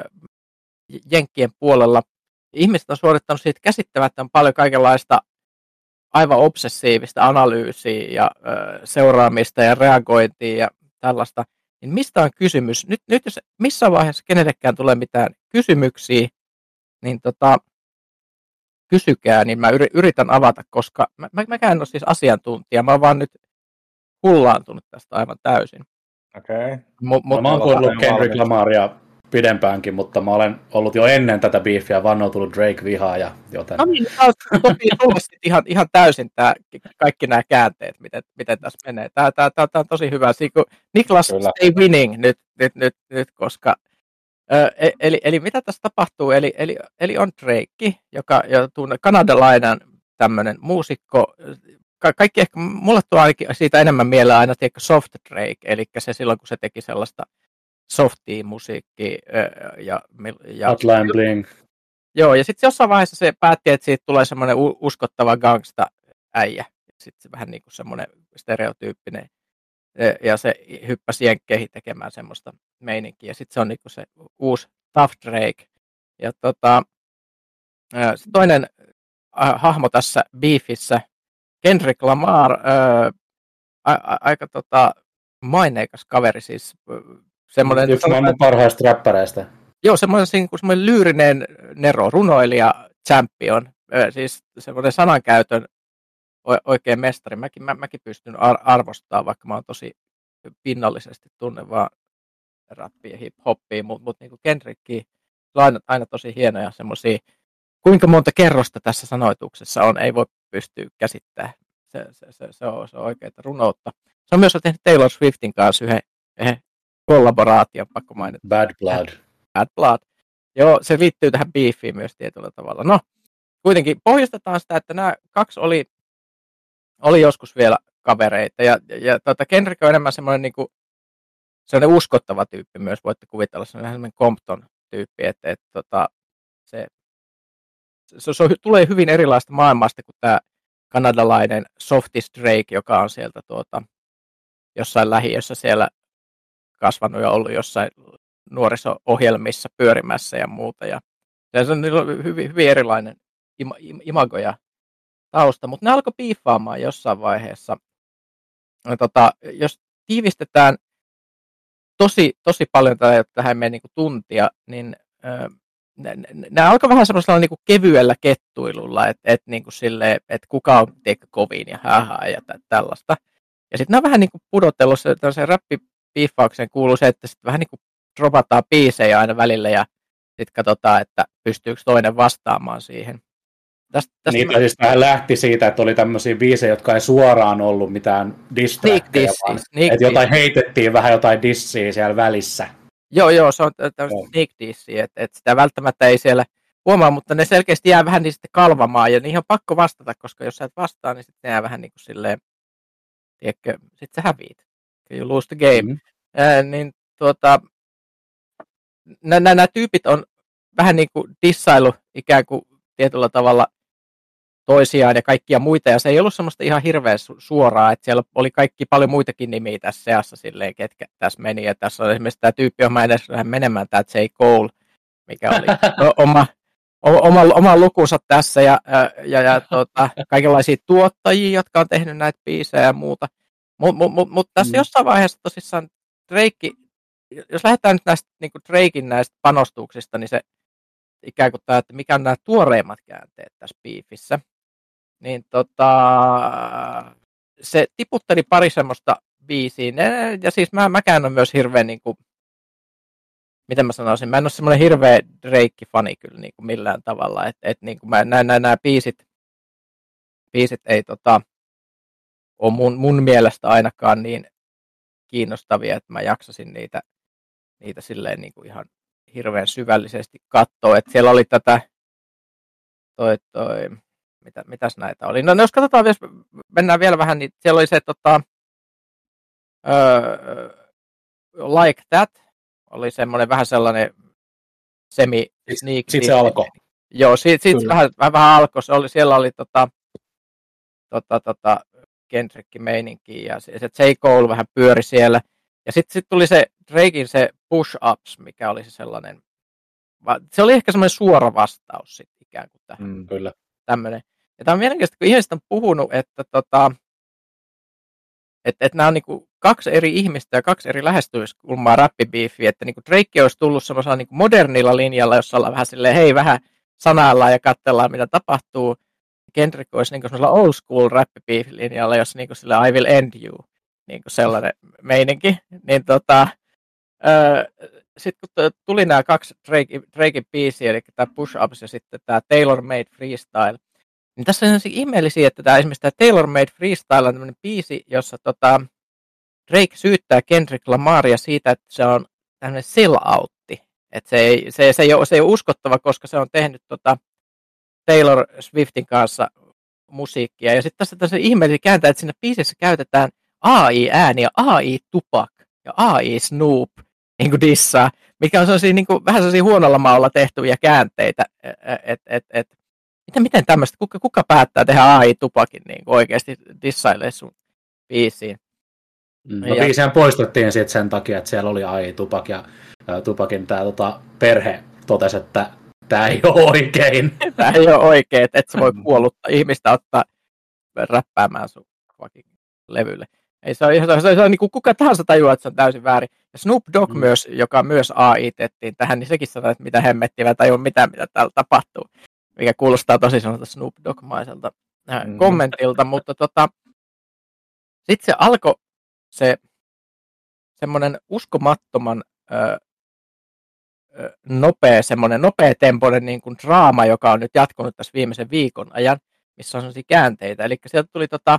Jenkkien puolella. Ihmiset on suorittanut siitä käsittämättömän paljon kaikenlaista aivan obsessiivista analyysiä ja äh, seuraamista ja reagointia ja tällaista. Niin mistä on kysymys? Nyt, nyt jos missään vaiheessa kenellekään tulee mitään kysymyksiä, niin tota, kysykää, niin mä yritän avata, koska mä, mä, mäkään en ole siis asiantuntija, mä oon vaan nyt hullaantunut tästä aivan täysin. Okei. Okay. M- no, mä oon kuullut Kendrick Lamaria pidempäänkin, mutta mä olen ollut jo ennen tätä beefiä vannoutunut Drake-vihaa ja joten... No niin, sopii tulla ihan, ihan täysin tää, kaikki nämä käänteet, miten, miten tässä menee. Tämä, tämä, tämä, tämä on tosi hyvä. Siinä, Niklas Kyllä. stay winning nyt, nyt, nyt, nyt koska... Ö, eli, eli mitä tässä tapahtuu? Eli, eli, eli on Drake, joka on kanadalainen tämmöinen muusikko. Ka- kaikki ehkä, mulle tulee ainakin siitä enemmän mieleen aina tiedätkö, Soft Drake, eli se silloin, kun se teki sellaista softia musiikkia. Ja, ja, Hotline Bling. Joo, ja sitten jossain vaiheessa se päätti, että siitä tulee semmoinen uskottava gangsta-äijä. Sitten se vähän niin kuin semmoinen stereotyyppinen. Ja se hyppäsi jenkkeihin tekemään semmoista meininkiä. Ja sitten se on niin kuin se uusi Tough Drake. Ja tota, se toinen hahmo tässä beefissä, Kendrick Lamar, ää, a, a, aika tota, maineikas kaveri siis. Semmoinen, yksi maailman parhaista räppäreistä. Joo, semmoinen, semmoinen lyyrinen nero, runoilija, champion, ää, siis semmoinen sanankäytön oikein mestari. Mäkin, mä, mäkin pystyn ar- arvostamaan, vaikka mä oon tosi pinnallisesti tunne vaan rappia ja hip-hoppia, mutta mut niinku Kendrickia on aina, aina tosi hienoja semmoisia. Kuinka monta kerrosta tässä sanoituksessa on, ei voi pystyä käsittämään. Se, se, se, se, on, se on oikeaa runoutta. Se on myös tehnyt Taylor Swiftin kanssa yhden, yhden kollaboraation, pakko mainita. Bad Blood. Bad Blood. Joo, se liittyy tähän beefiin myös tietyllä tavalla. No, kuitenkin pohjustetaan sitä, että nämä kaksi oli, oli joskus vielä kavereita. Ja, ja, ja tota, Kendrick on enemmän semmoinen, niin kuin, semmoinen uskottava tyyppi myös, voitte kuvitella. Se on vähän semmoinen Compton-tyyppi, että, että tota, se Se, se tulee hyvin erilaista maailmasta kuin tämä kanadalainen Softis Drake, joka on sieltä tuota, jossain lähiössä siellä kasvanut ja ollut jossain nuoriso-ohjelmissa pyörimässä ja muuta. Ja se on hyvin, hyvin erilainen ima, imago ja tausta, mutta ne alkoi piiffaamaan jossain vaiheessa. Ja tota, jos tiivistetään tosi, tosi paljon tähän meidän niin kuin tuntia, niin nämä alkoi vähän semmoisella niin kuin kevyellä kettuilulla, että et, niin et kuka on teikö kovin ja hähää ja tä, tällaista. Ja sitten nämä vähän niin kuin pudotellut, tällaisen räppipiiffaukseen kuuluu se, että sitten vähän niin kuin dropataan biisejä aina välillä ja sitten katsotaan, että pystyykö toinen vastaamaan siihen. Tästä, tästä Niitä mä... siis vähän lähti siitä, että oli tämmöisiä biisejä, jotka ei suoraan ollut mitään distrackeja, vaan että jotain heitettiin vähän jotain dissiä siellä välissä. Joo, joo, se on tämmöistä sneak dissiä, että, että sitä välttämättä ei siellä huomaa, mutta ne selkeästi jää vähän niin sitten kalvamaan, ja niihin on pakko vastata, koska jos sä et vastaa, niin sitten ne jää vähän niin kuin silleen, tiedätkö, sit sä häviit, you lose the game. Mm-hmm. Ää, niin tuota, nämä tyypit on vähän niin kuin dissailu ikään kuin tietyllä tavalla toisiaan ja kaikkia muita, ja se ei ollut semmoista ihan hirveän su- suoraa, että siellä oli kaikki paljon muitakin nimiä tässä seassa silleen, ketkä tässä meni, ja tässä on esimerkiksi tämä tyyppi, johon mä edes vähän menemään, tämä J. Cole, mikä oli oma, oma, oma lukunsa tässä, ja, ja, ja tota, kaikenlaisia tuottajia, jotka on tehnyt näitä biisejä ja muuta, mutta mut, mut, mut tässä mm. jossain vaiheessa tosissaan Drake, jos lähdetään nyt näistä niin kuin Draken näistä panostuksista, niin se ikään kuin tämä, että mikä on nämä tuoreimmat käänteet tässä beefissä, niin tota, se tiputteli pari semmoista biisiä, ja siis mä, mäkään on myös hirveän, niin kuin, miten mä sanoisin, mä en ole semmoinen hirveä Drake-fani kyllä niin kuin millään tavalla, että et, niin mä näen nämä biisit, biisit ei tota, ole mun, mun mielestä ainakaan niin kiinnostavia, että mä jaksasin niitä, niitä silleen niin kuin ihan hirveän syvällisesti katsoa, että siellä oli tätä, toi, toi, mitä, mitäs näitä oli. No jos katsotaan, jos mennään vielä vähän, niin siellä oli se, tota, uh, Like That, oli semmoinen vähän sellainen semi sneak. Sitten se alkoi. Joo, siitä, siitä vähän, vähän, vähän alkoi. Se oli, siellä oli tota, tota, tota, Kendrickin meininki ja se, se J. Cole vähän pyöri siellä. Ja sitten sit tuli se Drakein se Push Ups, mikä oli se sellainen, se oli ehkä semmoinen suora vastaus sitten ikään kuin tähän. Mm, kyllä. Tämmöinen. Ja tämä on mielenkiintoista, kun ihmiset on puhunut, että tota, että et nämä on niinku kaksi eri ihmistä ja kaksi eri lähestymiskulmaa rappibiifiä, että niinku Drake olisi tullut semmoisella niinku modernilla linjalla, jossa ollaan vähän silleen, hei vähän sanaillaan ja katsellaan mitä tapahtuu. Kendrick olisi niinku semmoisella old school rappibiif-linjalla, jossa niinku silleen I will end you. niin kuin sellainen meininki. Niin tota, sitten kun tuli nämä kaksi Drake, Drakein biisiä, eli tämä Push Ups ja sitten tämä Tailor Made Freestyle, niin tässä on ihmeellisiä, että tämä, esimerkiksi tämä Tailor Made Freestyle on tämmöinen biisi, jossa tota, Drake syyttää Kendrick Lamaria siitä, että se on tämmöinen sell-outti. Että se ei, se, se, ei ole, se ei ole uskottava, koska se on tehnyt tota Taylor Swiftin kanssa musiikkia. Ja sitten tässä tässä ihmeellisiä kääntää, että siinä biisissä käytetään A I-ääniä, A I-Tupac ja A I-Snoop niin kuin dissaa, mikä on sellaisia, niin kuin, vähän sellaisia huonolla maalla tehtyjä käänteitä. Et, et, et, miten, miten tämmöistä, kuka, kuka päättää tehdä A I-Tupacin niin kuin oikeasti dissailee sun biisiin? No ja biisihän poistettiin sitten sen takia, että siellä oli A I-Tupac ja ä, Tupacin tämä tota, perhe totesi, että tämä ei ole oikein. Tämä ei ole oikein, että et sä voi kuolluttaa ihmistä ottaa räppäämään sun levylle. Ei se on, se on, se on, se on niin kuin kuka tahansa tajuaa, että se on täysin väärin. Ja Snoop Dogg mm. myös, joka myös A I-tettiin tähän, niin sekin sanoi, että mitä hemmettiä, mä tajun mitään, mitä täällä tapahtuu. Mikä kuulostaa tosi sanota Snoop Dogg-maiselta äh, mm. kommentilta, mutta tota, sitten se alkoi se semmoinen uskomattoman ö, ö, nopea, semmoinen nopeatempoinen niin kuin draama, joka on nyt jatkunut tässä viimeisen viikon ajan, missä on sellaisia käänteitä. Eli sieltä tuli tota,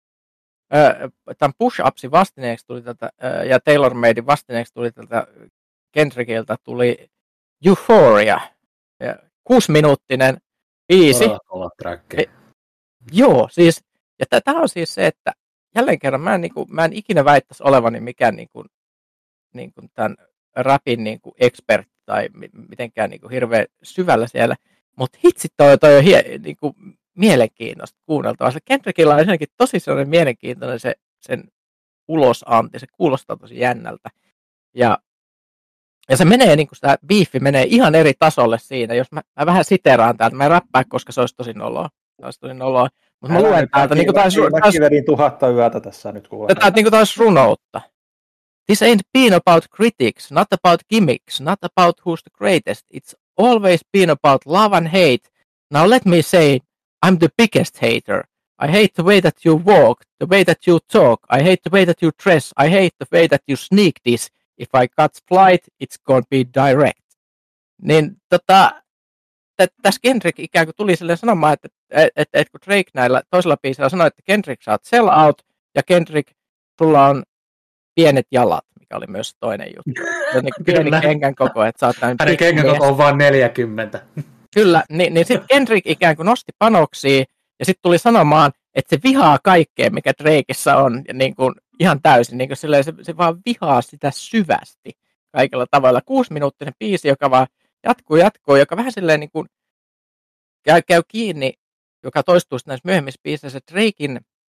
ö, tämän Push-Upsin vastineeksi tuli tätä, ö, ja Taylor Madein vastineeksi tuli tätä Kendrickiltä tuli Euphoria, ja kuusiminuuttinen biisi. E, joo, siis, ja tämä on siis se, että jälleen kerran mä en, niin kuin, mä en ikinä väittäisi olevani mikään niin kuin, niin kuin tämän rapin niin kuin expert tai mitenkään niin kuin hirveän syvällä siellä, mutta hitsi toi, toi on hie, niin kuin mielenkiintoista kuunneltavaa. Se Kendrickilla on ensinnäkin tosi sellainen mielenkiintoinen se, sen ulosanti, se kuulostaa tosi jännältä. Ja, ja se menee, niin kuin sitä biifi menee ihan eri tasolle siinä, jos mä, mä vähän siteraan täältä, mä en räppää, koska se olisi tosi noloa. Se olisi tosi noloa. Mutta mä luen täältä, niin kuin taas... Mäkin vedin tuhatta yötä tässä nyt kuulee. Tätä niin kuin taas runoutta. This ain't been about critics, not about gimmicks, not about who's the greatest. It's always been about love and hate. Now let me say, I'm the biggest hater. I hate the way that you walk, the way that you talk. I hate the way that you dress. I hate the way that you sneak this. If I cut flight, it's gonna be direct. Niin tota... Tässä Kendrick ikään kuin tuli silleen sanomaan, että, että, että kun Drake näillä toisella biisillä sanoi, että Kendrick sä oot sell out, ja Kendrick, sulla on pienet jalat, mikä oli myös toinen juttu. Se on niin pieni kengän koko, että sä oot näin hänen kengän koko on vaan neljäkymmentä. Kyllä, niin, niin sitten Kendrick ikään kuin nosti panoksia, ja sitten tuli sanomaan, että se vihaa kaikkea, mikä Drakeissa on, ja niin kuin ihan täysin, niin kuin silleen, se, se vaan vihaa sitä syvästi kaikilla tavalla. Kuusiminuuttinen biisi, joka vaan jatkuu, jatkuu, joka vähän silleen niin kuin käy, käy kiinni, joka toistuu näissä myöhemmissä biiseissä Drakein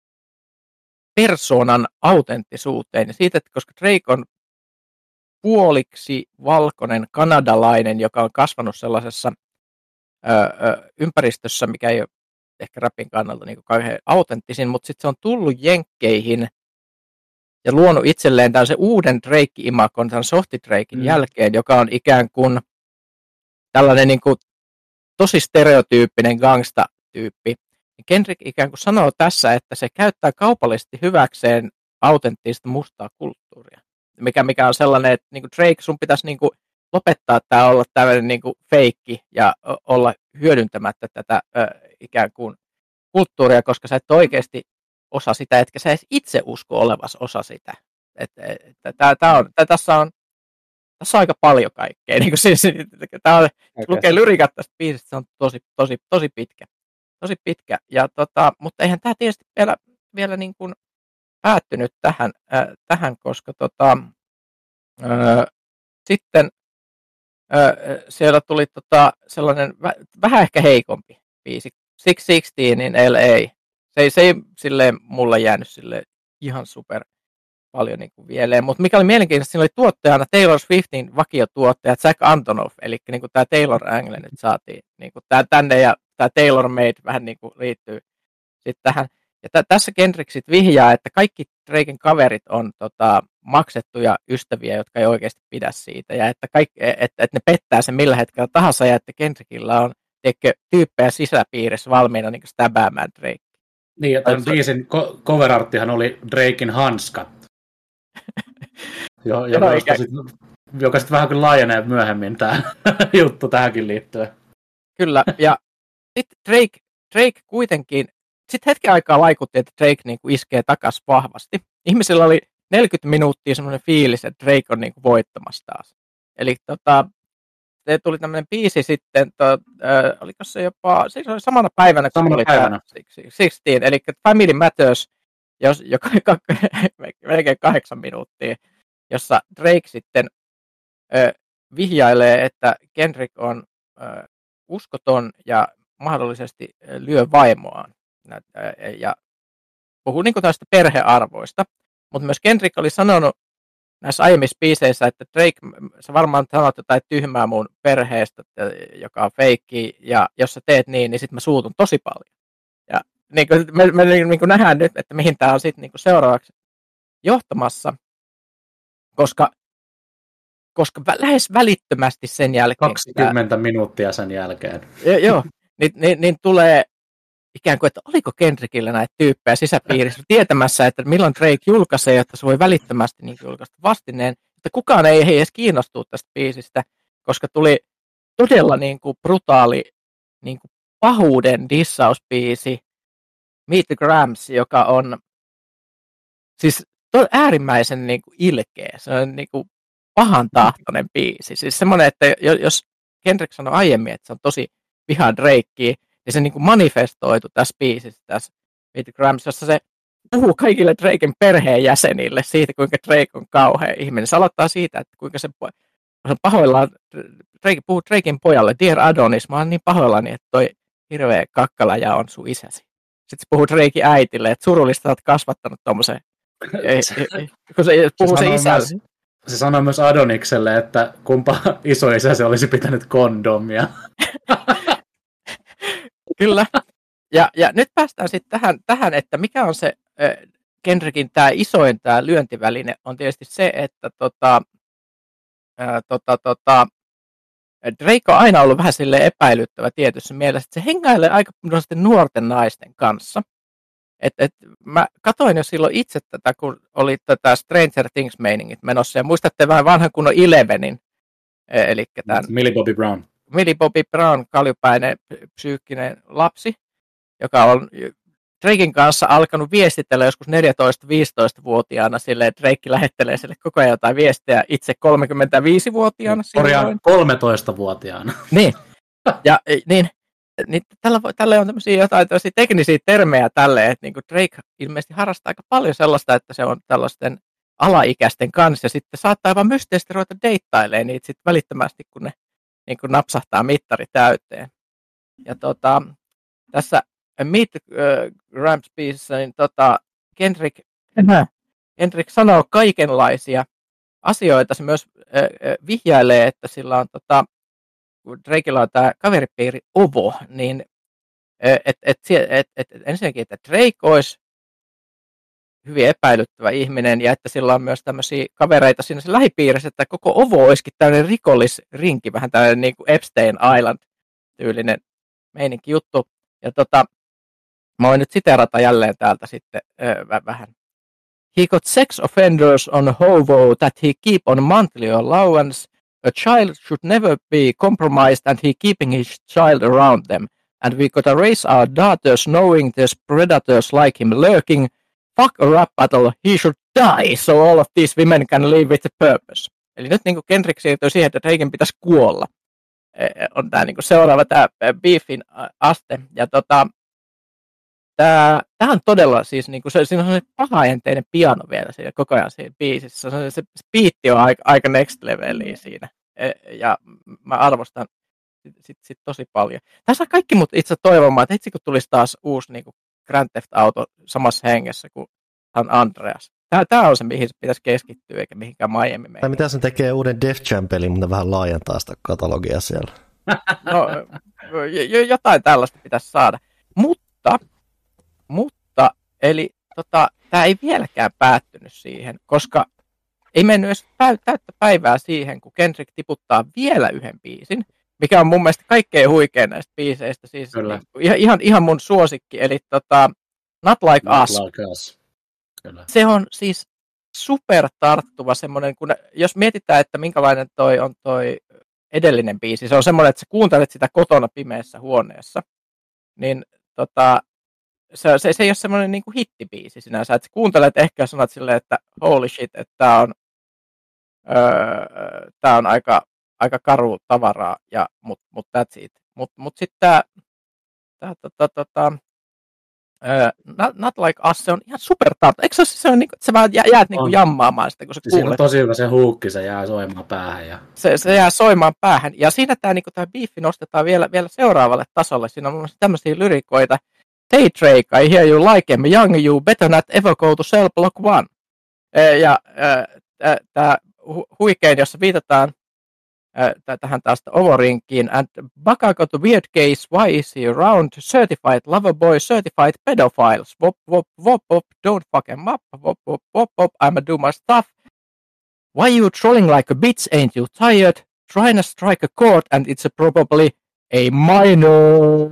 persoonan autenttisuuteen. Ja siitä, että koska Drake on puoliksi valkoinen kanadalainen, joka on kasvanut sellaisessa ö, ö, ympäristössä, mikä ei ole ehkä rapin kannalta niin kuin kauhean autenttisin, mutta sitten se on tullut jenkkeihin ja luonut itselleen tällaisen uuden Drake-imakon, tämän Softy Drakein mm. jälkeen, joka on ikään kuin tällainen niin kuin tosi stereotyyppinen gangsta-tyyppi. Kendrick ikään kuin sanoo tässä, että se käyttää kaupallisesti hyväkseen autenttista mustaa kulttuuria. Mikä, mikä on sellainen, että niin kuin Drake, sun pitäisi niin kuin lopettaa tämä olla tämmöinen niin kuin feikki ja olla hyödyntämättä tätä ö, ikään kuin kulttuuria, koska sä et oikeasti osa sitä, etkä sä edes itse usko olevas osa sitä. Et, et, et, tää, tää on, tää, tässä on Tässä on aika paljon kaikkea. Niin siis, tämä on, lukee lyrikat tästä biisistä, se on tosi, tosi, tosi pitkä. Tosi pitkä. Ja, tota, mutta eihän tämä tietysti vielä, vielä niin kuin päättynyt tähän, äh, tähän koska tota, äh, sitten äh, siellä tuli tota, sellainen väh, vähän ehkä heikompi biisi. six sixteen in L A. Se ei, se ei silleen mulle jäänyt silleen ihan super paljon niin kuin vieleen, mutta mikä oli mielenkiintoista, siinä oli tuottajana Taylor Swiftin vakiotuottaja Jack Antonoff, eli niin kuin tämä Taylor Angle nyt saatiin niin kuin tämä tänne, ja tämä Taylor Made vähän niin kuin liittyy sitten tähän. Ja t- tässä Kendrick sitten vihjaa, että kaikki Draken kaverit on tota, maksettuja ystäviä, jotka ei oikeasti pidä siitä, ja että, kaikki, että, että ne pettää sen millä hetkellä tahansa, ja että Kendrickillä on teikö, tyyppejä sisäpiirissä valmiina niin stäbäämään Drake. Niin, ja tämän biisin co- cover-arttihan oli Draken hanskat, jo, jo, no, josta sit, joka sitten vähän kuin laajenee myöhemmin tämä juttu tähänkin liittyen. Kyllä, ja sitten Drake, Drake kuitenkin, sitten hetken aikaa vaikutti, että Drake niinku iskee takas vahvasti. Ihmisillä oli neljäkymmentä minuuttia semmoinen fiilis, että Drake on niinku voittamassa taas. Eli tota, se tuli tämmöinen biisi sitten, to, äh, oliko se jopa, se oli samana päivänä, kun samana Niin, oli päivänä. sixteen, eli Family Matters, jos, joka melkein kahdeksan minuuttia, jossa Drake sitten äh, vihjailee, että Kendrick on äh, uskoton ja mahdollisesti äh, lyö vaimoaan. Äh, ja puhuu niin kuin tästä perhearvoista, mutta myös Kendrick oli sanonut näissä aiemmissa biiseissä, että Drake, sä varmaan sanot jotain tyhmää mun perheestä, joka on feikki, ja jos sä teet niin, niin sit mä suutun tosi paljon. Ja niin kuin, me, me niin kuin nähdään nyt, että mihin tää on sitten niin kuin seuraavaksi johtamassa, koska, koska lähes välittömästi sen jälkeen... kaksikymmentä tää, minuuttia sen jälkeen. Jo, joo, niin, niin, niin tulee ikään kuin, että oliko Kendrickillä näitä tyyppejä sisäpiirissä tietämässä, että milloin Drake julkaisee, jotta se voi välittömästi niin julkaista vastineen, että kukaan ei, ei edes kiinnostua tästä biisistä, koska tuli todella niin kuin brutaali niin kuin pahuuden dissausbiisi Meet the Grams, joka on siis to, äärimmäisen niin kuin ilkeä, se on niin kuin pahan tahtoinen biisi, siis semmoinen, että jos Kendrick sanoi aiemmin, että se on tosi vihaa Drakea, ja se niin kuin manifestoitu tässä biisissä, tässä Meet the Grams, jossa se puhuu kaikille Draken perheenjäsenille siitä, kuinka Drake on kauhea ihminen. Se aloittaa siitä, että kuinka se, se on pahoillaan, Drake puhuu Draken pojalle, Dear Adonis, mä oon niin pahoillani, että toi hirveä kakkalaja on sun isäsi. Sitten se puhuu Draken äitille, että surullista sä oot kasvattanut tommosen, kun se puhuu se, se isälle. Myös, se sanoo myös Adonikselle, että kumpa isoisä se olisi pitänyt kondomia. Kyllä. Ja, ja nyt päästään sitten tähän, tähän, että mikä on se äh, Kendrickin tämä isoin tämä lyöntiväline, on tietysti se, että tota, äh, tota, tota, Drake on aina ollut vähän silleen epäilyttävä tietyssä mielessä, että se hengailee aika nuorten naisten kanssa. Et, et, mä katoin jo silloin itse tätä, kun oli tätä Stranger Things-meiningit menossa, ja muistatte vähän vanhan kunnon Elevenin, eli tämän Millie Bobby Brown. Millie Bobby Brown, kaljupäinen psyykkinen lapsi, joka on Draken kanssa alkanut viestitellä joskus neljätoista-viisitoista-vuotiaana silleen, että Drake lähettelee sille koko ajan jotain viestejä itse kolmekymmentäviisi-vuotiaana. Korjaan kolmetoista-vuotiaana. Niin, ja niin, niin tällä, tällä on tämmöisiä jotain tämmöisiä teknisiä termejä tälle, että niin kuin Drake ilmeisesti harrastaa aika paljon sellaista, että se on tällaisten alaikäisten kanssa, ja sitten saattaa aivan mysteisesti ruveta deittailemaan niitä sitten välittömästi, kun ne niin kuin napsahtaa mittari täyteen. Ja tota, tässä Meet the Grams-biisissä, niin tota, Kendrick, Kendrick sanoo kaikenlaisia asioita. Se myös äh, vihjailee, että sillä on, tota, kun Drakella on tämä kaveripiiri Ovo, niin että et, et, et, et, ensinnäkin, että Drake olisi hyvin epäilyttävä ihminen, ja että sillä on myös tämmöisiä kavereita siinä sen lähipiirissä, että koko Ovo olisikin tämmöinen rikollisrinki, vähän tämmöinen niin kuin Epstein Island-tyylinen meininki juttu. Ja tota, mä voin nyt siteerata jälleen täältä sitten öö, vähän. He got sex offenders on hovo that he keep on monthly allowance. A child should never be compromised and he keeping his child around them. And we gotta raise our daughters knowing there's predators like him lurking. Fuck a rap battle, he should die so all of these women can live with a purpose. Eli nyt niin kuin Kendrick siirtyy siihen, että Draken pitäisi kuolla. On tämä niin seuraava tämä beefin aste. Ja tota, tämä, tämä on todella siis, niin kuin, se, siinä on sellainen pahaenteinen piano vielä siinä, koko ajan siinä biisissä. Se, se beatti on aika, aika next leveliä siinä. Ja mä arvostan sit, sit, sit tosi paljon. Tässä on kaikki mut itse toivomaan, että itse kun tulisi taas uusi niin kuin Grand Theft Auto samassa hengessä kuin San Andreas. Tämä, tämä on se, mihin se pitäisi keskittyä, eikä mihinkään Miami mennä. Tai mitä se tekee uuden Def Jam-pelin, mutta vähän laajentaa sitä katalogia siellä. No, jotain tällaista pitäisi saada. Mutta, mutta eli tota, tämä ei vieläkään päättynyt siihen, koska ei mennyt edes täyttä päivää siihen, kun Kendrick tiputtaa vielä yhden biisin, mikä on mun mielestä kaikkein huikein näistä biiseistä. Siis niin, ihan, ihan mun suosikki, eli tota, Not Like Not Us. Like Us. Kyllä. Se on siis super tarttuva semmoinen, kun jos mietitään, että minkälainen toi on toi edellinen biisi, se on semmoinen, että sä kuuntelet sitä kotona pimeässä huoneessa, niin tota, se, se, se ei ole semmoinen niin kuin hittibiisi sinänsä, että sä kuuntelet ehkä ja sanot silleen, että holy shit, että tää on, öö, tää on aika, aika karu tavaraa, ja, mut, mut that's it. Mut, mut sitten tää, tää tota, tota, Uh, not, not Like Us, se on ihan supertartta. Eikö se ole se, on niin, että sä vaan jäät niin kuin jammaamaan sitä, kun sä kuulet? Siinä kuulet. on tosi hyvä se huukki, se jää soimaan päähän. Ja... Se, se jää soimaan päähän. Ja siinä tämä niin biifi nostetaan vielä, vielä seuraavalle tasolle. Siinä on muun muassa tämmöisiä lyrikoita. Hey Drake, I hear you like him. Young you, better not ever go to cell block one. E, ja äh, tämä hu- huikein, jossa viitataan äh, tähän taas Ovorinkiin. And Baka got a weird case, why is he around? Certified lover boy, certified pedophiles. Wop, wop, wop, wop, don't fuck him up. Wop, wop, wop, wop, I'ma do my stuff. Why you trolling like a bitch, ain't you tired? Trying to strike a chord and it's a probably a minor.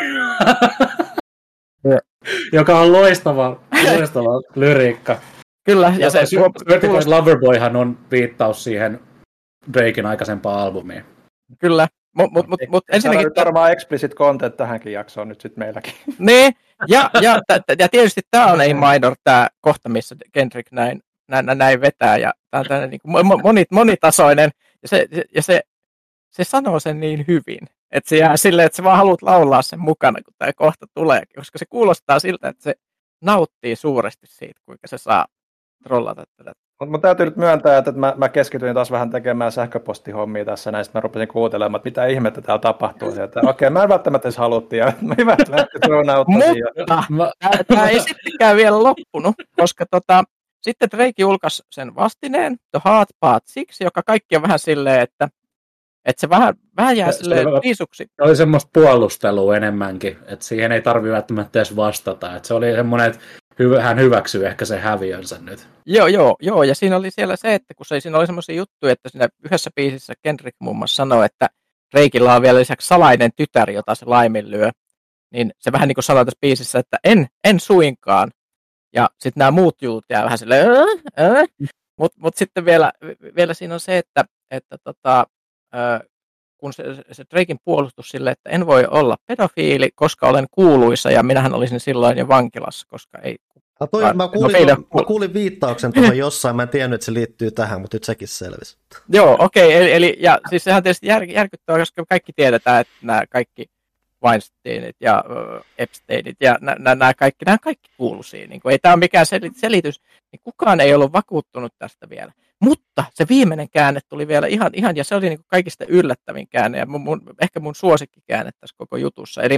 Joka on loistava, loistava lyriikka. Kyllä. Ja, ja se Certified Loverboyhan on viittaus siihen Draken aikaisempaan albumiin. Kyllä. Mut, mut, mut, mut ensinnäkin... Tämä on varmaan explicit content tähänkin jaksoon nyt sitten meilläkin. Niin, ja, ja, t- ja tietysti tämä on ei minor, tämä kohta, missä Kendrick näin, näin, näin vetää, ja tämä on tämmöinen niin kuin moni, monitasoinen, ja, se, ja se, se sanoo sen niin hyvin, että se jää silleen, että sä vaan haluat laulaa sen mukana, kun tämä kohta tulee, koska se kuulostaa siltä, että se nauttii suuresti siitä, kuinka se saa trollata tätä. Mutta mun täytyy nyt myöntää, että mä, mä keskityin taas vähän tekemään sähköpostihommia tässä, näin mä rupesin kuuntelemaan, että mitä ihmettä täällä tapahtuu. Okei, okay, mä en välttämättä edes haluttiin, ja mä hyvä, että lähti thrown-outtasin. Mutta tämä ei sittenkään vielä loppunut, koska tota, sitten Drake julkaisi sen vastineen, The Hard Part siksi, joka kaikki on vähän silleen, että, että se vähän, vähän jää silleen viisuksi. Se oli semmoista puolustelua enemmänkin, että siihen ei tarvitse välttämättä edes vastata. Että se oli semmoinen, että hän hyväksyy ehkä sen häviönsä nyt. Joo, joo, joo, ja siinä oli siellä se, että kun se, siinä oli semmoisia juttuja, että siinä yhdessä biisissä Kendrick muun muassa sanoi, että Drakella on vielä lisäksi salainen tytär, jota se laiminlyö, niin se vähän niin kuin sanoi tässä biisissä, että en, en suinkaan. Ja sitten nämä muut jutut jää vähän silleen, äh, äh. mutta mut sitten vielä, vielä siinä on se, että, että tota, äh, kun se, se Draken puolustus sille, että en voi olla pedofiili, koska olen kuuluisa, ja minähän olisin silloin jo vankilassa, koska ei... Mä, toi, mä, kuulin, no, mä kuulin viittauksen tuohon jossain, mä en tiennyt, että se liittyy tähän, mutta nyt sekin selvisi. Joo, okei, okay, eli, eli ja siis sehän tietysti jär, järkyttävää, koska kaikki tiedetään, että nämä kaikki Weinsteinit ja äh, Epsteinit ja nämä kaikki, nämä kaikki kuuluisia, niin ei tämä ole mikään selitys, niin kukaan ei ollut vakuuttunut tästä vielä. Mutta se viimeinen käänne tuli vielä ihan, ihan ja se oli niin kuin kaikista yllättävin käänne, ja mun, mun, ehkä mun suosikkikäänne tässä koko jutussa. Eli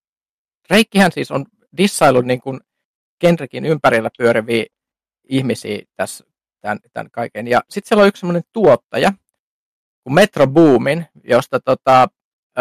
Drakehän siis on dissaillut niin kuin Kendrickin ympärillä pyöriviä ihmisiä tässä, tämän, tämän kaiken. Ja sitten siellä on yksi semmoinen tuottaja, kuin Metro Boomin, josta tota,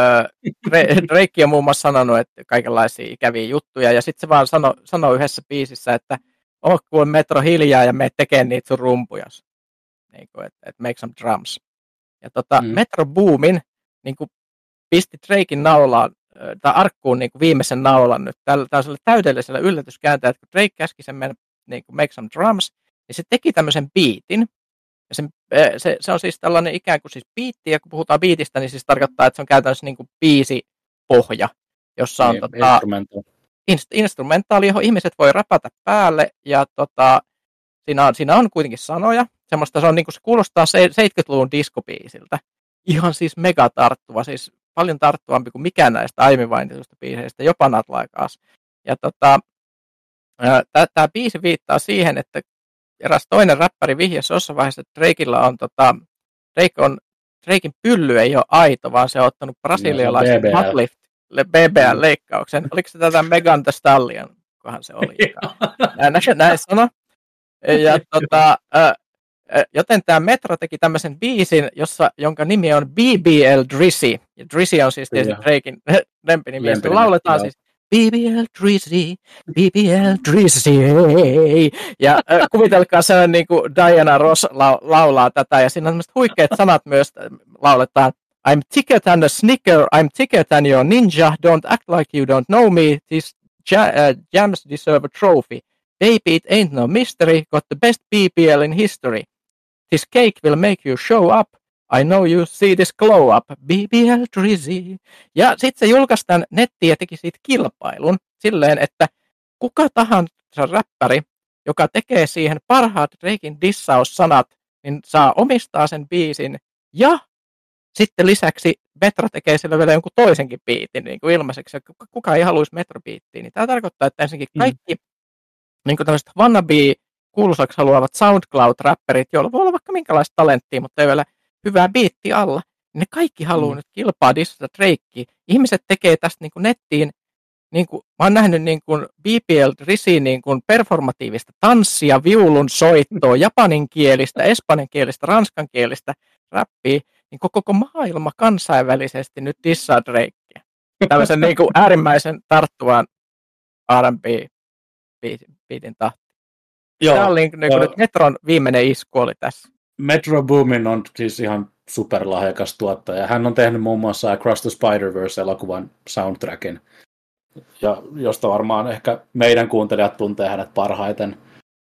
äh, Drake on muun muassa sanonut, että kaikenlaisia ikäviä juttuja, ja sitten se vaan sanoi sano yhdessä biisissä, että oh, kun Metro hiljaa ja me tekee niitä sun rumpujas. Niin kuin, että et make some drums. Ja tota, mm. Metro Boomin niin kuin pisti Draken naulaan, tai arkkuun niin kuin viimeisen naulan nyt tällaisella täydellisellä yllätyskääntäjällä, että kun Drake käski sen mennä niin kuin make some drums, niin se teki tämmöisen beatin. Ja se, se, se on siis tällainen ikään kuin siis beatti, ja kun puhutaan beatistä, niin siis tarkoittaa, että se on käytännössä niin kuin biisipohja, jossa on niin, tota, instrumentaali. instrumentaali, johon ihmiset voi rapata päälle, ja tota, siinä, on, siinä on kuitenkin sanoja. Semmoista se on niin kuin se kuulostaa seitsemänkymmentäluvun diskobiisiltä. Ihan siis mega tarttuva, siis paljon tarttuvampi kuin mikään näistä aiemmin mainituista biiseistä, jopa Not Like Us. Ja tota, tämä biisi viittaa siihen, että eräs toinen räppäri vihjasi jossain vaiheessa, että Drakella on, tota, Drake on, Draken pylly ei ole aito, vaan se on ottanut brasilialaisen no, Uplift, B B L-leikkauksen. Oliko se tätä Megan Thee Stallion, kohan se oli? näin, näin sano. Ja tota, joten tämä Metro teki tämmöisen biisin, jossa, jonka nimi on B B L Drizzy. Ja Drizzy on siis tietysti Draken lempinimi. Lempinimi. Lauletaan siis B B L Drizzy, B B L Drizzy. Ja äh, kuvitelkaa se niin kuin Diana Ross la- laulaa tätä. Ja siinä on tämmöiset huikeat sanat myös lauletaan. I'm thicker than a snicker, I'm thicker than your ninja. Don't act like you don't know me. These ja- uh, jams deserve a trophy. Baby, it ain't no mystery, got the best B P L in history. This cake will make you show up. I know you see this glow up. B B L Drizzy. Ja sitten se julkaisi tämän nettiin ja teki siitä kilpailun silleen, että kuka tahansa räppäri, joka tekee siihen parhaat Draken dissaussanat, niin saa omistaa sen biisin. Ja sitten lisäksi Metro tekee sillä vielä jonkun toisenkin biitin niin kuin ilmaiseksi. Kuka ei haluaisi Metro-biittiä. Niin tämä tarkoittaa, että ensinnäkin kaikki mm. niin kuin tämmöiset wannabe kuuluisaksi haluavat SoundCloud-räppärit, joilla voi olla vaikka minkälaista talenttia, mutta ei vielä hyvää biittiä alla. Ne kaikki haluaa mm. nyt kilpaa dissata Drakea. Ihmiset tekee tästä niin kuin nettiin. Niin kuin, mä oon nähnyt niin kuin B P L Drizzy niin kuin performatiivista tanssia, viulun soittoa, japaninkielistä, espanjankielistä, ranskankielistä räppiä. Niin koko maailma kansainvälisesti nyt dissaa Drakea. Tällaisen niin kuin äärimmäisen tarttuvan R and B-biitin tahti. Tämä oli niin kuin nyt Metron viimeinen isku oli tässä. Metro Boomin on siis ihan superlahjakas tuottaja. Hän on tehnyt muun muassa Across the Spider-Verse-elokuvan soundtrackin, ja josta varmaan ehkä meidän kuuntelijat tuntee hänet parhaiten.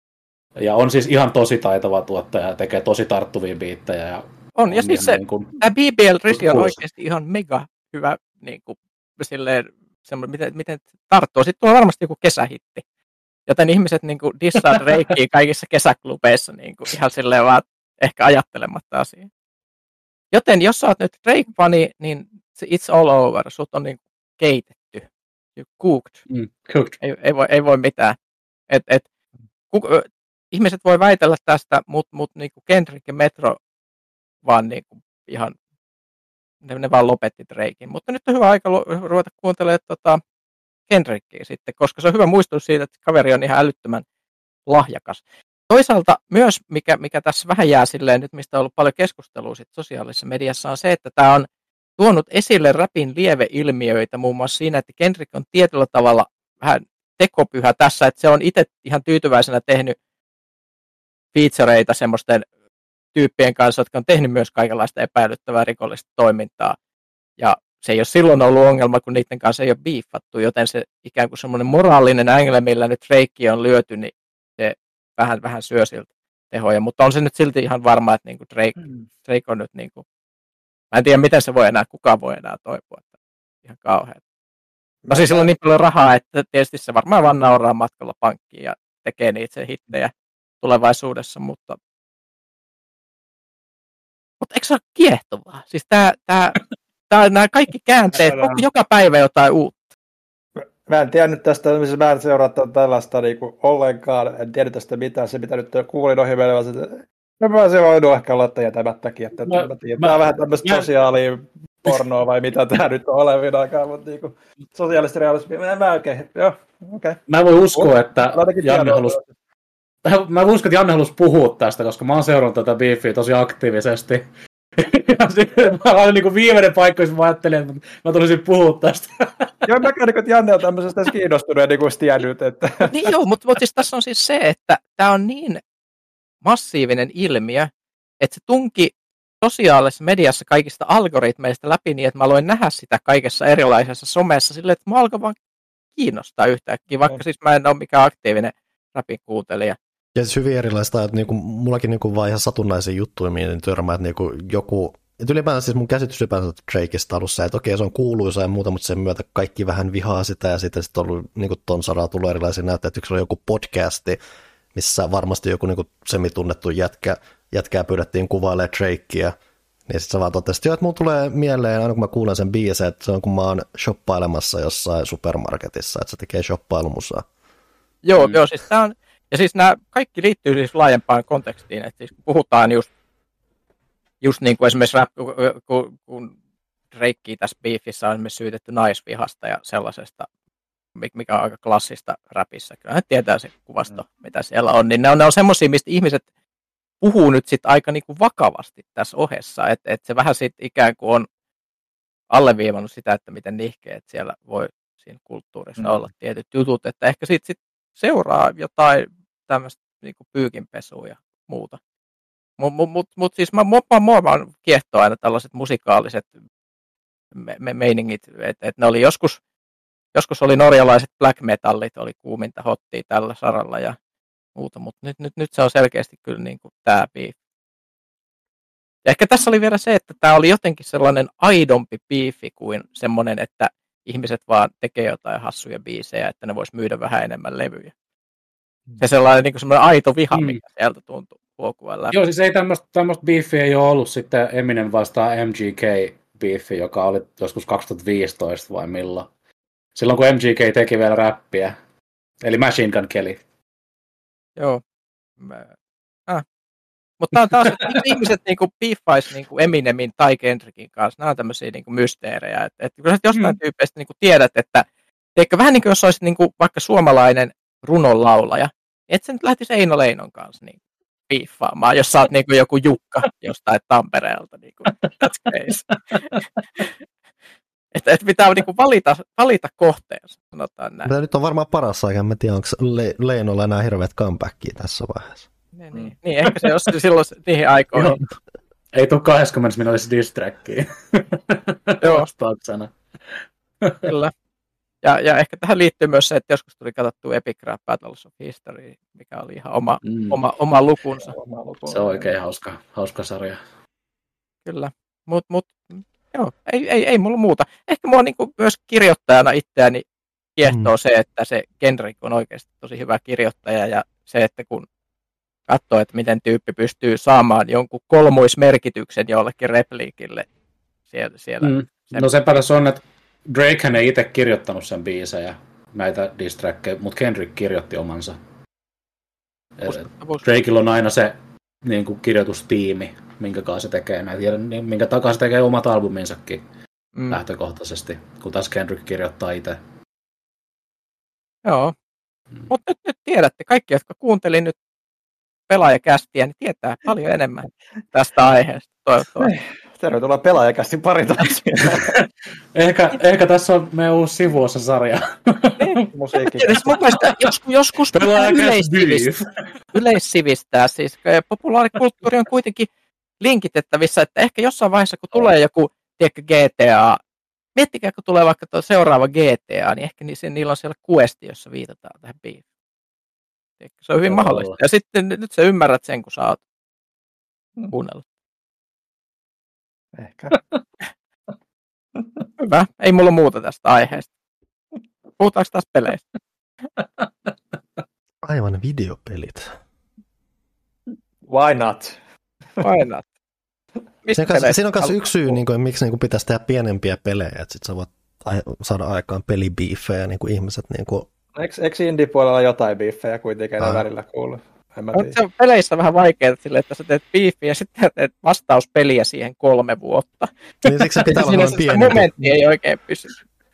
Ja on siis ihan tosi taitava tuottaja ja tekee tosi tarttuvia biittejä. Ja on, on, ja siis se, niin kuin, tämä B B L Drizzy on oikeasti ihan mega hyvä, niin kuin, silleen, miten, miten tarttuu. Sitten tulee varmasti joku kesähitti. Joten ihmiset niin kuin dissaa Drakea kaikissa kesäklubeissa niin kuin, ihan silleen vaan ehkä ajattelematta asiaa. Joten jos sä oot nyt Drake-fani, niin it's all over. Sut on niin kuin keitetty. You cooked. Mm, cooked. Ei, ei, voi, ei voi mitään. Et, et, kuk, ihmiset voi väitellä tästä, mutta mut, niin kuin Kendrick ja Metro vaan niin kuin ihan, ne, ne vaan lopetti Drakein. Mutta nyt on hyvä aika ruveta kuuntelemaan tota Kendrickia sitten, koska se on hyvä muistutus siitä, että kaveri on ihan älyttömän lahjakas. Toisaalta myös, mikä, mikä tässä vähän jää silleen nyt, mistä on ollut paljon keskustelua sit sosiaalisessa mediassa, on se, että tämä on tuonut esille rapin lieveilmiöitä, muun muassa siinä, että Kendrick on tietyllä tavalla vähän tekopyhä tässä, että se on itse ihan tyytyväisenä tehnyt featureita semmoisten tyyppien kanssa, jotka on tehnyt myös kaikenlaista epäilyttävää rikollista toimintaa. Ja se ei ole silloin ollut ongelma, kun niiden kanssa ei ole biiffattu, joten se ikään kuin semmoinen moraalinen angle, millä nyt Drake on lyöty, niin se vähän, vähän syö siltä tehoja. Mutta on se nyt silti ihan varma, että niinku Drake, mm. Drake on nyt niinku, mä en tiedä miten se voi enää, kukaan voi enää toipua. Että ihan kauheaa. No siis sillä on niin paljon rahaa, että tietysti se varmaan vaan nauraa matkalla pankkiin ja tekee niitä se hittejä tulevaisuudessa, mutta mutta eikö se ole kiehtovaa? Siis tää, tää, tää, nämä kaikki käänteet, onko joka päivä jotain uutta? Mä en tiennyt tästä, mä en seuraa tällaista niinku ollenkaan, en tiedä tästä mitään, se mitä nyt kuulin ohi meille, että mä se voinut ehkä olla jätämättäkin, että mä, mä tiedän, mä, tää on vähän tämmöistä sosiaalipornoa vai mitä tää nyt on olevin aikaa, mutta niinku sosiaalista realismia, mä en mä oikein, joo, okei. Okay. Mä voin uskoa, että Janne halusi Mä uskon, että Janne halusi puhua tästä, koska mä oon seurannut tätä beefiä tosi aktiivisesti. Ja sitten mä olin niin kuin viimeinen paikka, jos mä ajattelin, että mä tulisin puhua tästä. Joo, mä käyn, että Janne on tämmöisestä kiinnostunut, niin kuin tiennyt. Että niin joo, mutta, mutta siis tässä on siis se, että tämä on niin massiivinen ilmiö, että se tunki sosiaalisessa mediassa kaikista algoritmeista läpi niin, että mä aloin nähdä sitä kaikessa erilaisessa somessa silleen, että mä alkoin vaan kiinnostaa yhtäkkiä, vaikka no. siis mä en ole mikään aktiivinen rapin kuuntelija. Ja siis hyvin erilaista, että niinku, mullakin niinku vaan ihan satunnaisia juttuja, mihin törmää, että niinku joku, että ylipäänsä siis mun käsitys ylipäänsä Drakeista alussa, että okei se on kuuluisa ja muuta, mutta sen myötä kaikki vähän vihaa sitä ja sitten sit on ollut niinku ton saraa tullut erilaisia näyttää, että yksi oli joku podcasti, missä varmasti joku niinku semitunnettu jätkä, jätkää pyydettiin kuvailemaan Drakea, niin sitten sä vaan totesit, että mulla tulee mieleen aina kun mä kuulen sen biisin, että se on kun mä oon shoppailemassa jossain supermarketissa, että se tekee shoppailumusaa. Joo, mm. joo, siis tää on ja siis nämä kaikki liittyy siis laajempaan kontekstiin, että siis kun puhutaan just, just niin kuin esimerkiksi rap, kun, kun Drakea tässä beefissä on esimerkiksi syytetty naisvihasta ja sellaisesta, mikä on aika klassista rapissa. Kyllähän tietää se kuvasto, mm. mitä siellä on, niin ne on, ne on semmoisia, mistä ihmiset puhuu nyt sitten aika niin kuin vakavasti tässä ohessa, että et se vähän sitten ikään kuin on alleviivannut sitä, että miten nihkeet siellä voi siinä kulttuurissa mm. olla tietyt jutut, että ehkä sitten sit seuraa jotain tämmöistä niinku pyykinpesua ja muuta. Mutta mut, mut, mut siis mä, mua, mua vaan kiehtoo aina tällaiset musikaaliset me, me, meiningit, että et ne oli joskus, joskus oli norjalaiset black metallit, oli kuuminta hottia tällä saralla ja muuta, mutta nyt, nyt, nyt se on selkeästi kyllä niin kuin tämä beef. Ja ehkä tässä oli vielä se, että tämä oli jotenkin sellainen aidompi biifi kuin semmoinen, että ihmiset vaan tekee jotain hassuja biisejä, että ne vois myydä vähän enemmän levyjä. Se sellainen niin kuin semmoinen aito viha, mm. mikä sieltä tuntuu huokuvan läpi. Joo, siis ei tämmöistä biifiä ei ole ollut sitten Eminem vastaan M G K-biifi, joka oli joskus kaksituhattaviisitoista vai milloin. Silloin kun M G K teki vielä räppiä. Eli Machine Gun Kelly. Joo. Mä... Ah. Mutta taas, että ihmiset niinku biiffaisi niinku Eminemin tai Kendrickin kanssa, nämä on tämmöisiä niinku mysteerejä. Että et, kun sä jostain mm. tyypeistä niinku tiedät, että teikö, vähän niin kuin jos olisit niinku vaikka suomalainen runonlaulaja, et sä nyt lähtisi Eino Leinon kanssa niinku biiffaamaan, jos sä oot niinku joku Jukka jostain Tampereelta. Niinku, that's case. Että et pitää niinku valita, valita kohteensa, sanotaan näin. Tämä nyt on varmaan paras aika, en tiedä, onko Le- Leinolla enää hirveät comebackia tässä vaiheessa. Niin, niin. niin ehkä se jos silloin niihin aikoihin. Ei tule kaksikymmentä minuutissa diss-trackia. Joo. Vastauksena. Kyllä. Ja, ja ehkä tähän liittyy myös se, että joskus tuli katsottua Epic Rap Battles of History, mikä oli ihan oma, mm. oma, oma lukunsa. Se on oikein hauska, hauska sarja. Kyllä. Mut, mut, joo, ei, ei, ei mulla muuta. Ehkä mua niinku myös kirjoittajana itseäni kiehtoo mm. se, että se Kendrick on oikeasti tosi hyvä kirjoittaja ja se, että kun katsoo, että miten tyyppi pystyy saamaan jonkun kolmoismerkityksen jollekin repliikille siellä. siellä. Mm. No sepä tässä on, että Drakehän ei itse kirjoittanut sen biisejä, näitä diss-trackeja, mutta Kendrick kirjoitti omansa. Drakella on aina se niin kuin kirjoitustiimi, minkä kanssa se tekee näitä, ja minkä takaa se tekee omat albuminsakin mm. lähtökohtaisesti, kun taas Kendrick kirjoittaa itse. Joo, mm. mutta nyt, nyt tiedätte, kaikki, jotka kuuntelin nyt pelaajakästiä, niin tietää paljon enemmän tästä aiheesta, toivottavasti. Tervetuloa pelaajakästin pari taas. ehkä, ehkä tässä on meidän uusi sivuosa-sarja. Mun mielestä joskus, joskus yleissivistää, yleissivistää, siis populaarikulttuuri on kuitenkin linkitettävissä, että ehkä jossain vaiheessa, kun tulee joku tiedätkö, G T A, miettikää, kun tulee vaikka tuo seuraava G T A, niin ehkä niillä on siellä questi, jossa viitataan tähän biifiin. Se on hyvin mahdollista. Ja sitten nyt sä ymmärrät sen, kun sä oot kuunnellut. Ehkä. Hyvä. Ei mulla muuta tästä aiheesta. Puhutaanko taas peleistä? Aivan videopelit. Why not? Why not? Siinä, siinä on myös yksi syy, niin kuin, miksi niin kuin pitäisi tehdä pienempiä pelejä, että sit sä voit saada aikaan pelibiifejä, niin kuin ihmiset niin kuin... Eikö, eikö indie-puolella jotain biifejä kuitenkin enää välillä kuulu? Se on peleissä vähän vaikeaa sille, että sä teet biifiä ja sitten teet vastauspeliä siihen kolme vuotta. Niin siksi se pitää olla noin pienempi. Momentti ei oikein pysy.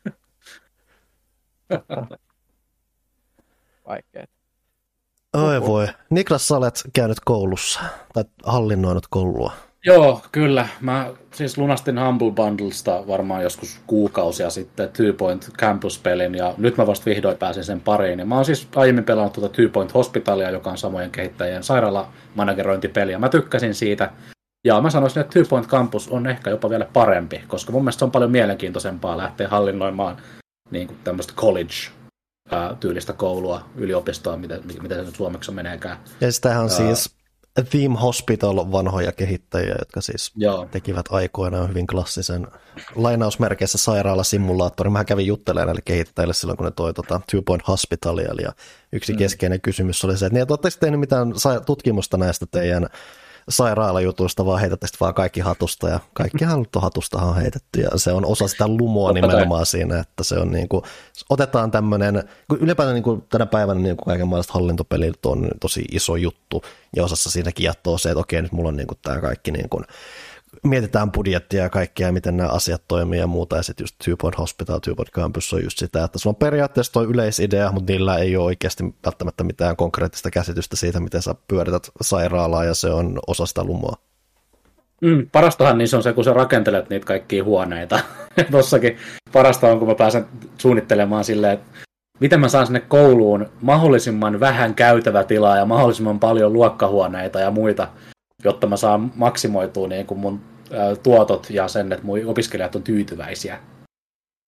Vaikeet. Oi voi. Niklas, sä olet käynyt koulussa, tai hallinnoinut koulua. Joo, kyllä. Mä siis lunastin Humble Bundlesta varmaan joskus kuukausia sitten Two Point Campus-pelin, ja nyt mä vasta vihdoin pääsin sen pariin. Ja mä oon siis aiemmin pelannut tuota Two Point Hospitalia, joka on samojen kehittäjien sairaalamanagerointipeliä. Mä tykkäsin siitä, ja mä sanoisin, että Two Point Campus on ehkä jopa vielä parempi, koska mun mielestä se on paljon mielenkiintoisempaa lähteä hallinnoimaan niin kuin tämmöistä college-tyylistä koulua, yliopistoa, miten, miten se nyt suomeksi meneekään. Ja sitähän on uh, siis... Theme Hospital vanhoja kehittäjiä, jotka siis Joo. tekivät aikoinaan hyvin klassisen lainausmerkeissä sairaalasimulaattorin. Mä kävin juttelemaan näille kehittäjille silloin, kun ne toi tota, Two Point Hospitalia, ja yksi mm. keskeinen kysymys oli se, että niin, et ootteko tehnyt mitään tutkimusta näistä teidän sairaalajutuista, vaan heitätte sitten vaan kaikki hatusta, ja kaikkihan hatustahan on heitetty, ja se on osa sitä lumoa nimenomaan siinä, että se on niin kuin, otetaan tämmöinen, ylipäätään niin kuin tänä päivänä niin kuin kaikenlaiset hallintopelit on tosi iso juttu, ja osassa siinäkin jattoo se, että okei, nyt mulla on niin kuin tämä kaikki, niin kuin, mietitään budjettia ja kaikkea, ja miten nämä asiat toimii ja muuta, ja sitten just Two Point Hospital, Two Point Campus on just sitä, että sulla on periaatteessa toi yleisidea, mutta niillä ei ole oikeasti välttämättä mitään konkreettista käsitystä siitä, miten sä pyörität sairaalaa, ja se on osa sitä lumoa. Mm, parastahan niin se on se, kun sä rakentelet niitä kaikkia huoneita. Tossakin parasta on, kun mä pääsen suunnittelemaan silleen, että miten mä saan sinne kouluun mahdollisimman vähän käytävä tilaa ja mahdollisimman paljon luokkahuoneita ja muita, jotta mä saan maksimoitua niin kuin mun ä, tuotot ja sen, että mun opiskelijat on tyytyväisiä.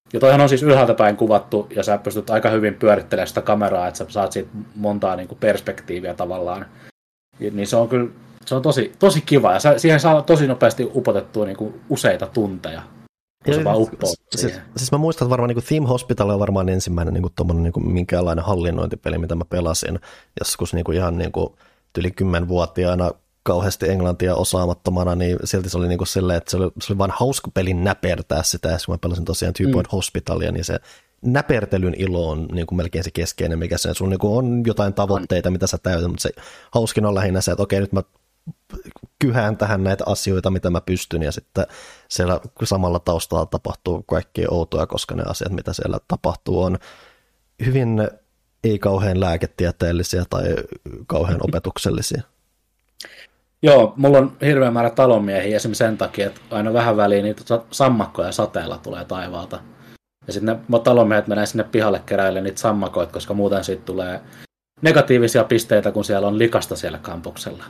Ja toihan on siis ylhäältä päin kuvattu, ja sä pystyt aika hyvin pyörittelemään sitä kameraa, että sä saat siitä montaa niin kuin perspektiiviä tavallaan. Ja, niin se on kyllä se on tosi, tosi kiva, ja sä, siihen saa tosi nopeasti upotettua niin kuin useita tunteja. Ja, se vaan uppoo siis, siis mä muistan, että varmaan niin kuin Theme Hospital on varmaan ensimmäinen niin kuin tommoinen, niin kuin minkäänlainen hallinnointipeli, mitä mä pelasin. Joskus niin kuin ihan niin kuin yli kymmenvuotiaana kauheasti englantia osaamattomana, niin silti se oli niin kuin silleen, että se oli, se oli vaan hauska pelin näpertää sitä, ja kun mä pelasin tosiaan Two Point mm. Hospitalia, niin se näpertelyn ilo on niin kuin melkein se keskeinen, mikä se sun niin kuin on jotain tavoitteita, on. Mitä sä täytät, mutta se hauskin on lähinnä se, että okei, nyt mä kyhään tähän näitä asioita, mitä mä pystyn, ja sitten siellä samalla taustalla tapahtuu kaikkea outoja, koska ne asiat, mitä siellä tapahtuu, on hyvin ei kauhean lääketieteellisiä tai kauhean opetuksellisia. Joo, mulla on hirveän määrä talonmiehiä esimerkiksi sen takia, että aina vähän väliin niitä sammakkoja sateella tulee taivaalta. Ja sitten ne talonmiehet menee sinne pihalle keräille niitä sammakoita, koska muuten siitä tulee negatiivisia pisteitä, kun siellä on likasta siellä kampuksella.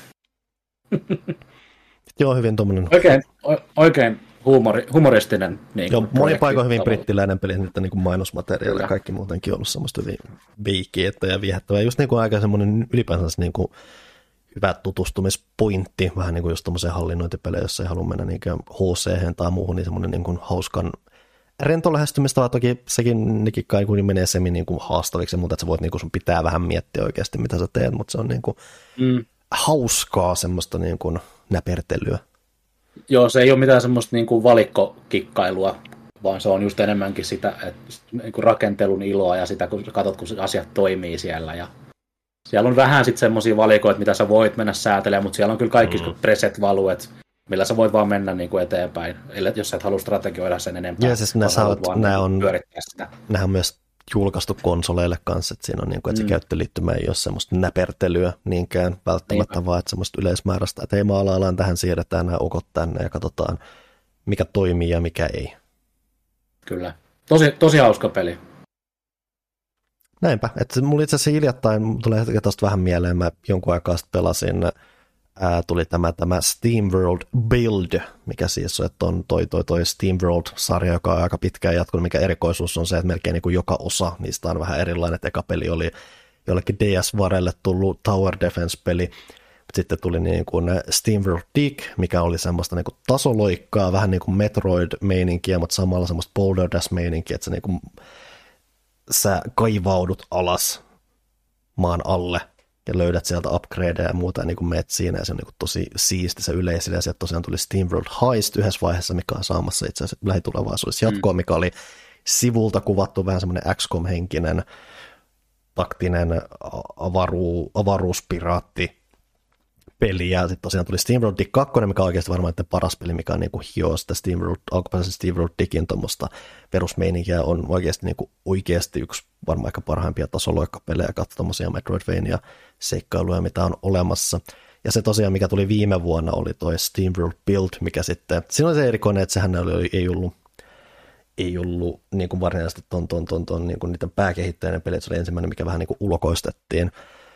Joo, hyvin tuommoinen. Oikein, oikein huumori, humoristinen. Niin Joo, moni paikoin hyvin brittiläinen peli, että niin kuin mainosmateriaali ja kaikki muutenkin on ollut semmoista hyvin viikkiettä ja viehättävää. Just niin kuin aika semmoinen ylipäänsä niin kuin hyvä tutustumispointti, vähän niin kuin just tuommoiseen hallinnointipeleihin, jos ei halua mennä niinkään H C tai muuhun, niin semmoinen niin kuin hauskan rento lähestymistava. Toki sekin nikikai kun menee semi niin kuin haastaviksi, mutta että sä voit niin kuin sun pitää vähän miettiä oikeasti, mitä sä teet, mutta se on niin kuin mm. hauskaa semmoista niin kuin näpertelyä. Joo, se ei ole mitään semmoista niin kuin valikkokikkailua, vaan se on just enemmänkin sitä että, niin kuin rakentelun iloa ja sitä, kun katsot, kun asiat toimii siellä. Ja siellä on vähän sitten semmoisia valikoita, mitä sä voit mennä säätelemään, mutta siellä on kyllä kaikki mm. preset-valuet, millä sä voit vaan mennä niin kuin eteenpäin, eli jos sä et halua strategioida sen enempää. Ja siis nämä, saat, nämä on, nämä on myös julkaistu konsoleille kanssa, että siinä on niin kuin, että se mm. käyttöliittymä ei ole semmoista näpertelyä niinkään välttämättä, Niinpä. vaan että semmoista yleismääräistä, että ei maala-alaan tähän siirretään nämä ukot tänne ja katsotaan, mikä toimii ja mikä ei. Kyllä. Tosi, tosi hauska peli. Näinpä, että mulla itse asiassa hiljattain, tulee tuosta vähän mieleen, mä jonkun aikaa sitten pelasin, ää, tuli tämä, tämä SteamWorld Build, mikä siis on, että on toi, toi, toi SteamWorld-sarja, joka on aika pitkään jatkunut, mikä erikoisuus on se, että melkein niin kuin joka osa niistä on vähän erilainen, että eka peli oli jollekin D S-varelle tullut Tower Defense-peli, sitten tuli niin kuin SteamWorld Dig, mikä oli semmoista niin kuin tasoloikkaa, vähän niin kuin Metroid-meininkiä, mutta samalla semmoista Boulder Dash-meininkiä, että se niin kuin sä kaivaudut alas maan alle ja löydät sieltä upgradeja ja muuta, ja niin kuin meet siinä, ja se on niin kuin tosi siisti se yleisillä, ja sieltä tosiaan tuli SteamWorld Heist yhdessä vaiheessa, mikä on saamassa itse asiassa lähitulevaisuudessa jatkoa, mikä oli sivulta kuvattu vähän semmoinen X COM-henkinen taktinen avaru, avaruuspiraatti peli, ja sitten tosiaan tuli SteamWorld Dig kaksi, mikä on oikeasti varmaan paras peli, mikä on niinku hioo sitä SteamWorld, alkuperäisen SteamWorld Digin tuommoista perusmeininkiä, on oikeasti, niinku, oikeasti yksi varmaan aika parhaimpia tasoloikkapelejä, katso tuommoisia Metroidvania seikkailuja, mitä on olemassa. Ja se tosiaan, mikä tuli viime vuonna, oli toi SteamWorld Build, mikä sitten, siinä oli se erikoinen, että sehän oli, ei ollut, ei ollut niin kuin varsinaisesti ton, ton, ton, ton, niin kuin niiden pääkehittäjien peli, se oli ensimmäinen, mikä vähän niin kuin ulkoistettiin.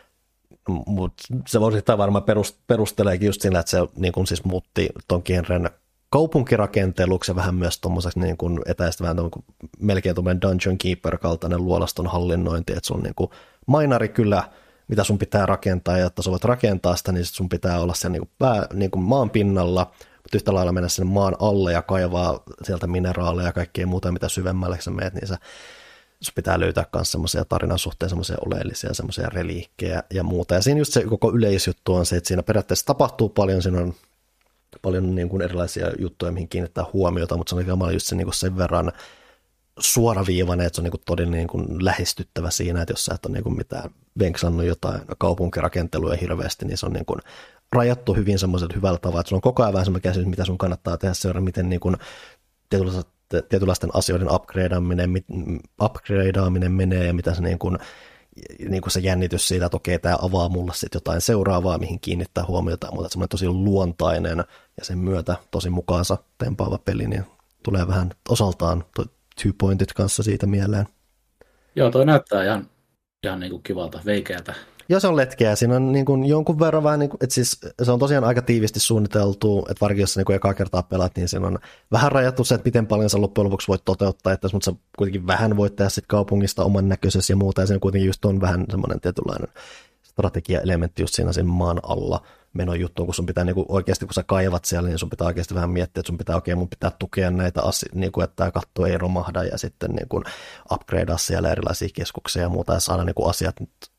Mutta se voisi varmaan perusteleekin just sillä, että se niin kun siis muutti ton genren kaupunkirakenteluksi ja vähän myös tuommoiseksi niin kun etäistä vähän kuin melkein tuommoinen Dungeon Keeper-kaltainen luolaston hallinnointi, että sun niin kuin mainarikylä, mitä sun pitää rakentaa, ja että sä voit rakentaa sitä, niin sun pitää olla siellä niin kuin pää, niin kuin maan pinnalla, mutta yhtä lailla mennä sinne maan alle ja kaivaa sieltä mineraaleja ja kaikkea muuta, mitä syvemmälle sä meet, niin sä sun pitää löytää myös semmoisia tarinan suhteen semmoisia oleellisia, semmoisia reliikkejä ja muuta. Ja siinä just se koko yleisjuttu on se, että siinä periaatteessa tapahtuu paljon, siinä on paljon niin kuin erilaisia juttuja, mihin kiinnittää huomiota, mutta se on kamala just se, niin kuin sen verran suoraviivainen, että se on niin kuin todella niin kuin lähestyttävä siinä, että jos sä et ole niin kuin mitään venksannut jotain kaupunkirakentelua hirveästi, niin se on niin kuin rajattu hyvin semmoiselta hyvällä tavalla, että sulla on koko ajan vähän semmoinen käsitys, mitä sun kannattaa tehdä seuraan, miten niin kuin tietynlaisten asioiden upgradeaaminen, upgradeaaminen menee ja mitä se, niin kuin, niin kuin se jännitys siitä, että okei, tämä avaa mulle sitten jotain seuraavaa, mihin kiinnittää huomiota, mutta semmoinen tosi luontainen ja sen myötä tosi mukaansa tempaava peli, niin tulee vähän osaltaan Two Pointit kanssa siitä mieleen. Joo, toi näyttää ihan, ihan niin kuin kivalta, veikeältä. Joo, se on letkeä. Siinä on niin kuin jonkun verran vähän, niin kuin, että siis se on tosiaan aika tiivisti suunniteltu, että varsinkin jos sä niin kuin ekaa kertaa pelaat, niin siinä on vähän rajattu se, että miten paljon sä loppujen lopuksi voit toteuttaa, että mutta sä kuitenkin vähän voit tehdä sit kaupungista oman näköisesi ja muuta, ja siinä kuitenkin just on vähän semmoinen tietynlainen strategia-elementti just siinä, siinä maan alla menon juttuun, kun sun pitää niin kuin oikeasti, kun sä kaivat siellä, niin sun pitää oikeasti vähän miettiä, että sun pitää okei, okay, mun pitää tukea näitä asioita, niin kuin, että tämä katto ei romahda ja sitten niin kuin upgradea siellä erilaisia keskuksia ja muuta ja saada niin kuin asiat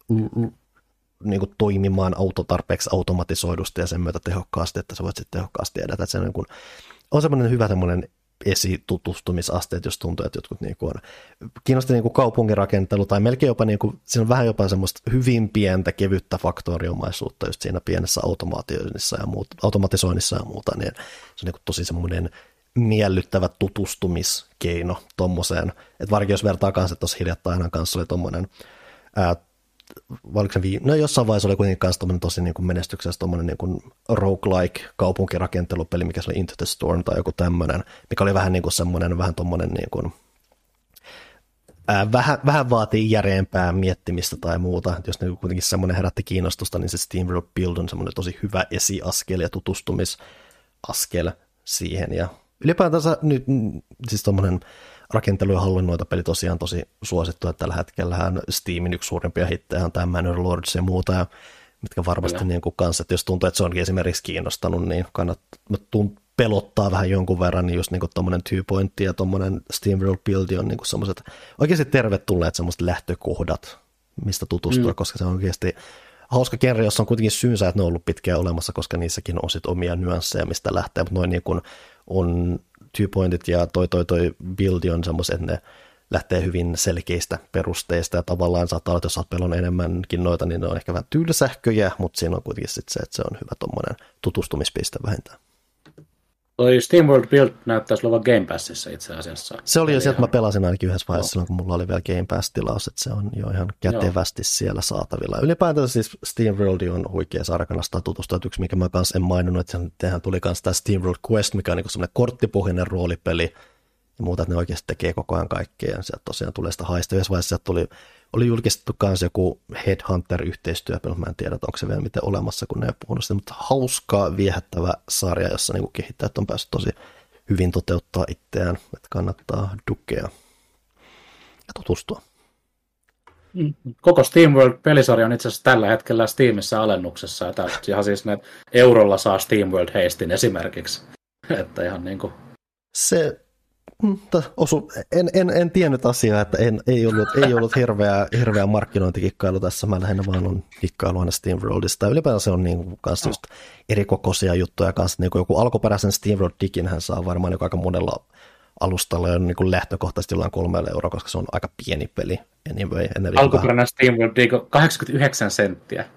niin kuin toimimaan autotarpeeksi automatisoidusti ja sen myötä tehokkaasti, että sä voit sitten tehokkaasti edetä. Että se niin kuin, on semmoinen hyvä semmoinen esitutustumisaste, että jos tuntuu, että jotkut niin kuin on kiinnosti niin kuin kaupunkirakentelu tai melkein jopa, niin kuin, siinä on vähän jopa semmoista hyvin pientä kevyttä faktoriomaisuutta just siinä pienessä automaatioinnissa ja muuta, automatisoinnissa ja muuta, niin se on niin kuin tosi semmoinen miellyttävä tutustumiskeino tommoseen, että varsinkin jos vertaa kanssa, että tuossa hiljattain kanssa oli tommonen ää, Vi- no jossain vaiheessa oli kuitenkin myös tosi niin kuin menestyksessä tommoinen niin kuin roguelike kaupunkirakentelupeli, mikä se oli Into the Storm tai joku tämmöinen, mikä oli vähän niin kuin semmoinen, vähän tommoinen niin kuin, ää, vähän, vähän vaatii järeempää miettimistä tai muuta. Jos niin kuitenkin semmoinen herätti kiinnostusta, niin se SteamWorld Build on semmoinen tosi hyvä esiaskel ja tutustumisaskel siihen. Ja ylipäätänsä nyt siis tommoinen rakentelu- ja hallinnointapeli tosiaan tosi suosittu, että tällä hetkellähän Steamin yksi suurimpia hittejä on tämä Manor Lords ja muuta, ja mitkä varmasti niin kuin kanssa, että jos tuntuu, että se onkin esimerkiksi kiinnostanut, niin kannattaa pelottaa vähän jonkun verran, niin just niin kuin tommoinen two pointti ja tommoinen SteamWorld Build on niin kuin semmoiset oikeasti tervetulleet semmoiset lähtökohdat, mistä tutustua, mm. koska se on oikeasti hauska genre, jossa on kuitenkin syynsä, että ne on ollut pitkään olemassa, koska niissäkin on sit omia nyansseja, mistä lähtee, mutta noin niin kuin on two pointit ja toi, toi, toi buildi on semmoiset, että ne lähtee hyvin selkeistä perusteista ja tavallaan saattaa olla, että jos sä oot pelannut enemmänkin noita, niin ne on ehkä vähän tylsähköjä, mutta siinä on kuitenkin sit se, että se on hyvä tommoinen tutustumispiste vähintään. Toi SteamWorld Build näyttäisi olevan Game Passissa itse asiassa. Se oli jo sieltä, mä pelasin ainakin yhdessä vaiheessa silloin, kun mulla oli vielä Game Pass-tilaus, että se on jo ihan kätevästi Joo. siellä saatavilla. Ylipäätään siis SteamWorld on huikea saada, kannattaa tutustua, että yksi, mikä mä kanssa en maininnut, että tehän tuli kanssa tämä SteamWorld Quest, mikä on niin semmoinen korttipohjainen roolipeli ja muuta, että ne oikeasti tekee koko ajan kaikkea ja sieltä tosiaan tulee sitä haista. Yhdessä vaiheessa sieltä tuli, oli julkistettu kanssa joku Headhunter-yhteistyöpeli, mä en tiedä, onko se vielä miten olemassa, kun ne ei puhunut sitä, mutta hauskaa, viehättävä sarja, jossa niin kehittäjät on päässyt tosi hyvin toteuttaa itseään, että kannattaa dukea ja tutustua. Koko SteamWorld-pelisarja on itse asiassa tällä hetkellä Steamissa alennuksessa, ja ihan siis ne eurolla saa SteamWorld Heistin esimerkiksi, että ihan niin kuin... Se... Osu, en, en, en tiennyt asiaa, että en, ei ollut, ei ollut hirveä, hirveä markkinointikikkailu tässä, mä lähinnä vaan on kikkailu aina SteamWorldista. Ylipäätään se on niin kanssa just erikokoisia juttuja kanssa, niin kuin joku alkuperäisen SteamWorld-digin hän saa varmaan niin aika monella alustalla jo niin lähtökohtaisesti jollain kolmella euroa, koska se on aika pieni peli. Anyway, alkuperäinen SteamWorld-dig on kahdeksankymmentäyhdeksän senttiä.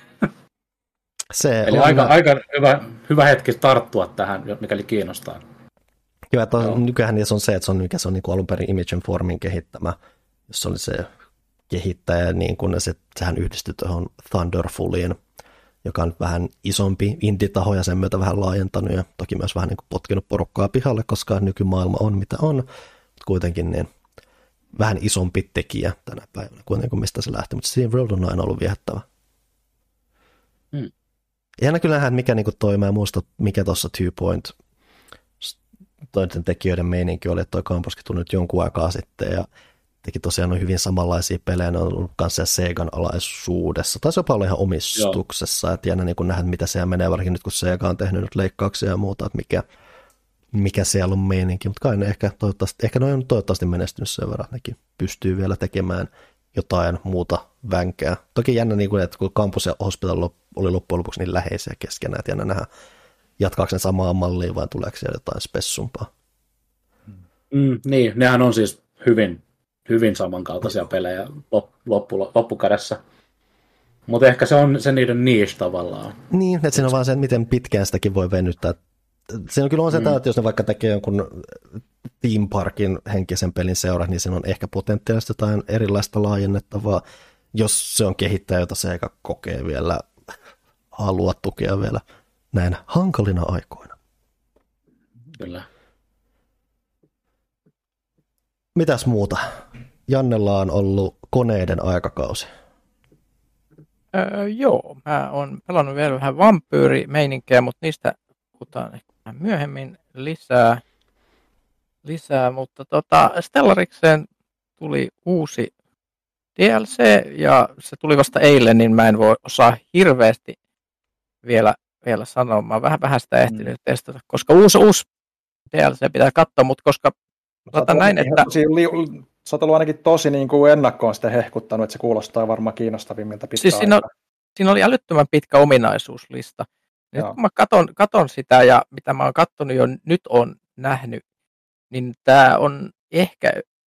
Se Eli on aika, aika hyvä, hyvä hetki tarttua tähän, mikäli kiinnostaa. Joo, että on, nykyään se on se, että se on, mikä se on niin kuin alun perin Image and Formin kehittämä, jossa oli se kehittäjä, niin kuin se, sehän yhdistyi tuohon Thunderfuliin, joka on vähän isompi indie-taho ja sen myötä vähän laajentanut ja toki myös vähän niin kuin potkinut porukkaa pihalle, koska nykymaailma on mitä on, mutta kuitenkin niin vähän isompi tekijä tänä päivänä, kuitenkin mistä se lähti, mutta SteamWorld on aina ollut viehättävä. Hmm. Ja aina kyllä nähdään, mikä niin kuin toi, mä en muista, mikä tuossa Two Point toinen tekijöiden meininki oli, että toi Kampuskin tuli nyt jonkun aikaa sitten ja teki tosiaan hyvin samanlaisia pelejä, ne on ollut kanssa Segan alaisuudessa, taisi jopa olla ihan omistuksessa, Joo. että jännä niin nähdä, mitä siellä menee, varsinkin nyt kun Sega on tehnyt nyt leikkauksia ja muuta, että mikä, mikä siellä on meininki, mutta kai ne ehkä, toivottavasti, ehkä ne on toivottavasti menestynyt sen verran, nekin pystyy vielä tekemään jotain muuta vänkää. Toki jännä, niin kuin, että kun Campus ja Hospital oli loppujen lopuksi niin läheisiä keskenään, että jännä nähdä, jatkaako ne samaa mallia vai tuleeko siellä jotain spessumpaa? Mm, niin, nehän on siis hyvin, hyvin samankaltaisia pelejä loppu, loppukädessä. Mutta ehkä se on se niiden niche tavallaan. Niin, että siinä on vaan se, että miten pitkään sitäkin voi venyttää. Se on kyllä on se, mm. että jos ne vaikka tekee jonkun Theme Parkin henkisen pelin seura, niin siinä on ehkä potentiaalisesti jotain erilaista laajennettavaa, jos se on kehittäjä, jota se eikä kokee vielä, halua tukea vielä näin hankalina aikoina. Kyllä. Mitäs muuta? Jannella on ollut koneiden aikakausi. Öö, joo, mä oon pelannut vielä vähän vampyyrimeininkiä, mutta niistä puhutaan ehkä myöhemmin lisää. lisää mutta tota, Stellarikseen tuli uusi D L C, ja se tuli vasta eilen, niin mä en voi osaa hirveästi vielä, vielä sanoa. Mä oon vähän, vähän sitä ehtinyt mm. testata, koska uusi, uusi D L C pitää katsoa, mutta koska sanotaan näin, että... Sä oot ollut ainakin tosi niin kuin ennakkoon sitä hehkuttanut, että se kuulostaa varmaan kiinnostavimmilta pitkään siis siinä, on, siinä oli älyttömän pitkä ominaisuuslista. Nyt kun mä katon, katon sitä, ja mitä mä oon katsonut jo nyt on nähnyt, niin tää on ehkä,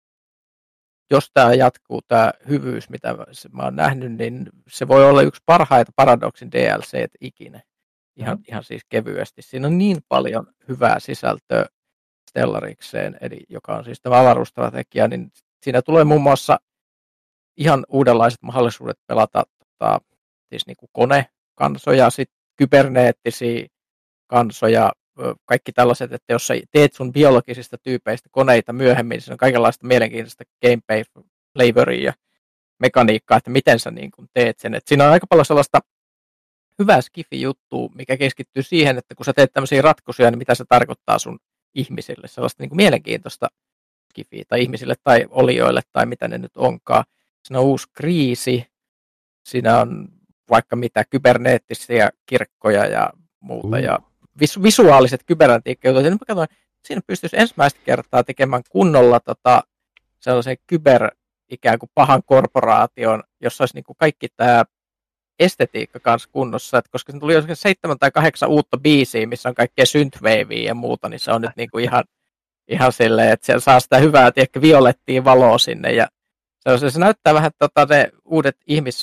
jos tämä jatkuu, tämä hyvyys, mitä mä oon nähnyt, niin se voi olla yksi parhaita Paradoxin D L C ikinä. Ihan, mm. ihan siis kevyesti. Siinä on niin paljon hyvää sisältöä Stellarikseen, eli joka on siis tämä avaruusstrategia, niin siinä tulee muun muassa ihan uudenlaiset mahdollisuudet pelata tota, siis niin kuin konekansoja, sitten kyberneettisiä kansoja, kaikki tällaiset, että jos sä teet sun biologisista tyypeistä koneita myöhemmin, niin siinä on kaikenlaista mielenkiintoista gameplay flavoria ja mekaniikkaa, että miten sä niin kuin teet sen. Et siinä on aika paljon sellaista hyvää skifi-juttua, mikä keskittyy siihen, että kun sä teet tämmöisiä ratkaisuja, niin mitä se tarkoittaa sun ihmisille, sellaista niin kuin mielenkiintoista skifiä, tai ihmisille tai olioille, tai mitä ne nyt onkaan. Siinä on uusi kriisi, siinä on vaikka mitä kyberneettisiä kirkkoja ja muuta, mm. ja vis- visuaaliset kyberantiikkajutut. Ja nyt mä katsoin, siinä pystyisi ensimmäistä kertaa tekemään kunnolla tota, sellaisen kyber ikään kuin pahan korporaation, jossa olisi niin kuin kaikki tämä estetiikka kanssa kunnossa, että koska se tuli jossain seitsemän tai kahdeksan uutta biisiä, missä on kaikkea synthwaveä ja muuta, niin se on nyt niin kuin ihan, ihan silleen, että siellä saa sitä hyvää, ehkä violettia valoa sinne, ja se, se näyttää vähän tota, ne uudet ihmis,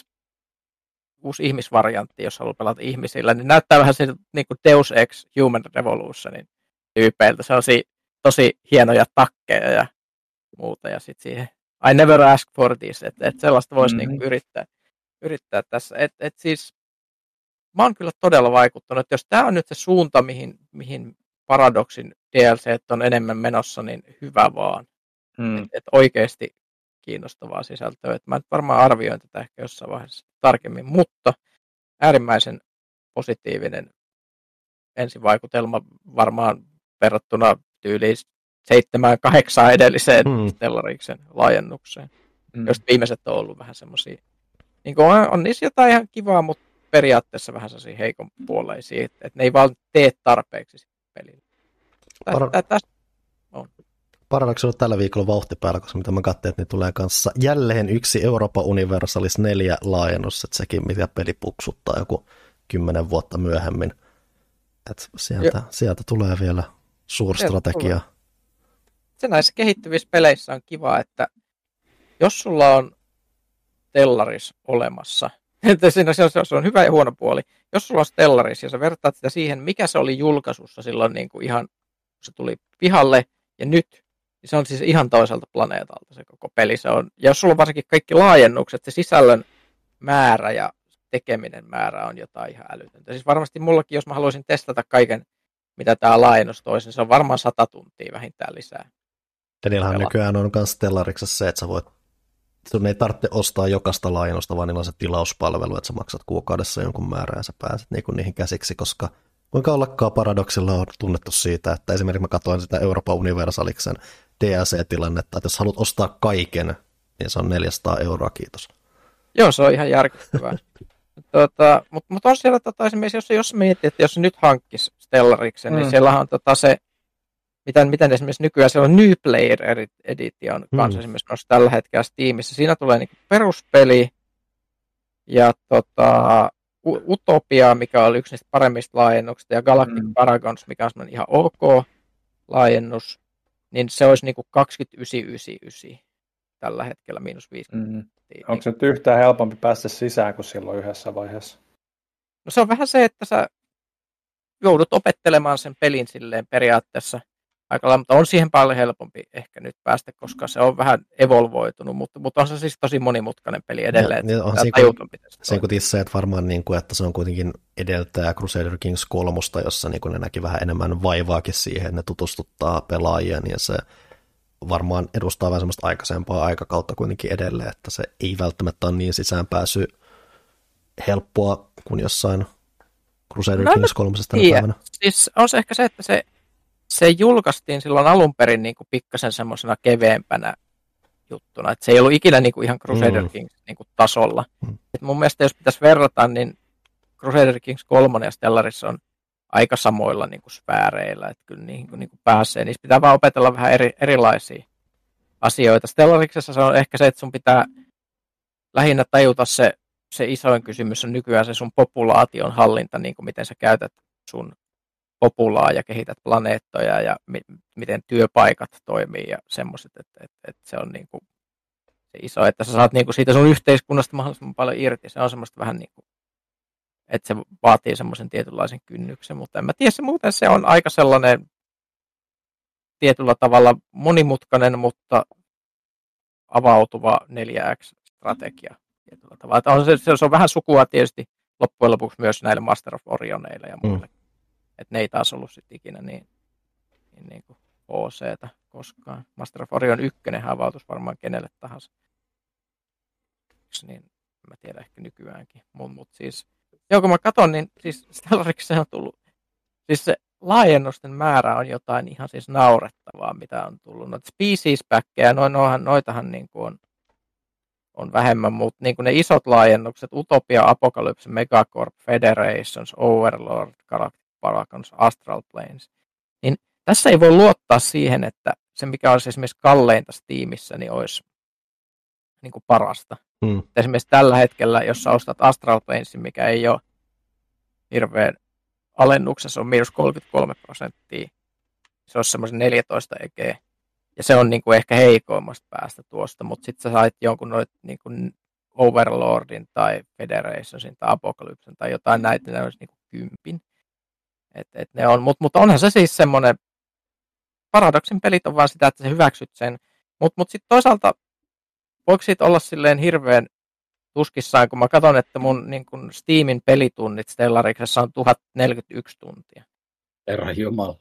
uusi ihmisvariantti, jos haluaa pelata ihmisillä, niin näyttää vähän siltä niin kuin Deus Ex Human Revolutionin tyypeiltä, se on tosi hienoja takkeja ja muuta, ja sitten siihen I never ask for this, että et sellaista voisi mm-hmm. niin kuin yrittää. yrittää tässä. Et, et siis, mä oon kyllä todella vaikuttanut, että jos tämä on nyt se suunta, mihin, mihin Paradoxin D L C on enemmän menossa, niin hyvä vaan. Mm. Että et oikeasti kiinnostavaa sisältöä. Et mä nyt varmaan arvioin tätä ehkä jossain vaiheessa tarkemmin, mutta äärimmäisen positiivinen ensivaikutelma varmaan verrattuna tyyliin seitsemään kahdeksaan edelliseen mm. Stellariksen laajennukseen. Mm. Just viimeiset on ollut vähän semmosia niin on, on niissä jotain ihan kivaa, mutta periaatteessa vähän sellaisia heikon puoleisia, että, että ne ei vaan tee tarpeeksi pelillä. Par- Paradox on tällä viikolla vauhti päällä, koska mitä mä katsoin, että ne tulee kanssa jälleen yksi Euroopan Universalis neljä laajennus, että sekin mitä peli puksuttaa joku kymmenen vuotta myöhemmin. Että sieltä, sieltä tulee vielä suurstrategia. Se näissä kehittyvissä peleissä on kiva, että jos sulla on Stellaris olemassa. Siinä se on hyvä ja huono puoli. Jos sulla on Stellaris ja sä vertaat sitä siihen, mikä se oli julkaisussa silloin niin kuin ihan, kun se tuli pihalle ja nyt, niin se on siis ihan toiselta planeetalta se koko peli. Se on, ja jos sulla on varsinkin kaikki laajennukset, se sisällön määrä ja tekeminen määrä on jotain ihan älytöntä. Siis varmasti mullakin, jos mä haluaisin testata kaiken, mitä tämä laajennus toisi, niin se on varmaan sata tuntia vähintään lisää. Ja niillähän nykyään on myös Stellariksessa se, että sä voit sun ei tarvitse ostaa jokaista laajennusta, vaan niillä on se tilauspalvelu, että sä maksat kuukaudessa jonkun määrän ja sä pääset niinku niihin käsiksi, koska kuinka ollakaan Paradoxilla on tunnettu siitä, että esimerkiksi mä katsoin sitä Euroopan Universaliksen D L C-tilannetta, että jos haluat ostaa kaiken, niin se on neljäsataa euroa, kiitos. Joo, se on ihan järkyttävää. tota, mutta mut on siellä tota, esimerkiksi, jos, jos mietit, että jos nyt hankkisi Stellariksen, mm. niin siellä on tota, se Miten, miten esimerkiksi nykyään siellä on New Player Edition kanssa mm. esimerkiksi tällä hetkellä Steamissa. Siinä tulee niin peruspeli ja tota, Utopia, mikä oli yksi niistä paremmista laajennuksista, ja Galactic mm. Paragons, mikä on semmoinen ihan ok laajennus, niin se olisi niin kuin kaksikymmentäyhdeksän yhdeksänkymmentäyhdeksän tällä hetkellä, miinus viisikymmentä. Mm. Onko se nyt yhtään helpompi päästä sisään kuin silloin yhdessä vaiheessa? No se on vähän se, että sä joudut opettelemaan sen pelin silleen periaatteessa aika lailla, mutta on siihen paljon helpompi ehkä nyt päästä, koska se on vähän evolvoitunut, mutta, mutta on se siis tosi monimutkainen peli edelleen. Ja, on se kuin se, että varmaan niin kuin, että se on kuitenkin edeltää Crusader Kings kolmosta, jossa niin kuin ne näki vähän enemmän vaivaakin siihen, ne tutustuttaa pelaajia, niin se varmaan edustaa vähän semmoista aikaisempaa aikakautta kuitenkin edelleen, että se ei välttämättä ole niin sisäänpääsy helppoa kuin jossain Crusader no, Kings kolmosesta tänä päivänä. Siis on se ehkä se, että se, se julkaistiin silloin alun perin niin kuin pikkasen semmoisena keveämpänä juttuna. Että se ei ollut ikinä niin kuin ihan Crusader mm. Kings niin kuin tasolla. Mm. Et mun mielestä jos pitäisi verrata, niin Crusader Kings kolme ja Stellaris on aika samoilla niin kuin sfääreillä. Että kyllä niihin niin kuin pääsee. Niissä pitää vaan opetella vähän eri, erilaisia asioita. Stellariksessa se on ehkä se, että sun pitää lähinnä tajuta se, se isoin kysymys on nykyään se sun populaation hallinta, niin kuin miten sä käytät sun populaa ja kehität planeettoja ja mi- miten työpaikat toimii ja semmoiset, että, että, että se on niin kuin se iso, että sä saat niin kuin siitä sun yhteiskunnasta mahdollisimman paljon irti. Se on semmoista vähän niin kuin, että se vaatii semmoisen tietynlaisen kynnyksen, mutta en mä tiedä, se muuten se on aika sellainen tietyllä tavalla monimutkainen, mutta avautuva neljä X-strategia tietyllä tavalla. Että on se, se on vähän sukua tietysti loppujen lopuksi myös näille Master of Orioneille ja muille. Mm. Että ne ei taas ollut sitten ikinä niin, niin, niin kuin O C:tä koskaan. Master of Orion ykkönen avautuisi varmaan kenelle tahansa. Niin en mä tiedä, ehkä nykyäänkin. Mutta mut siis, joo, kun mä katson, niin siis Stellarikseen on tullut, siis se laajennusten määrä on jotain ihan siis naurettavaa, mitä on tullut. Noita species-päkkejä, no, noitahan, noitahan niin kuin on, on vähemmän, mutta niin kuin ne isot laajennukset, Utopia, Apocalypse, Megacorp, Federations, Overlord, Galactic Paragons, Astral Planes, niin tässä ei voi luottaa siihen, että se mikä olisi esimerkiksi kalleinta Steamissa, niin olisi niin kuin parasta. Hmm. Esimerkiksi tällä hetkellä, jos sä ostat Astral Planesin, mikä ei ole hirveän alennuksessa, on miinus kolmekymmentäkolme prosenttia. Se olisi semmoisen neljätoista E G. Ja se on niin kuin ehkä heikoimmasta päästä tuosta, mutta sitten sä sait jonkun noit niin kuin Overlordin tai Federationsin tai Apocalypsen tai jotain näitä, ne olisi niin kuin kympin. Et, et ne on, mutta mut onhan se siis semmoinen, Paradoxin pelit on vaan sitä, että sä hyväksyt sen, mutta mut sitten toisaalta voiko siitä olla silleen hirveän tuskissaan, kun mä katson, että mun niin kun Steamin pelitunnit Stellariksessa on tuhat neljäkymmentäyksi tuntia. Herra Jumala.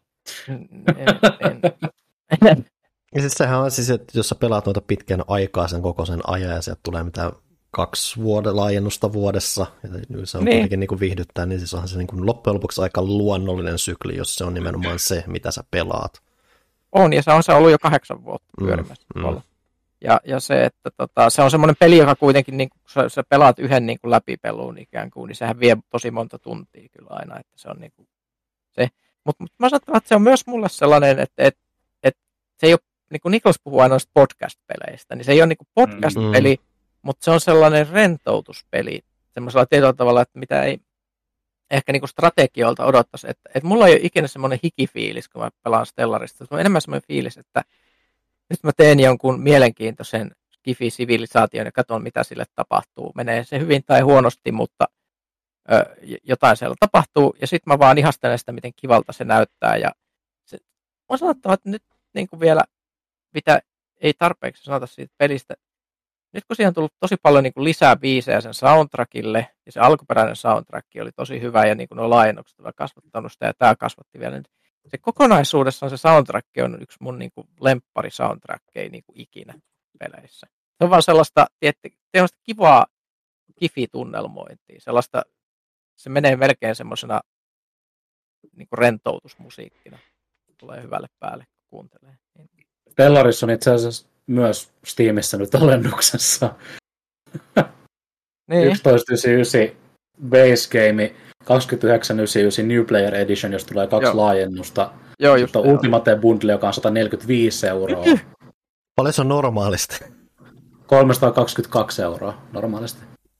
Ja siis sehän on siis, että jos sä pelaat noita pitkän aikaa sen koko sen ajan ja sieltä tulee mitään kaksi vuoden laajennusta vuodessa, ja se on niin. kuitenkin niin kuin viihdyttää, niin siis onhan se niin kuin loppujen lopuksi aika luonnollinen sykli, jos se on nimenomaan se, mitä sä pelaat. On, ja se on se ollut jo kahdeksan vuotta pyörimässä. Mm, mm. Ja, ja se, että tota, se on semmoinen peli, joka kuitenkin, niin kun sä pelaat yhden niin kuin läpipeluun ikään kuin, niin sehän vie tosi monta tuntia kyllä aina, että se on niin kuin se. Mutta mut mä sanon, että se on myös mulle sellainen, että et, et se ei ole, niin kuin Niklas puhuu aina noista podcast-peleistä, niin se ei ole niin kuin podcast-peli, mm. mutta se on sellainen rentoutuspeli, semmoisella tietyllä tavalla, että mitä ei ehkä niin kuin strategioilta odottaisi, että, että mulla ei ole ikinä semmoinen hikifiilis, kun mä pelaan Stellarista, se on enemmän semmoinen fiilis, että nyt mä teen jonkun mielenkiintoisen skifi-sivilisaation ja katson, mitä sille tapahtuu. Menee se hyvin tai huonosti, mutta ö, jotain siellä tapahtuu. Ja sitten mä vaan ihastelen sitä, miten kivalta se näyttää. Ja se, on sanottava, että nyt niin kuin vielä, mitä ei tarpeeksi sanota siitä pelistä, nyt kun siihen on tullut tosi paljon niin kuin lisää biisejä sen soundtrackille, ja se alkuperäinen soundtrack oli tosi hyvä, ja niin kuin nuo laajennukset ovat kasvattanut sitä, ja tämä kasvatti vielä nyt. Se kokonaisuudessaan se soundtrack on yksi mun niin kuin lemppari soundtrackeja niin kuin ikinä peleissä. Se on vaan sellaista, tietty, sellaista kivaa kifi-tunnelmointia. Sellaista, se menee melkein semmoisena niin kuin rentoutusmusiikkina. Tulee hyvälle päälle, kun kuuntelee. Stellaris on itse asiassa myös Steamissa nyt alennuksessa. Niin. yksitoista yhdeksänkymmentäyhdeksän base game, kaksikymmentäyhdeksän yhdeksänkymmentäyhdeksän New Player Edition, jos tulee kaksi Joo. laajennusta. Joo, just mutta Ultimate Bundle, joka on sata neljäkymmentäviisi euroa. Paljon se on normaalisti? kolmesataakaksikymmentäkaksi euroa normaalisti.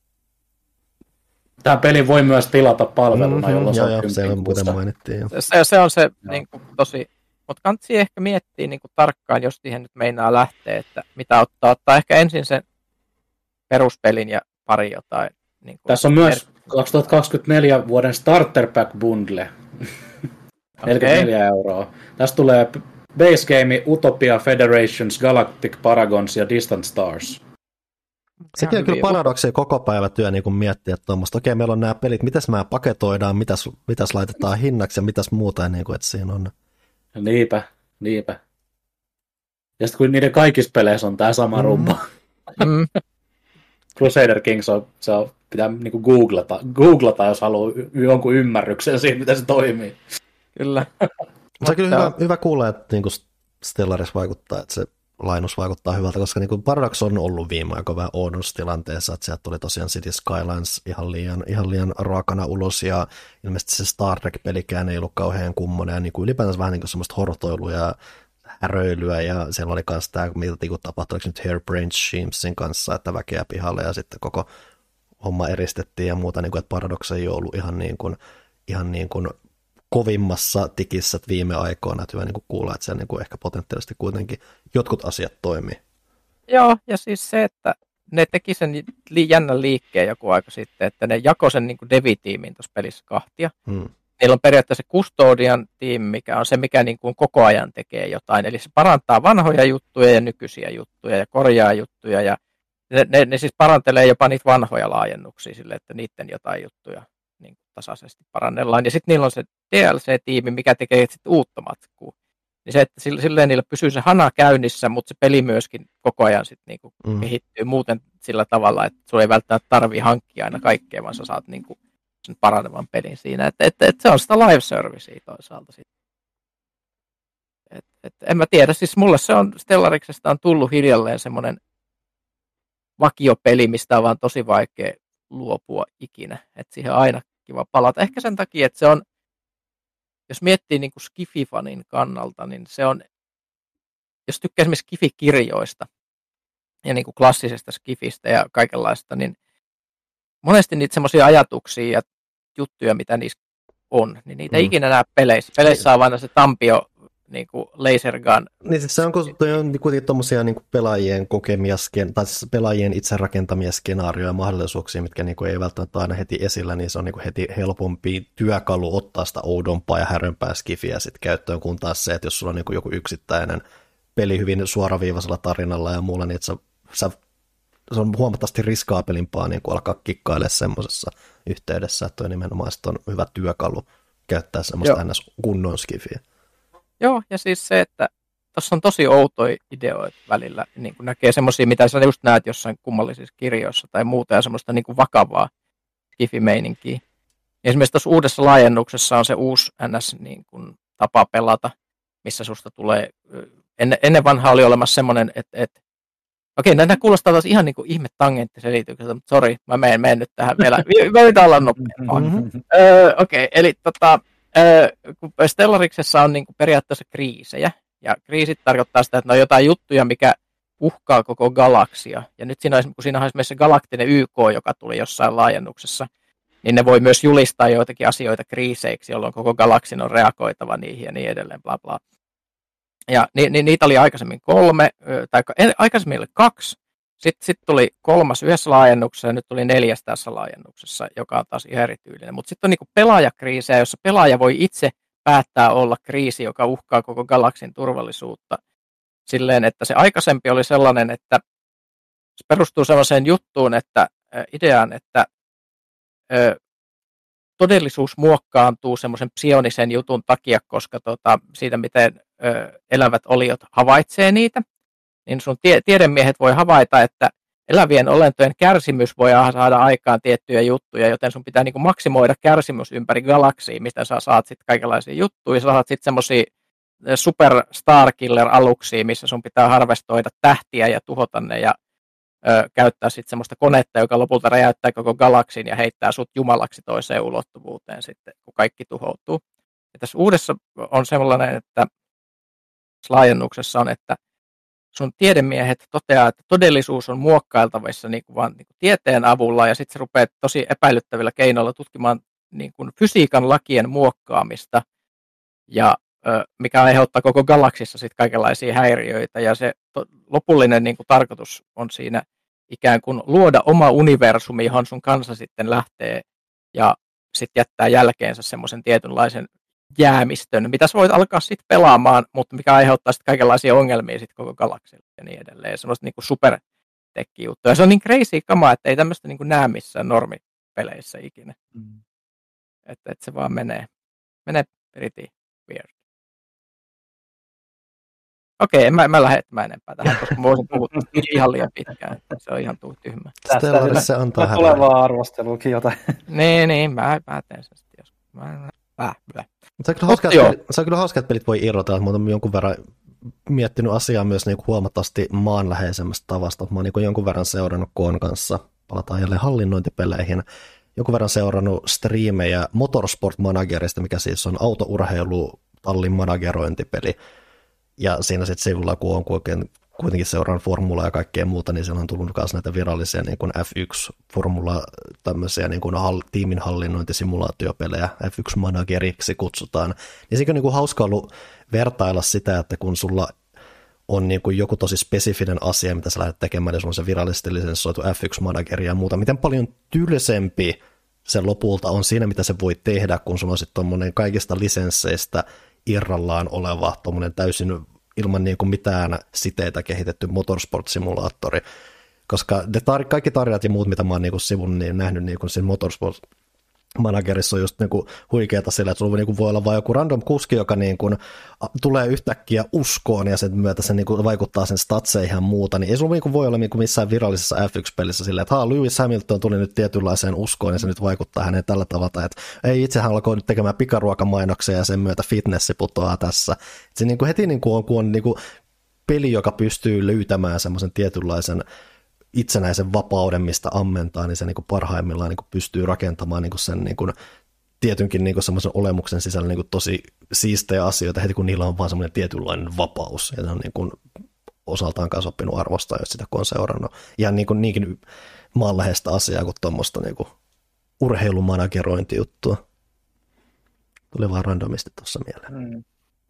Tämä peli voi myös tilata palveluna, mm-hmm, jolloin joo, se on joo, se on muuten mainittiin. Se, se on se niin kuin, tosi, mutta kannattaa ehkä miettiä niin kuin, tarkkaan, jos siihen nyt meinaa lähteä, että mitä ottaa. Ottaa ehkä ensin sen peruspelin ja pari jotain. Niin kuin, tässä on myös kaksituhattakaksikymmentäneljä vuoden Starter Pack Bundle. neljäkymmentäneljä okay. euroa. Tässä tulee Base Game, Utopia, Federations, Galactic Paragons ja Distant Stars. Sekin on kyllä paradoksia koko päivä työ niin kuin miettiä, että tuommoista, okei, meillä on nämä pelit, mitäs mä paketoidaan, mitäs, mitäs laitetaan hinnaksi ja mitäs muuta, niin kuin, että siinä on. Niinpä, niinpä. Ja sitten kun niiden kaikissa peleissä on tämä sama mm. rumba. Mm. Crusader Kings on, se on pitää niinku googlata, googlata, jos haluaa y- jonkun ymmärryksen siitä, miten se toimii. Kyllä. Se on kyllä hyvä, hyvä kuulla, että niinku Stellaris vaikuttaa, että se lainus vaikuttaa hyvältä, koska niinku Paradox on ollut viime aikoina vähän oudossa tilanteessa, että sieltä tuli tosiaan City Skylines ihan liian, ihan liian raakana ulos, ja ilmeisesti se Star Trek-pelikään ei ollut kauhean kummonen, ja niinku ylipäänsä vähän niinku semmoista hortoilua ja häröilyä, ja siellä oli myös tämä, miltä niinku tapahtui nyt Hairbrained Schemesin kanssa, että väkeä pihalle, ja sitten koko homma eristettiin ja muuta, niinku, että Paradox ei ole ollut ihan niin kuin, ihan niin kuin kovimmassa tikissä viime aikoina, että hyvä niin kuin kuulla, että siellä niin kuin ehkä potentiaalisesti kuitenkin jotkut asiat toimii. Joo, ja siis se, että ne teki sen li- jännän liikkeen joku aika sitten, että ne jakoi sen niin kuin dev-tiimin tuossa pelissä kahtia. Hmm. Niillä on periaatteessa se custodian tiimi, mikä on se, mikä niin kuin koko ajan tekee jotain. Eli se parantaa vanhoja juttuja ja nykyisiä juttuja ja korjaa juttuja. Ja ne, ne, ne siis parantelee jopa niitä vanhoja laajennuksia sille, että niiden jotain juttuja niin kuin tasaisesti parannellaan. Ja sitten niillä on se D L C-tiimi, mikä tekee sitten uutta matkua. Niin se, että silleen niillä pysyy se hana käynnissä, mutta se peli myöskin koko ayan sit niinku mm. kehittyy muuten sillä tavalla, että sulla ei välttämättä tarvitse hankkia aina kaikkea, vaan sä saat niinku sen paranevan pelin siinä. Että et, et se on sitä live servicea toisaalta. Et, et, en mä tiedä, siis mulle se on, Stellariksesta on tullut hiljalleen semmoinen vakiopeli, mistä on vaan tosi vaikea luopua ikinä. Että siihen on aina kiva palata. Ehkä sen takia, että se on, jos miettii niin kuin Skifi-fanin kannalta, niin se on, jos tykkää esimerkiksi Skifi-kirjoista ja niin kuin klassisesta Skifistä ja kaikenlaista, niin monesti niitä semmoisia ajatuksia ja juttuja, mitä niissä on, niin niitä mm. ei ikinä näe peleissä. Peleissä on vain se Tampio niin kuin laser gun. Niin siis se on, toi on kuitenkin tommosia niin kuin pelaajien kokemia, tai siis pelaajien itse rakentamia skenaarioja ja mahdollisuuksia, mitkä niin kuin ei välttämättä aina heti esillä, niin se on niin kuin heti helpompi työkalu ottaa sitä oudompaa ja härömpää skifiä sitten käyttöön, kun taas se, että jos sulla on niin kuin joku yksittäinen peli hyvin suoraviivaisella tarinalla ja muulla, niin että sä, sä, se on huomattavasti riskaapelimpaa niin kuin alkaa kikkailemaan semmoisessa yhteydessä, että toi nimenomaan on hyvä työkalu käyttää semmoista ns. Kunnon skifiä. Joo, ja siis se, että tuossa on tosi outoja ideoita välillä, niin kuin näkee semmoisia, mitä sä just näet jossain kummallisissa kirjoissa tai muuta, ja semmoista niin kuin vakavaa skifi-meininkiä. Esimerkiksi tuossa uudessa laajennuksessa on se uusi N S niin kuin tapa pelata, missä susta tulee, ennen, ennen vanhaa oli olemassa semmoinen, että, että okei, nämä kuulostaa taas ihan niin kuin ihme tangenttiselitykseltä, mutta sori, mä menen, menen nyt tähän vielä, mä yritän olla nopeampaa. Mm-hmm. Öö, okei, eli tota, kun Stellariksessa on niin kuin periaatteessa kriisejä, ja kriisit tarkoittaa sitä, että ne on jotain juttuja, mikä uhkaa koko galaksia. Ja nyt siinä on, kun siinä on esimerkiksi se galaktinen Y K, joka tuli jossain laajennuksessa, niin ne voi myös julistaa joitakin asioita kriiseiksi, jolloin koko galaksin on reagoitava niihin ja niin edelleen, bla bla. Ja ni, ni, niitä oli aikaisemmin kolme, tai aikaisemmin oli kaksi, sitten sit tuli kolmas yhdessä laajennuksessa ja nyt tuli neljäs tässä laajennuksessa, joka on taas ihan erityylinen. Mutta sitten on niinku pelaajakriisejä, jossa pelaaja voi itse päättää olla kriisi, joka uhkaa koko galaksin turvallisuutta. Silleen, että se aikaisempi oli sellainen, että se perustuu sellaiseen juttuun, että ideaan, että ö, todellisuus muokkaantuu semmoisen psionisen jutun takia, koska tota, siitä, miten ö, elävät oliot havaitsee niitä, niin sun tie- tiedemiehet voi havaita, että elävien olentojen kärsimys voi saada aikaan tiettyjä juttuja, joten sun pitää niinku maksimoida kärsimys ympäri galaksia, mistä sä saat sitten kaikenlaisia juttuja. Sä saat sitten semmoisia super Starkiller-aluksia, missä sun pitää harvestoida tähtiä ja tuhota ne ja ö, käyttää sitten semmoista konetta, joka lopulta räjäyttää koko galaksin ja heittää sut jumalaksi toiseen ulottuvuuteen sitten, kun kaikki tuhoutuu. Ja tässä uudessa on sellainen, että laajennuksessa on, että sun tiedemiehet toteaa, että todellisuus on muokkailtavissa niin kuin vaan niin kuin tieteen avulla, ja sitten se rupeaa tosi epäilyttävillä keinoilla tutkimaan niin kuin fysiikan lakien muokkaamista, ja ö, mikä aiheuttaa koko galaksissa sitten kaikenlaisia häiriöitä, ja se to, lopullinen niin kuin tarkoitus on siinä ikään kuin luoda oma universumi, johon sun kansa sitten lähtee, ja sitten jättää jälkeensä semmoisen tietynlaisen jäämistön, mitä sä voit alkaa sitten pelaamaan, mutta mikä aiheuttaa sitten kaikenlaisia ongelmia sitten koko galaksille ja niin edelleen. Semmoista niinku supertekki-juttuja. Ja se on niin crazy kamaa, että ei tämmöistä niinku näe missään normipeleissä ikinä. Mm. Että et se vaan menee, menee pretty weird. Okei, mä, mä lähden etsimään enempää tähän, koska mä voisin puhua ihan liian pitkään. Se on ihan tyhmä. Tästä se antaa häveä. Tulevaa arvosteluakin jotain. niin, niin, mä, mä teen sen sitten joskus. Mä, äh, Se on, kyllä hauska, pelit, se on kyllä hauska, että pelit voi irrotella. Mä oon jonkun verran miettinyt asiaa myös niin kuin huomattavasti maanläheisemmästä tavasta. Mä oon niin jonkun verran seurannut Koon kanssa, palataan jälleen hallinnointipeleihin, jonkun verran seurannut striimejä Motorsport Managerista, mikä siis on autourheilu tallin managerointipeli. Ja siinä sitten sivulla, kun on kuitenkin seurannut formulaa ja kaikkea muuta, niin siellä on tullut myös näitä virallisia niin kuin F yksi -formula, tämmöisiä niin kuin hall, tiimin hallinnointisimulaatiopelejä, F yksi Manageriksi kutsutaan. Niin sekin on niin kuin hauska ollut vertailla sitä, että kun sulla on niin kuin joku tosi spesifinen asia, mitä sä lähdet tekemään, ja sulla on se virallisesti lisensoitu F yksi Manageri ja muuta, miten paljon tylsempi se lopulta on siinä, mitä se voi tehdä, kun sulla on sitten tuommoinen kaikista lisensseistä irrallaan oleva tuommoinen täysin ilman niin kuin mitään siteitä kehitetty motorsport-simulaattori, koska ne tar- kaikki tarjat ja muut, mitä mä oon niin kuin sivun niin nähnyt niin kuin siinä motorsport Managerissa on just niinku huikeata sillä, että sulla niinku voi olla vain joku random kuski, joka niinku tulee yhtäkkiä uskoon ja sen myötä se niinku vaikuttaa sen statseihin ja muuta, niin ei sulla niinku voi olla niinku missään virallisessa F yksi -pelissä silleen, että haa, Lewis Hamilton tuli nyt tietynlaiseen uskoon ja se nyt vaikuttaa häneen tällä tavalla, että ei itsehän alkoi nyt tekemään pikaruokamainoksia ja sen myötä fitnessi putoaa tässä. Et se niinku heti niinku on, kun on niinku peli, joka pystyy löytämään semmoisen tietynlaisen itsenäisen vapauden, mistä ammentaa, niin se niin kuin parhaimmillaan niin kuin pystyy rakentamaan niin kuin sen niin kuin tietynkin niin kuin semmoisen olemuksen sisällä niin kuin tosi siistejä asioita, heti kun niillä on vaan semmoinen tietynlainen vapaus, ja ne on niin kuin osaltaan kanssa oppinut arvostaa, jos sitä kun on seurannut. Ihan niin kuin niinkin maanläheistä asiaa kuin tuommoista niin kuin urheilumanagerointijuttua. Tuli vaan randomisti tuossa mieleen. Mm.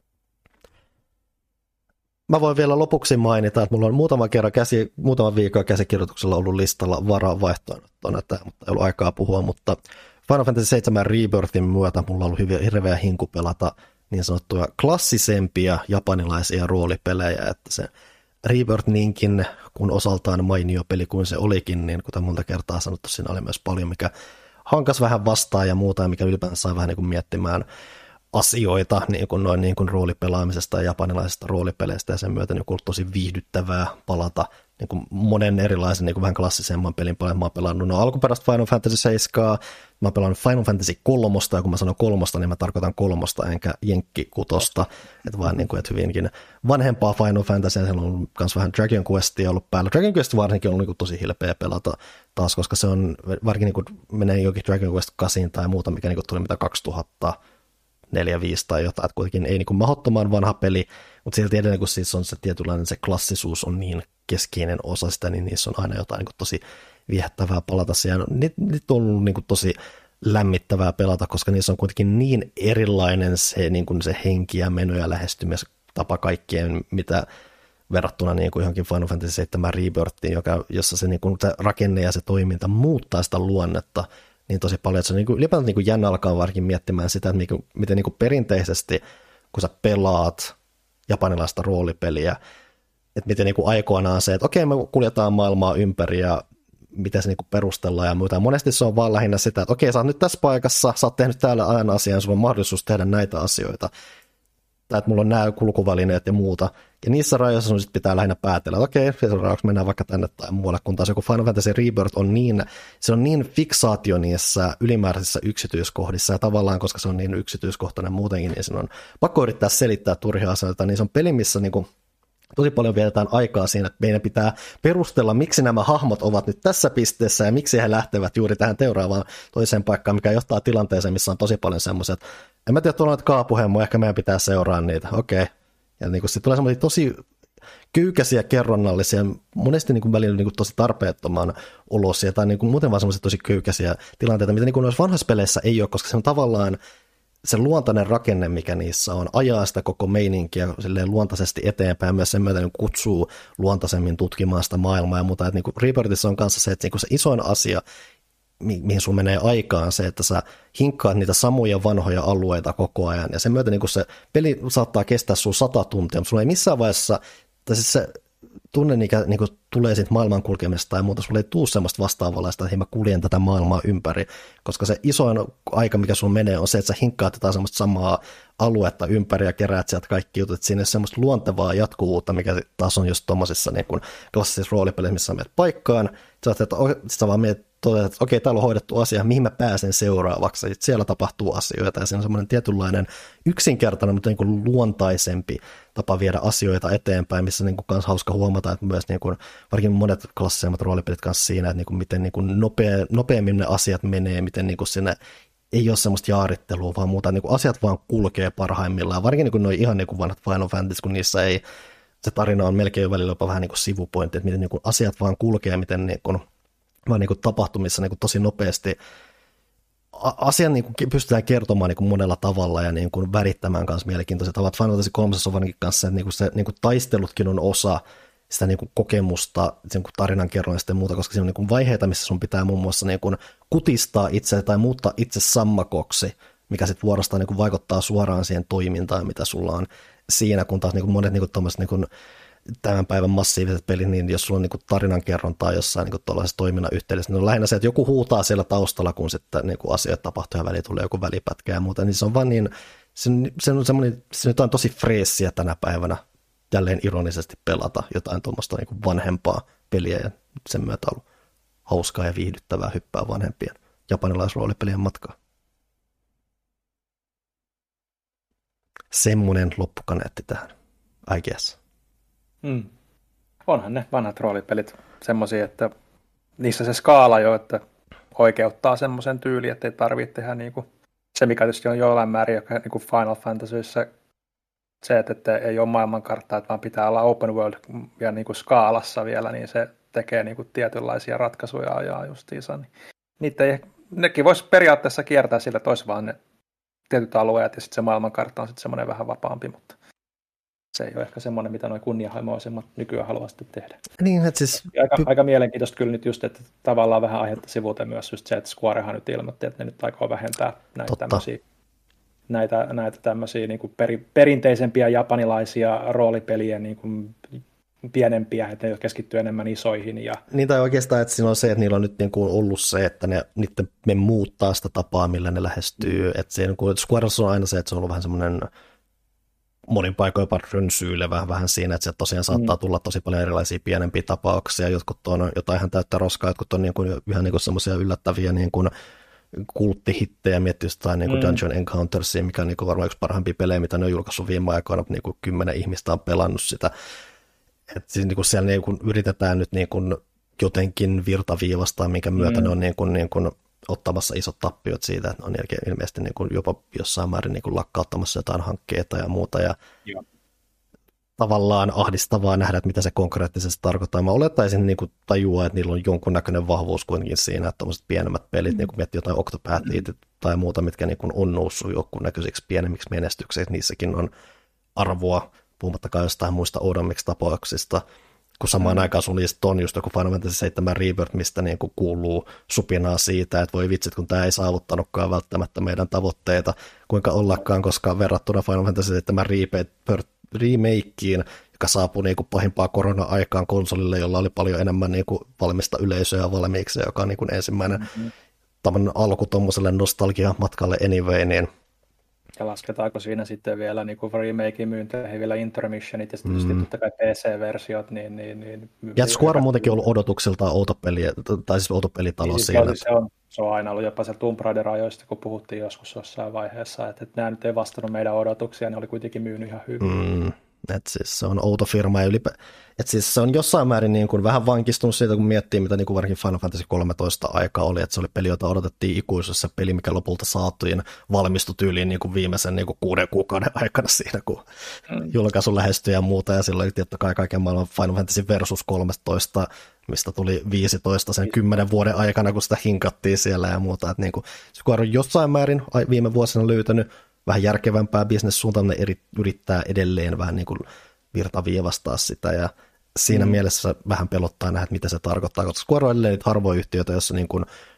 Mä voin vielä lopuksi mainita, että mulla on muutama kerran käsi, muutama viikon käsikirjoituksella ollut listalla varavaihtoehtoina, mutta ei ollut aikaa puhua, mutta Final Fantasy seitsemän Rebirthin myötä mulla on ollut hyvin hirveä hinku pelata niin sanottuja klassisempia japanilaisia roolipelejä, että se Rebirth niinkin, kun osaltaan mainio peli kuin se olikin, niin kuten monta kertaa sanottu, siinä oli myös paljon, mikä hankas vähän vastaan ja muuta, mikä ylipäänsä sai vähän niin kuin miettimään asioita niin kuin noin niin kuin roolipelaamisesta ja japanilaisesta roolipeleistä, ja sen myötä niin kuin tosi viihdyttävää palata niin kuin monen erilaisen niin kuin vähän klassisemman pelin paljon. Mä oon pelannut no, alkuperäistä Final Fantasy seitsemän, mä oon pelannut Final Fantasy kolme, ja kun mä sanon kolmosta, niin mä tarkoitan kolmosta enkä jenkkikutosta, että vaan niin kuin, että hyvinkin vanhempaa Final Fantasy, ja siellä on myös vähän Dragon Questia ollut päällä. Dragon Quest varsinkin on niin kuin tosi hilpeä pelata taas, koska se on, varsinkin niin kuin menee jokin Dragon Quest kahdeksan tai muuta, mikä niin kuin tuli mitä kaksituhatta neljä viisi tai jotain, että kuitenkin ei niin kuin mahdottoman vanha peli, mutta silti edelleen kun siis on se tietynlainen se klassisuus on niin keskeinen osa sitä, niin niissä on aina jotain niin kuin tosi viehättävää palata siellä. Nyt, nyt on ollut niin kuin tosi lämmittävää pelata, koska niissä on kuitenkin niin erilainen se, niin kuin se henki ja meno ja lähestymistapa kaikkeen, mitä verrattuna niin kuin johonkin Final Fantasy seitsemän Rebirthiin, joka, jossa se, niin kuin, se rakenne ja se toiminta muuttaa sitä luonnetta niin tosi paljon, että se on niin kuin, ylipäätään niin kuin jännä alkaa varsinkin miettimään sitä, että miten, miten niin kuin perinteisesti, kun sä pelaat japanilaista roolipeliä, että miten niin kuin aikoinaan se, että okei, me kuljetaan maailmaa ympäri ja miten se niin kuin perustellaan ja muuta. Monesti se on vaan lähinnä sitä, että okei, sä oot nyt tässä paikassa, sä oot tehnyt täällä ajan asian, sulla on mahdollisuus tehdä näitä asioita, tai että mulla on nämä kulkuvälineet ja muuta. Ja niissä rajoissa sun sit pitää lähinnä päätellä, että okei, seuraavaksi mennään vaikka tänne tai muualle, kun taas joku Final Fantasy Rebirth on niin, se on niin fiksaatio niissä ylimääräisissä yksityiskohdissa, ja tavallaan, koska se on niin yksityiskohtainen muutenkin, niin siinä on pakko yrittää selittää turhia asioita, niin se on peli, missä niinku tosi paljon vietetään aikaa siinä, että meidän pitää perustella, miksi nämä hahmot ovat nyt tässä pisteessä ja miksi he lähtevät juuri tähän seuraavaan toiseen paikkaan, mikä johtaa tilanteeseen, missä on tosi paljon semmoiset, en mä tiedä, tuolla on kaapuhemmoja, ehkä meidän pitää seuraa niitä, okei. Okay. Ja niin sitten tulee semmoisia tosi kyykäisiä, kerronnallisia, monesti niin kuin välillä niin kuin tosi tarpeettoman olosia tai niin kuin muuten vaan semmoisia tosi kyykäisiä tilanteita, mitä niin kuin noissa vanhoissa peleissä ei ole, koska se on tavallaan se luontainen rakenne, mikä niissä on, ajaa sitä koko meininkiä silleen luontaisesti eteenpäin, ja myös sen myötä niin kutsuu luontaisemmin tutkimaan sitä maailmaa ja muuta. Että niin kuin Rebirthissä on kanssa se, että niin kuin se isoin asia, mi- mihin sun menee aikaan, se, että sä hinkkaat niitä samoja vanhoja alueita koko ajan, ja sen myötä niin kuin se peli saattaa kestää sun sata tuntia, mutta sulla ei missään vaiheessa, tai siis se tunne, mikä niin kuin tulee siitä maailman kulkemisesta tai muuta, sulla ei tule semmoista vastaavanlaista, että mä kuljen tätä maailmaa ympäri, koska se isoin aika, mikä sulla menee, on se, että sä hinkkaat jotain semmoista samaa aluetta ympäri ja keräät sieltä kaikki jutut, että siinä on semmoista luontevaa jatkuvuutta, mikä taas on just tommosissa niin kuin klassisissa roolipeleissä, missä sä menet paikkaan, sä, että, sit sä vaan mietit, että okei, täällä on hoidettu asia, mihin mä pääsen seuraavaksi, ja siellä tapahtuu asioita, ja siinä on semmoinen tietynlainen yksinkertainen, mutta niin kuin luontaisempi tapa viedä asioita eteenpäin, missä on niin kuin kans hauska huomata, että myös niin kuin, varsinkin monet klassisemmat roolipelit kanssa siinä, että niin kuin miten niin kuin nopea, nopeammin ne asiat menee, miten niin kuin sinne ei ole semmoista jaarittelua, vaan muuta, niin kuin asiat vaan kulkee parhaimmillaan, varsinkin niin kuin noi ihan niin kuin vanhat Final Fantasy, kun niissä ei, se tarina on melkein jo välillä jopa vähän niin kuin sivupointti, että miten niin kuin asiat vaan kulkee, miten niin kuin vaan niin kuin tapahtumissa niin kuin tosi nopeasti. Asian niin kuin pystytään kertomaan niin kuin monella tavalla ja niin kuin värittämään kanssa mielenkiintoisia tavat. Final Fantasy kolme on varsinkin kanssa, että niin kuin se niin kuin taistelutkin on osa sitä niin kuin kokemusta, sen kuin tarinan kerroista ja muuta, koska siinä on niin kuin vaiheita, missä sun pitää muun muassa niin kuin kutistaa itse tai muuttaa itse sammakoksi, mikä sitten vuorostaan niin kuin vaikuttaa suoraan siihen toimintaan, mitä sulla on siinä, kun taas niin kuin monet niin kuin tommoset, niin kuin tämän päivän massiiviset pelit, niin jos sulla on niin tarinankerrontaa jossain niin tuollaisessa toiminnan yhteydessä, niin on lähinnä se, että joku huutaa siellä taustalla, kun sitten niin asioita tapahtuu ja väliin tulee joku välipätkä ja muuta, niin se on vaan niin, se on, se on semmoinen, se on tosi freessiä tänä päivänä jälleen ironisesti pelata jotain tuommoista niin vanhempaa peliä ja sen myötä ollut hauskaa ja viihdyttävää hyppää vanhempien japanilaisroolipelien matkaa. Semmoinen loppukaneetti tähän, I guess. Mm. Onhan ne vanhat roolipelit semmoisia, että niissä se skaala jo, että oikeuttaa semmoisen tyyliin, että ei tarvitse tehdä niinku se, mikä tietysti on jollain määrin, joka niinku Final Fantasyssä se, että ei ole maailmankarttaa, että vaan pitää olla open world ja niinku skaalassa vielä, niin se tekee niinku tietynlaisia ratkaisuja ajaa justiinsa. Niin niitä ei, nekin voisi periaatteessa kiertää sillä, että olisi vaan ne tietyt alueet ja sitten se maailmankartta on sitten semmoinen vähän vapaampi, mutta se ei ole ehkä semmoinen, mitä nuo kunnianhimoisemmat nykyään haluaa sitten tehdä. Niin, että siis... Aika, aika mielenkiintoista kyllä nyt just, että tavallaan vähän aihetta sivuuteen myös just se, että Squarehan nyt ilmoitti, että ne nyt aikoo vähentää näitä tämmöisiä, näitä, näitä tämmöisiä niin kuin peri, perinteisempiä japanilaisia roolipelien niin kuin pienempiä, että ne keskittyy enemmän isoihin. Ja... Niin tai oikeastaan, että siinä on se, että niillä on nyt niin kuin ollut se, että ne, niiden, me muuttaa sitä tapaa, millä ne lähestyy. Että se, niin kuin, Squares on aina se, että se on ollut vähän semmoinen monin paikoin jopa rönsyilevä vähän siinä, että se tosiaan saattaa tulla tosi paljon erilaisia pienempiä tapauksia. Jotkut on jotain ihan täyttä roskaa, jotkut on niin kuin, ihan niin kuin semmoisia yllättäviä niin kuin kulttihittejä, miettii jotain niin kuin mm. Dungeon Encountersia, mikä on niin kuin varmaan yksi parhaimpia pelejä, mitä ne on julkaissut viime aikoina, niin kuin kymmenen ihmistä on pelannut sitä. Että siis niin kuin siellä niin kuin yritetään nyt niin kuin jotenkin virtaviivastaa, minkä myötä mm. ne on niin kuin, niin kuin ottamassa isot tappiot siitä, että on ilmeisesti niin kuin jopa jossain määrin niin kuin lakkauttamassa jotain hankkeita ja muuta, ja Joo. tavallaan ahdistavaa nähdä, että mitä se konkreettisesti tarkoittaa. Mä olettaisin niin kuin tajua, että niillä on jonkunnäköinen vahvuus kuitenkin siinä, että tommoset pienemmät pelit, mm. niin kuin miettii jotain Octopathia mm. tai muuta, mitkä niin kuin on noussut jonkunnäköisiksi pienemmiksi menestyksiksi, niissäkin on arvoa, puhumattakaan jostain muista oudommiksi tapauksista, kun samaan mm. aikaan sun liistot on just joku Final Fantasy seitsemän Rebirth, mistä niin kuin kuuluu supinaa siitä, että voi vitsit, kun tämä ei saavuttanutkaan välttämättä meidän tavoitteita, kuinka ollakaan, koska verrattuna Final Fantasy seitsemän remakeen, joka saapui niin kuin pahimpaa korona-aikaan konsolille, jolla oli paljon enemmän niin kuin valmista yleisöä valmiiksi, joka on niin kuin ensimmäinen mm-hmm. tämmöinen alku tuommoiselle nostalgia-matkalle anyway, niin ja lasketaanko siinä sitten vielä niin kuin remakein myynteihin vielä intermissionit ja sitten mm. totta kai P C-versiot. Niin, niin, niin, ja Square on muutenkin ollut odotuksiltaan outopeli, tai siis outopelitalo niin, siinä. Se on, se on aina ollut jopa se Tomb Raider-ajoista, kun puhuttiin joskus jossain vaiheessa, että, että nämä nyt ei vastannut meidän odotuksia, ne oli kuitenkin myynyt ihan hyvin. Mm. Että siis se on outo firma ja ylipä... että siis se on jossain määrin niin kuin vähän vankistunut siitä, kun miettii, mitä niin kuin varsinkin Final Fantasy kolmetoista aika oli, että se oli peli, jota odotettiin ikuisuudessa, peli, mikä lopulta saatiin valmistui tyyliin niin kuin viimeisen niin kuin kuuden kuukauden aikana siinä, kun mm. julkaisu lähestyi ja muuta, ja silloin oli tietty kai kaiken maailman Final Fantasy versus kolmetoista, mistä tuli viisitoista sen kymmenen vuoden aikana, kun sitä hinkattiin siellä ja muuta, että niin kuin Square on jossain määrin viime vuosina löytänyt vähän järkevämpää bisnessuuntaan, ne eri, yrittää edelleen vähän niin kuin virtaviivastaa sitä, ja siinä mm. mielessä vähän pelottaa nähdä, että mitä se tarkoittaa, koska Square on edelleen harvoja yhtiöitä, jossa niin kuin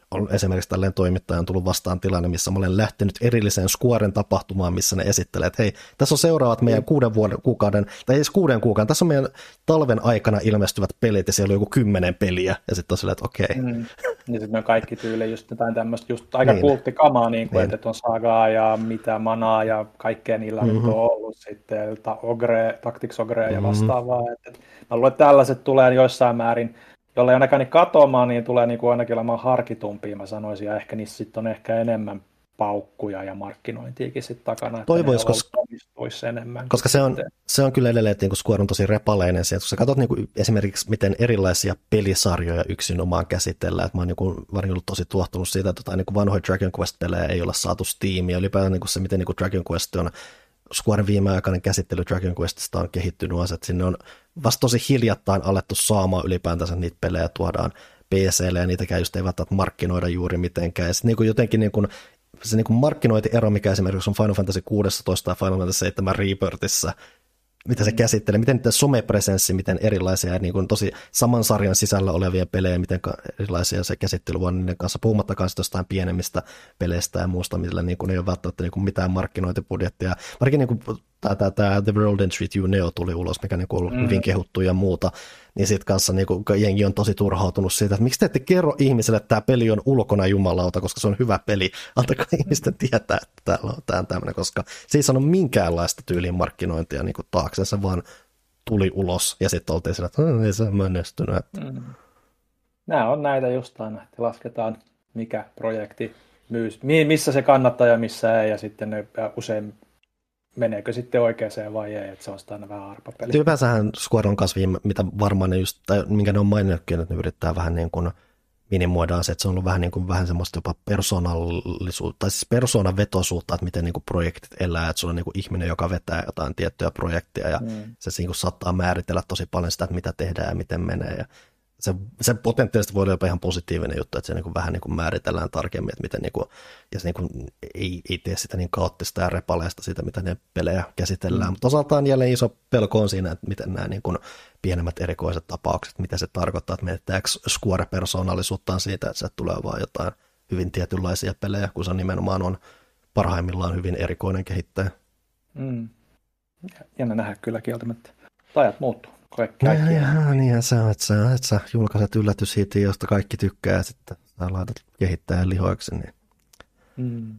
on esimerkiksi tälleen toimittajan tullut vastaan tilanne, missä mä olen lähtenyt erilliseen Squaren tapahtumaan, missä ne esittelee, että hei, tässä on seuraavat meidän kuuden vuoden, kuukauden, tai ei edes kuuden kuukauden, tässä on meidän talven aikana ilmestyvät pelit, ja siellä on joku kymmenen peliä, ja sitten on silleen, että okei. Okay. Mm. Ja sitten on kaikki tyyli just jotain tämmöistä, just aika niin. kulttikamaa, niin kuin, niin. että on Sagaa ja mitä manaa, ja kaikkea niillä mm-hmm. on ollut sitten, ta- ogre, Tactics Ogre ja vastaavaa. Mm-hmm. Et, et, mä luulen, että tällaiset tulee joissain määrin, jolla ei ainakaan niin katoamaan, niin tulee niin kuin ainakin olemaan harkitumpia, mä sanoisin, ja ehkä niissä sitten on ehkä enemmän paukkuja ja markkinointiakin sitten takana, että toivois, koska, enemmän. Koska se on, se on kyllä edelleen, että niin Square on tosi repaleinen sieltä, kun sä katsot niin kuin esimerkiksi, miten erilaisia pelisarjoja yksinomaan käsitellään, että mä oon niin varmaan ollut tosi tuottunut siitä, että niin vanhoja Dragon Quest-pelejä ei olla saatu Steamia, ylipäätään niin se, miten niin Dragon Quest on, Squaren viimeaikainen käsittely Dragon Questista on kehittynyt, että sinne on vasta tosi hiljattain alettu saamaan ylipäätänsä niitä pelejä, tuodaan P C:lle ja niitäkään just ei välttämättä markkinoida juuri mitenkään. Ja sitten niin jotenkin niin kuin, se niin kuin markkinointiero, mikä esimerkiksi on Final Fantasy kuusitoista tai Final Fantasy seitsemän Rebirthissä, mitä se käsittelee, miten niiden somepresenssi, miten erilaisia niin kuin tosi saman sarjan sisällä olevia pelejä, miten erilaisia se käsittely on niiden kanssa, puhumattakaan jostain pienemmistä peleistä ja muusta, millä niin kuin ei ole välttämättä niin kuin mitään markkinointibudjettia. Varsinkin niin kuin tämä, tämä The World and Treat You Neo tuli ulos, mikä niin kuin on ollut mm. hyvin kehuttu ja muuta, niin sitten kanssa niin kuin jengi on tosi turhautunut siitä, että miksi te ette kerro ihmiselle, että tämä peli on ulkona jumalauta, koska se on hyvä peli. Antakaa ihmisten tietää, että täällä on tämä tämmöinen, koska se ei sano minkäänlaista tyyliin markkinointia niin kuin taakse, se vaan tuli ulos ja sitten oltiin sillä, että ei se menestynyt. Mm. Nämä on näitä just aina, että lasketaan mikä projekti myys, missä se kannattaa ja missä ei, ja sitten ne usein meneekö sitten oikeaan vai ei, että se on sitä aina vähän arpapeli. Ylipäänsä Square on kanssa viime, mitä varmaan ne just, tai minkä ne on maininnutkin, että ne yrittää vähän niin kuin minimoidaan se, että se on ollut vähän niin kuin vähän semmoista jopa persoonallisuutta, tai siis persoonavetoisuutta, että miten niin kuin projektit elää, että sulla on niin kuin ihminen, joka vetää jotain tiettyä projektia, ja mm. se niin kuin saattaa määritellä tosi paljon sitä, että mitä tehdään ja miten menee, ja se, se potentiaalisesti voi olla jopa ihan positiivinen juttu, että se niin kuin vähän niin kuin määritellään tarkemmin, että miten niin kuin, ja se niin kuin ei, ei tee sitä niin kaoottista ja repaleista siitä, mitä ne pelejä käsitellään. Mm. Mutta osaltaan jälleen iso pelko on siinä, että miten nämä niin kuin pienemmät erikoiset tapaukset, mitä se tarkoittaa, että menettääkö Square-persoonallisuuttaan siitä, että se tulee vaan jotain hyvin tietynlaisia pelejä, kun se nimenomaan on parhaimmillaan hyvin erikoinen kehittäjä. Mm. Jännä nähdä kyllä kieltämättä. Ajat muuttuu. Ja, niinhän se on, että sä, että sä julkaiset yllätyshitin, josta kaikki tykkää, ja sitten sä laitat kehittäjän lihoiksi. Niin. Mm.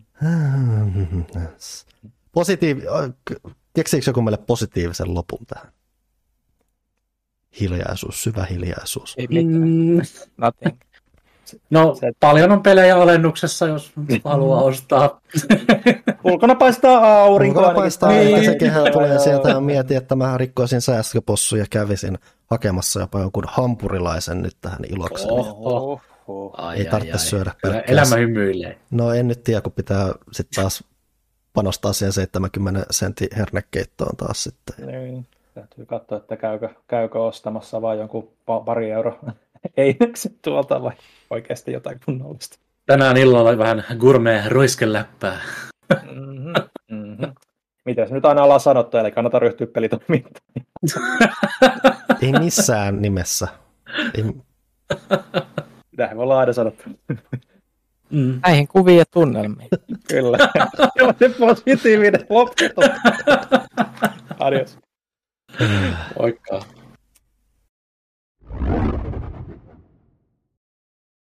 Positiivi... Keksiikö joku meille positiivisen lopun tähän? Hiljaisuus, syvä hiljaisuus. Ei mitään. Nothing. No, se, paljon on pelejä alennuksessa, jos haluaa ostaa. Ulkona paistaa aurinko. Ulkona paistaa aurinko, niin. Se kehä tulee sieltä ja mietin, että mä rikkoisin säästöpossun ja kävisin hakemassa jopa jonkun hampurilaisen nyt tähän ilokseni. Oho. Oho. Ei tarvitse ai, syödä pelkkää. Elämä hymyilee. No en nyt tiedä, kun pitää sitten taas panostaa siihen seitsemänkymmentä sentin hernekeittoon taas sitten. Niin. Täytyy katsoa, että käykö, käykö ostamassa vai jonkun pari euro eineksi tuolta vai oikeasti jotain kunnollista. Tänään illalla oli vähän gourmet roiskeläppää. Mm-hmm, mm-hmm. Mitäs nyt aina ollaan sanottu, eli kannata ryhtyä pelitoimintaan. Ei missään nimessä. Ei... Tähän me ollaan aina sanottu. Mm. Näihin kuviin ja tunnelmiin. Kyllä. Joo, se positiivinen loppu. Adios. Moikka.